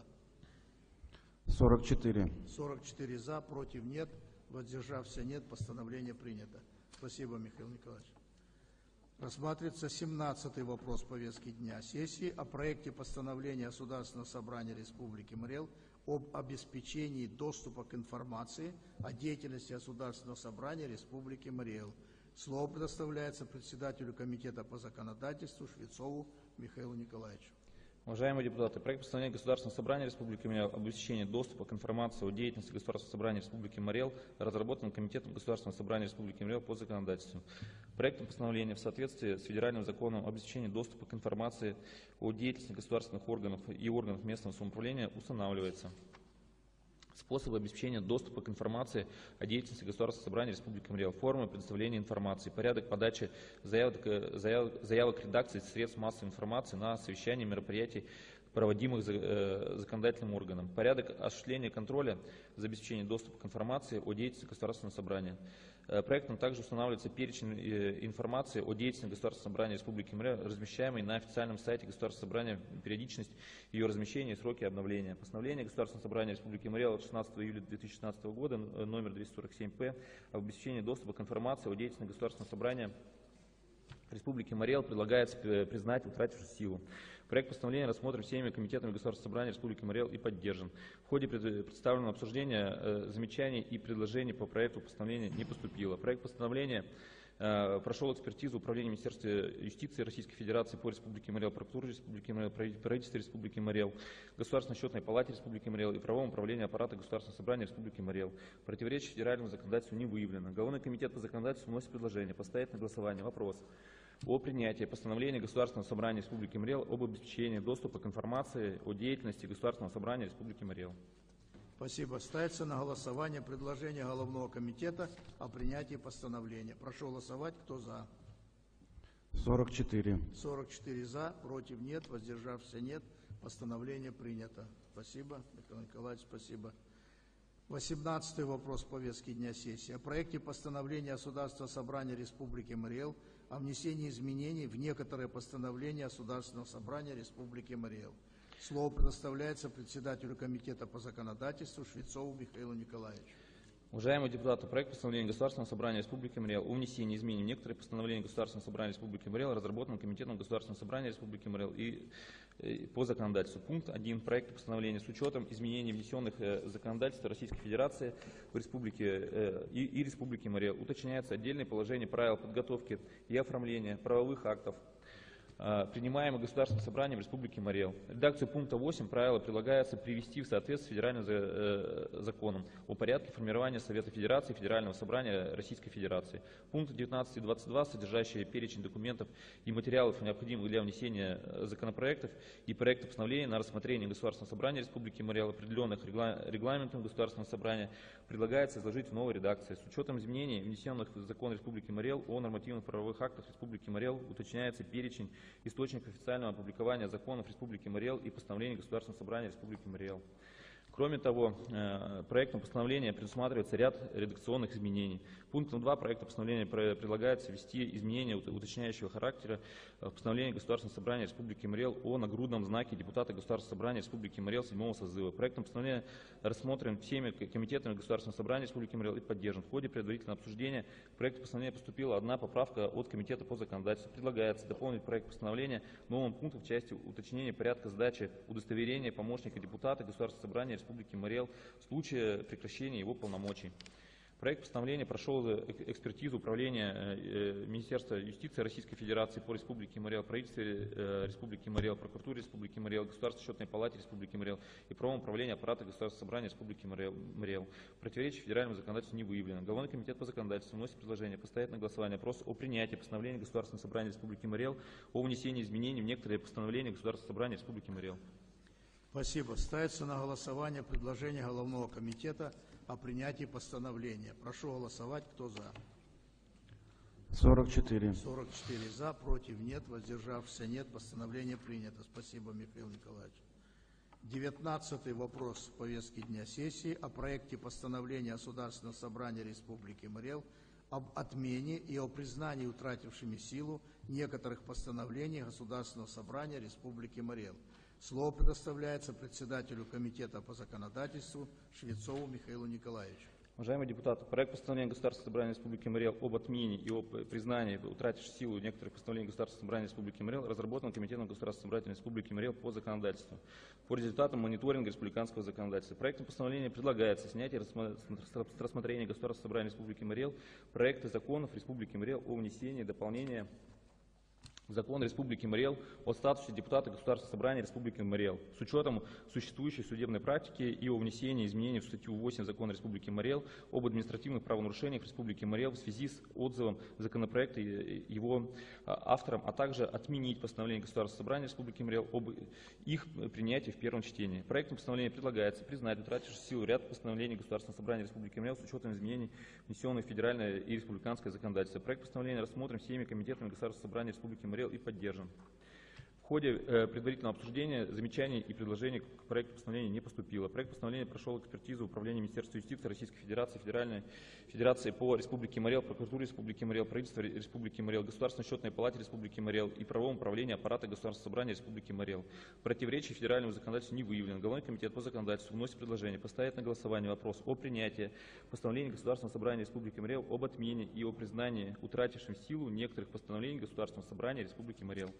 [SPEAKER 4] сорок четыре.
[SPEAKER 1] сорок четыре за, против нет, воздержавшихся нет. Постановление принято. Спасибо, Михаил Николаевич. Рассматривается семнадцатый вопрос повестки дня сессии о проекте постановления Государственного собрания Республики Мариэл об обеспечении доступа к информации о деятельности Государственного собрания Республики Мариэл. Слово предоставляется председателю Комитета по законодательству Швецову Михаилу Николаевичу.
[SPEAKER 10] Уважаемые депутаты, проект постановления Государственного собрания Республики Мариэл об обеспечении доступа к информации о деятельности Государственного собрания Республики Мариэл разработан Комитетом Государственного собрания Республики Мариэл по законодательству. Проектом постановления в соответствии с федеральным законом об обеспечении доступа к информации о деятельности государственных органов и органов местного самоуправления устанавливается способы обеспечения доступа к информации о деятельности Государственного собрания Республики Мариэл, формы предоставления информации, порядок подачи заявок, заявок, заявок редакции средств массовой информации на совещания мероприятий, проводимых законодательным органом, порядок осуществления контроля за обеспечение доступа к информации о деятельности Государственного собрания. Проектом также устанавливается перечень информации о деятельности Государственного собрания Республики Мариэл, размещаемой на официальном сайте Государственного собрания, периодичность ее размещения и сроки обновления. Постановление Государственного собрания Республики Мариэл от шестнадцатого июля две тысячи шестнадцатого года, номер двести сорок семь П, об обеспечении доступа к информации о деятельности Государственного собрания Республики Мариэл предлагается признать утратившую силу. Проект постановления рассмотрен всеми комитетами Государственного собрания Республики Мариэл и поддержан. В ходе представленного обсуждения э, замечаний и предложений по проекту постановления не поступило. Проект постановления э, прошел экспертизу Управления Министерства юстиции Российской Федерации по Республике Мариэл, Прокуратуре Республики Мариэл, правительстве Республики Мариэл, Государственной счетной палате Республики Мариэл и правовом управлении аппарата Государственного собрания Республики Мариэл. Противоречий федеральному законодательству не выявлено. Главный комитет по законодательству вносит предложение поставить на голосование вопрос о принятии постановления Государственного собрания Республики Мариэл об обеспечении доступа к информации о деятельности Государственного собрания Республики Мариэл.
[SPEAKER 1] Спасибо. Ставится на голосование предложение Головного комитета о принятии постановления. Прошу голосовать. Кто за?
[SPEAKER 4] сорок четыре.
[SPEAKER 1] сорок четыре за, против нет, воздержавшихся нет. Постановление принято. Спасибо, Михаил Николаевич, спасибо. восемнадцатый вопрос повестки дня сессии о проекте постановления Государственного собрания Республики Мариэл о внесении изменений в некоторые постановления Государственного собрания Республики Мариэл. Слово предоставляется председателю Комитета по законодательству Швецову Михаилу Николаевичу.
[SPEAKER 10] Уважаемые депутаты, проект постановления Государственного собрания Республики Мариэл о внесении изменений в некоторые постановления Государственного собрания Республики Мариэл разработан Комитетом Государственного собрания Республики Мариэл и, и по законодательству. Пункт один проекта постановления с учетом изменений, внесенных в законодательство Российской Федерации в Республике, э, и, и Республики Мариэл, уточняются отдельные положения правил подготовки и оформления правовых актов, принимаемых Государственным собранием Республики Мариэл. Редакцию пункта восемь правила предлагается привести в соответствие с федеральным законом о порядке формирования Совета Федерации и Федерального собрания Российской Федерации. Пункты девятнадцать и двадцать два, содержащие перечень документов и материалов, необходимых для внесения законопроектов и проектов постановлений на рассмотрение Государственного собрания Республики Мариэл, определенных регламентом Государственного собрания, предлагается изложить в новой редакции. С учетом изменений, внесенных в закон Республики Мариэл о нормативных правовых актах Республики Мариэл, уточняется перечень источник официального опубликования законов Республики Мариэл и постановлений Государственного собрания Республики Мариэл. Кроме того, проектом постановления предусматривается ряд редакционных изменений. Пунктом два проекта постановления предлагается ввести изменения уточняющего характера в постановление Государственного собрания Республики Мари Эл о нагрудном знаке депутата Государственного собрания Республики Мари Эл седьмого созыва. Проектом постановления рассмотрен всеми комитетами Государственного собрания Республики Мари Эл и поддержан. В ходе предварительного обсуждения к проекту постановления поступила одна поправка от Комитета по законодательству. Предлагается дополнить проект постановления новым пунктом в части уточнения порядка сдачи удостоверения помощника депутата Государственного собрания Республики Мари Эл в случае прекращения его полномочий. Проект постановления прошел экспертизу управления Министерства юстиции Российской Федерации по Республике Мари Эл, правительстве Республики Мари Эл, прокуратуре Республики Мари Эл, Государственной счетной палате Республики Мари Эл и правовом управлении аппарата Государственного собрания Республики Мари Эл. Противоречий федеральному законодательству не выявлено. Головной комитет по законодательству вносит предложение поставить на голосование вопрос о принятии постановления Государственного собрания Республики Мари Эл о внесении изменений в некоторые постановления Государственного собрания Республики Мари Эл.
[SPEAKER 1] Спасибо. Ставится на голосование предложение Головного комитета о принятии постановления. Прошу голосовать. Кто за?
[SPEAKER 2] сорок четыре.
[SPEAKER 1] сорок четыре за, против нет, воздержавшихся нет. Постановление принято. Спасибо, Михаил Николаевич. Девятнадцатый вопрос повестки дня сессии о проекте постановления Государственного собрания Республики Мари Эл об отмене и о признании утратившими силу некоторых постановлений Государственного собрания Республики Мари Эл. Слово предоставляется председателю Комитета по законодательству Швецову Михаилу Николаевичу.
[SPEAKER 10] Уважаемые депутаты, проект постановления Государственного собрания Республики Мари Эл об отмене и об признании утратившей силу некоторых постановлений Государственного собрания Республики Мари Эл разработан Комитетом Государственного собрания Республики Мари Эл по законодательству по результатам мониторинга республиканского законодательства. Проектом постановления предлагается снятие с рассмотрения Государственного собрания Республики Мари Эл проекта законов Республики Мари Эл о внесении дополнения Закон Республики Мари Эл о статусе депутата Государственного собрания Республики Мари Эл с учетом существующей судебной практики и о внесении изменений в статью восемь Закона Республики Мари Эл об административных правонарушениях в Республике Мари Эл в связи с отзывом законопроекта его автором, а также отменить постановление Государственного собрания Республики Мари Эл об их принятии в первом чтении. Проектом постановления предлагается признать утратившую силу ряд постановлений Государственного собрания Республики Мари Эл с учетом изменений, внесенных в федеральное и республиканское законодательство. Проект постановления рассмотрен всеми комитетами Государственного собрания Республики Мари Эл и поддержан. В ходе э, предварительного обсуждения замечаний и предложений к проекту постановления не поступило. Проект постановления прошел экспертизу управления Министерства юстиции Российской Федерации, Федеральной Федерации по Республике Мари Эл, прокуратуре Республики Мари Эл, правительству Республики Мари Эл, Государственной счетной палате Республики Мари Эл и правовом управлении аппарата Государственного собрания Республики Мари Эл. Противоречий федеральному законодательству не выявлено. Головной комитет по законодательству вносит предложение поставить на голосование вопрос о принятии постановления Государственного собрания Республики Мари Эл об отмене и о признании утратившим силу некоторых постановлений Государственного собрания Республики Мари Эл.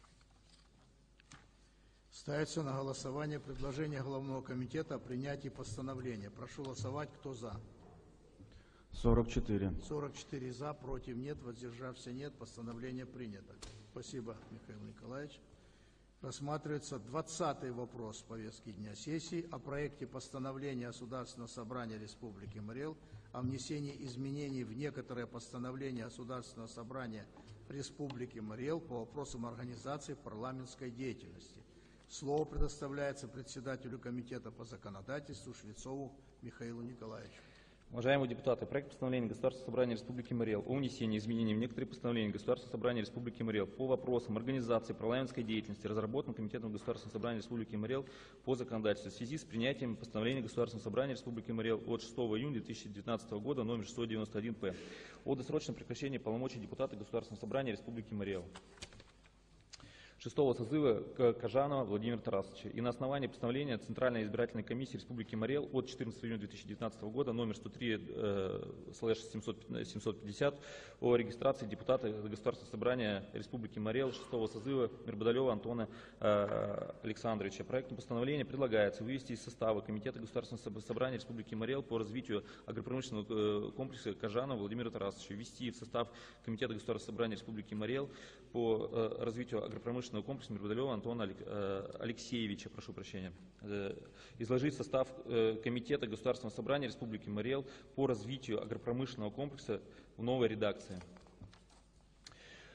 [SPEAKER 1] Ставится на голосование предложение Головного комитета о принятии постановления. Прошу голосовать. Кто за?
[SPEAKER 2] сорок четыре.
[SPEAKER 1] сорок четыре за, против нет, воздержавшихся нет. Постановление принято. Спасибо, Михаил Николаевич. Рассматривается двадцатый вопрос повестки дня сессии о проекте постановления Государственного собрания Республики Мари Эл о внесении изменений в некоторые постановления Государственного собрания Республики Мари Эл по вопросам организации парламентской деятельности. Слово предоставляется председателю Комитета по законодательству Швецову Михаилу Николаевичу.
[SPEAKER 10] Уважаемые депутаты, проект постановления Государственного собрания Республики Мари Эл о внесении изменений в некоторые постановления Государственного собрания Республики Мари Эл по вопросам организации парламентской деятельности разработан Комитетом Государственного собрания Республики Мари Эл по законодательству в связи с принятием постановления Государственного собрания Республики Мари Эл от шестого июня две тысячи девятнадцатого года номер шестьсот девяносто один П о досрочном прекращении полномочий депутата Государственного собрания Республики Мари Эл шестого созыва Кажанова Владимира Тарасовича и на основании постановления Центральной избирательной комиссии Республики Мари Эл от четырнадцатого июня две тысячи девятнадцатого года номер сто три слэш семьсот пятьдесят о регистрации депутата Государственного собрания Республики Мари Эл шестого созыва Мирбадалева Антона Александровича. Проектом постановления предлагается вывести из состава Комитета Государственного собрания Республики Мари Эл по развитию агропромышленного комплекса Кажанова Владимира Тарасовича, ввести в состав Комитета Государственного собрания Республики Мари Эл по развитию агропромышленного комплекса Мирбадалева Антона Алексеевича, прошу прощения, изложить состав Комитета Государственного собрания Республики Мари Эл по развитию агропромышленного комплекса в новой редакции.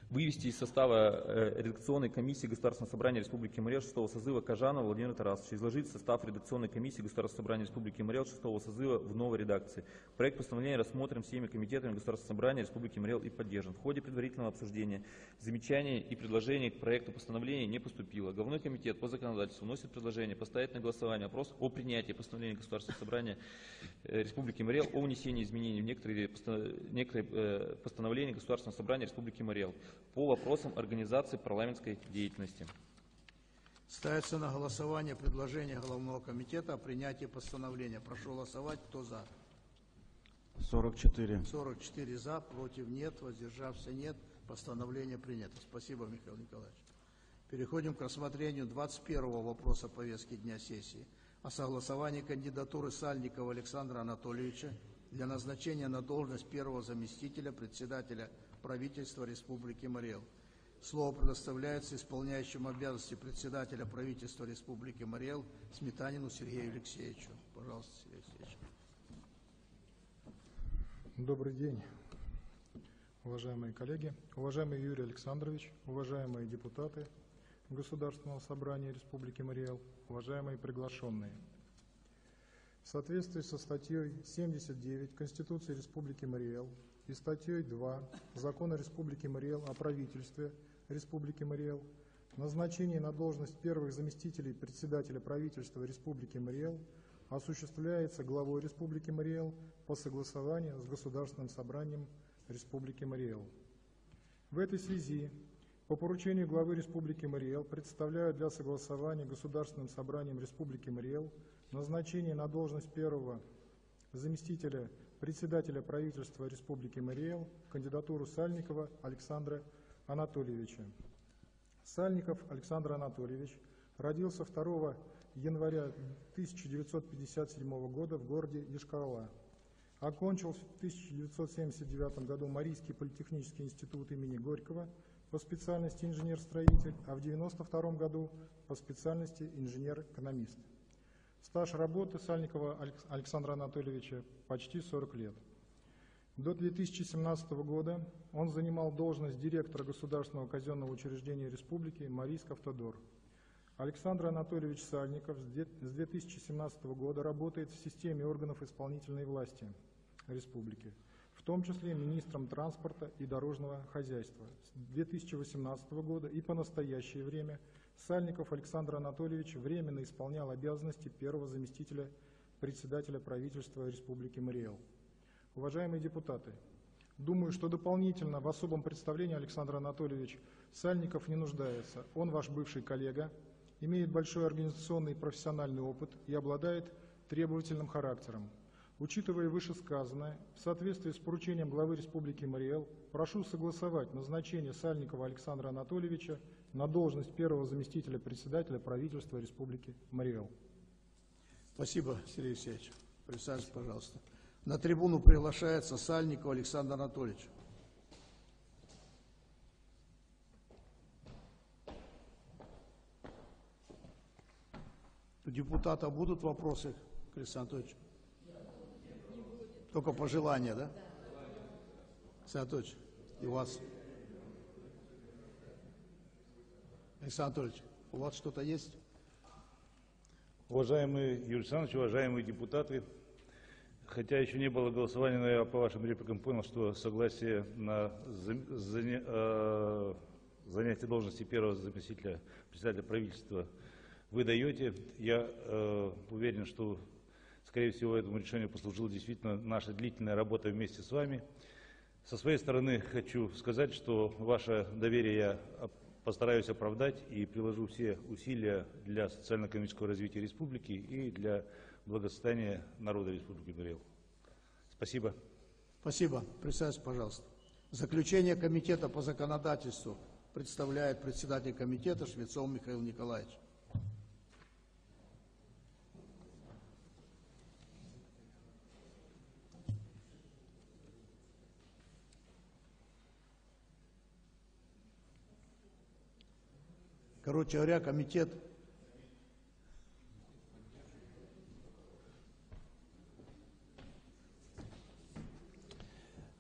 [SPEAKER 10] Вывести из состава э, редакционной комиссии Государственного собрания Республики Мариэл шестого созыва Кажанова Владимира Тарасовича. Изложить состав редакционной комиссии Государственного собрания Республики Мариэл шестого созыва в новой редакции. Проект постановления рассмотрен всеми комитетами Государственного собрания Республики Мариэл и поддержан. В ходе предварительного обсуждения замечаний и предложений к проекту постановления не поступило. Головной комитет по законодательству вносит предложение поставить на голосование вопрос о принятии постановления Государственного собрания Республики Мариэл о внесении изменений в некоторые, некоторые постановления Государственного собрания Республики Мариэл по вопросам организации парламентской деятельности.
[SPEAKER 1] Ставится на голосование предложение Головного комитета о принятии постановления. Прошу голосовать. Кто за?
[SPEAKER 2] сорок четыре.
[SPEAKER 1] сорок четыре за, против нет, воздержавшихся нет. Постановление принято. Спасибо, Михаил Николаевич. Переходим к рассмотрению двадцать первого вопроса повестки дня сессии о согласовании кандидатуры Сальникова Александра Анатольевича для назначения на должность первого заместителя председателя правительства Республики Мариэл. Слово предоставляется исполняющему обязанности председателя правительства Республики Мариэл Сметанину Сергею Алексеевичу. Пожалуйста, Сергей Алексеевич.
[SPEAKER 18] Добрый день, уважаемые коллеги, уважаемый Юрий Александрович, уважаемые депутаты Государственного собрания Республики Мариэл, уважаемые приглашенные. В соответствии со статьей семьдесят девять Конституции Республики Мариэл и статьей два Закона Республики Мариэл о правительстве Республики Мариэл, назначение на должность первых заместителей председателя правительства Республики Мариэл осуществляется главой Республики Мариэл по согласованию с Государственным собранием Республики Мариэл. В этой связи по поручению главы Республики Мариэл представляю для согласования Государственным собранием Республики Мариэл назначение на должность первого заместителя председателя правительства Республики Мариэл кандидатуру Сальникова Александра Анатольевича. Сальников Александр Анатольевич родился второго января тысяча девятьсот пятьдесят седьмого года в городе Йошкар-Ола. Окончил в тысяча девятьсот семьдесят девятом году Марийский политехнический институт имени Горького по специальности инженер-строитель, а в девяносто втором году по специальности инженер-экономист. Стаж работы Сальникова Александра Анатольевича почти сорок лет. До две тысячи семнадцатого года он занимал должность директора Государственного казенного учреждения Республики Марийск-Автодор. Александр Анатольевич Сальников с две тысячи семнадцатого года работает в системе органов исполнительной власти Республики, в том числе министром транспорта и дорожного хозяйства. С две тысячи восемнадцатого года и по настоящее время Сальников Александр Анатольевич временно исполнял обязанности первого заместителя председателя правительства Республики Мариэл. Уважаемые депутаты, думаю, что дополнительно в особом представлении Александр Анатольевич Сальников не нуждается. Он ваш бывший коллега, имеет большой организационный и профессиональный опыт и обладает требовательным характером. Учитывая вышесказанное, в соответствии с поручением главы Республики Мариэл, прошу согласовать назначение Сальникова Александра Анатольевича на должность первого заместителя председателя правительства Республики Мариэл.
[SPEAKER 1] Спасибо, Сергей Алексеевич. Присаживайтесь, пожалуйста. На трибуну приглашается Сальников Александр Анатольевич. У депутата будут вопросы к Александру Анатольевичу? Только пожелания, да? Александр Анатольевич, и у вас? Александр Анатольевич, у вас что-то есть?
[SPEAKER 19] Уважаемый Юрий Александрович, уважаемые депутаты, хотя еще не было голосования, но я по вашим репликам понял, что согласие на заня... э... занятие должности первого заместителя председателя правительства вы даете. Я э, уверен, что, скорее всего, этому решению послужила действительно наша длительная работа вместе с вами. Со своей стороны хочу сказать, что ваше доверие я постараюсь оправдать и приложу все усилия для социально-экономического развития республики и для благосостояния народа Республики Мариэл. Спасибо.
[SPEAKER 1] Спасибо. Присаживайтесь, пожалуйста. Заключение комитета по законодательству представляет председатель комитета Швецов Михаил Николаевич. Короче говоря, комитет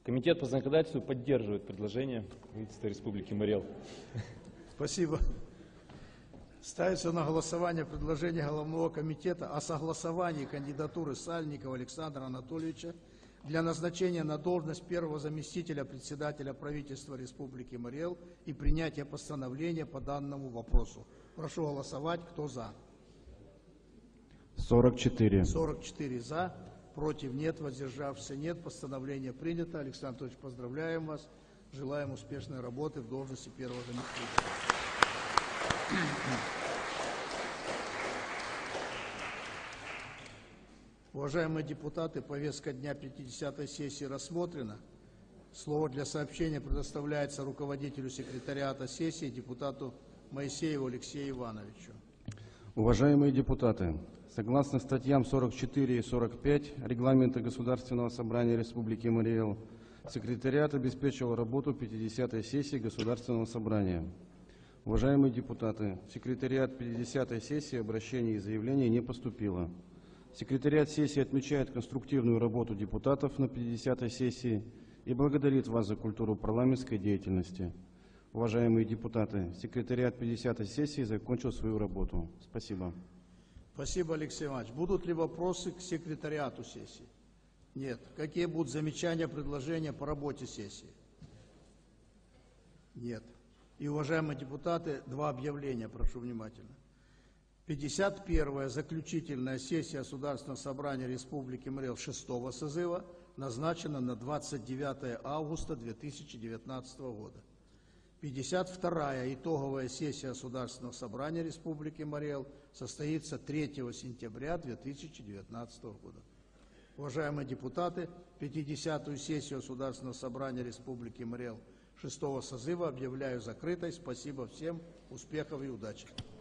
[SPEAKER 10] Комитет по законодательству поддерживает предложение правительства Республики Мариэл.
[SPEAKER 1] Спасибо. Ставится на голосование предложение Головного комитета о согласовании кандидатуры Сальникова Александра Анатольевича для назначения на должность первого заместителя председателя правительства Республики Мариэл и принятия постановления по данному вопросу. Прошу голосовать. Кто за?
[SPEAKER 2] сорок четыре.
[SPEAKER 1] сорок четыре за. Против нет. Воздержавшихся нет. Постановление принято. Александр Анатольевич, поздравляем вас. Желаем успешной работы в должности первого заместителя. Уважаемые депутаты, повестка дня пятидесятой сессии рассмотрена. Слово для сообщения предоставляется руководителю секретариата сессии, депутату Моисееву Алексею Ивановичу.
[SPEAKER 4] Уважаемые депутаты, согласно статьям сорок четыре и сорок пять Регламента Государственного собрания Республики Мариэл, секретариат обеспечил работу пятидесятой сессии Государственного собрания. Уважаемые депутаты, в секретариат пятидесятой сессии обращений и заявлений не поступило. Секретариат сессии отмечает конструктивную работу депутатов на пятидесятой сессии и благодарит вас за культуру парламентской деятельности. Уважаемые депутаты, секретариат пятидесятой сессии закончил свою работу. Спасибо.
[SPEAKER 1] Спасибо, Алексей Иванович. Будут ли вопросы к секретариату сессии? Нет. Какие будут замечания, предложения по работе сессии? Нет. И, уважаемые депутаты, два объявления, прошу внимательно. пятьдесят первая заключительная сессия Государственного собрания Республики Мариэл шестого созыва назначена на двадцать девятое августа две тысячи девятнадцатого года. пятьдесят вторая итоговая сессия Государственного собрания Республики Мариэл состоится третьего сентября две тысячи девятнадцатого года. Уважаемые депутаты, пятидесятую сессию Государственного собрания Республики Мариэл шестого созыва объявляю закрытой. Спасибо всем, успехов и удачи.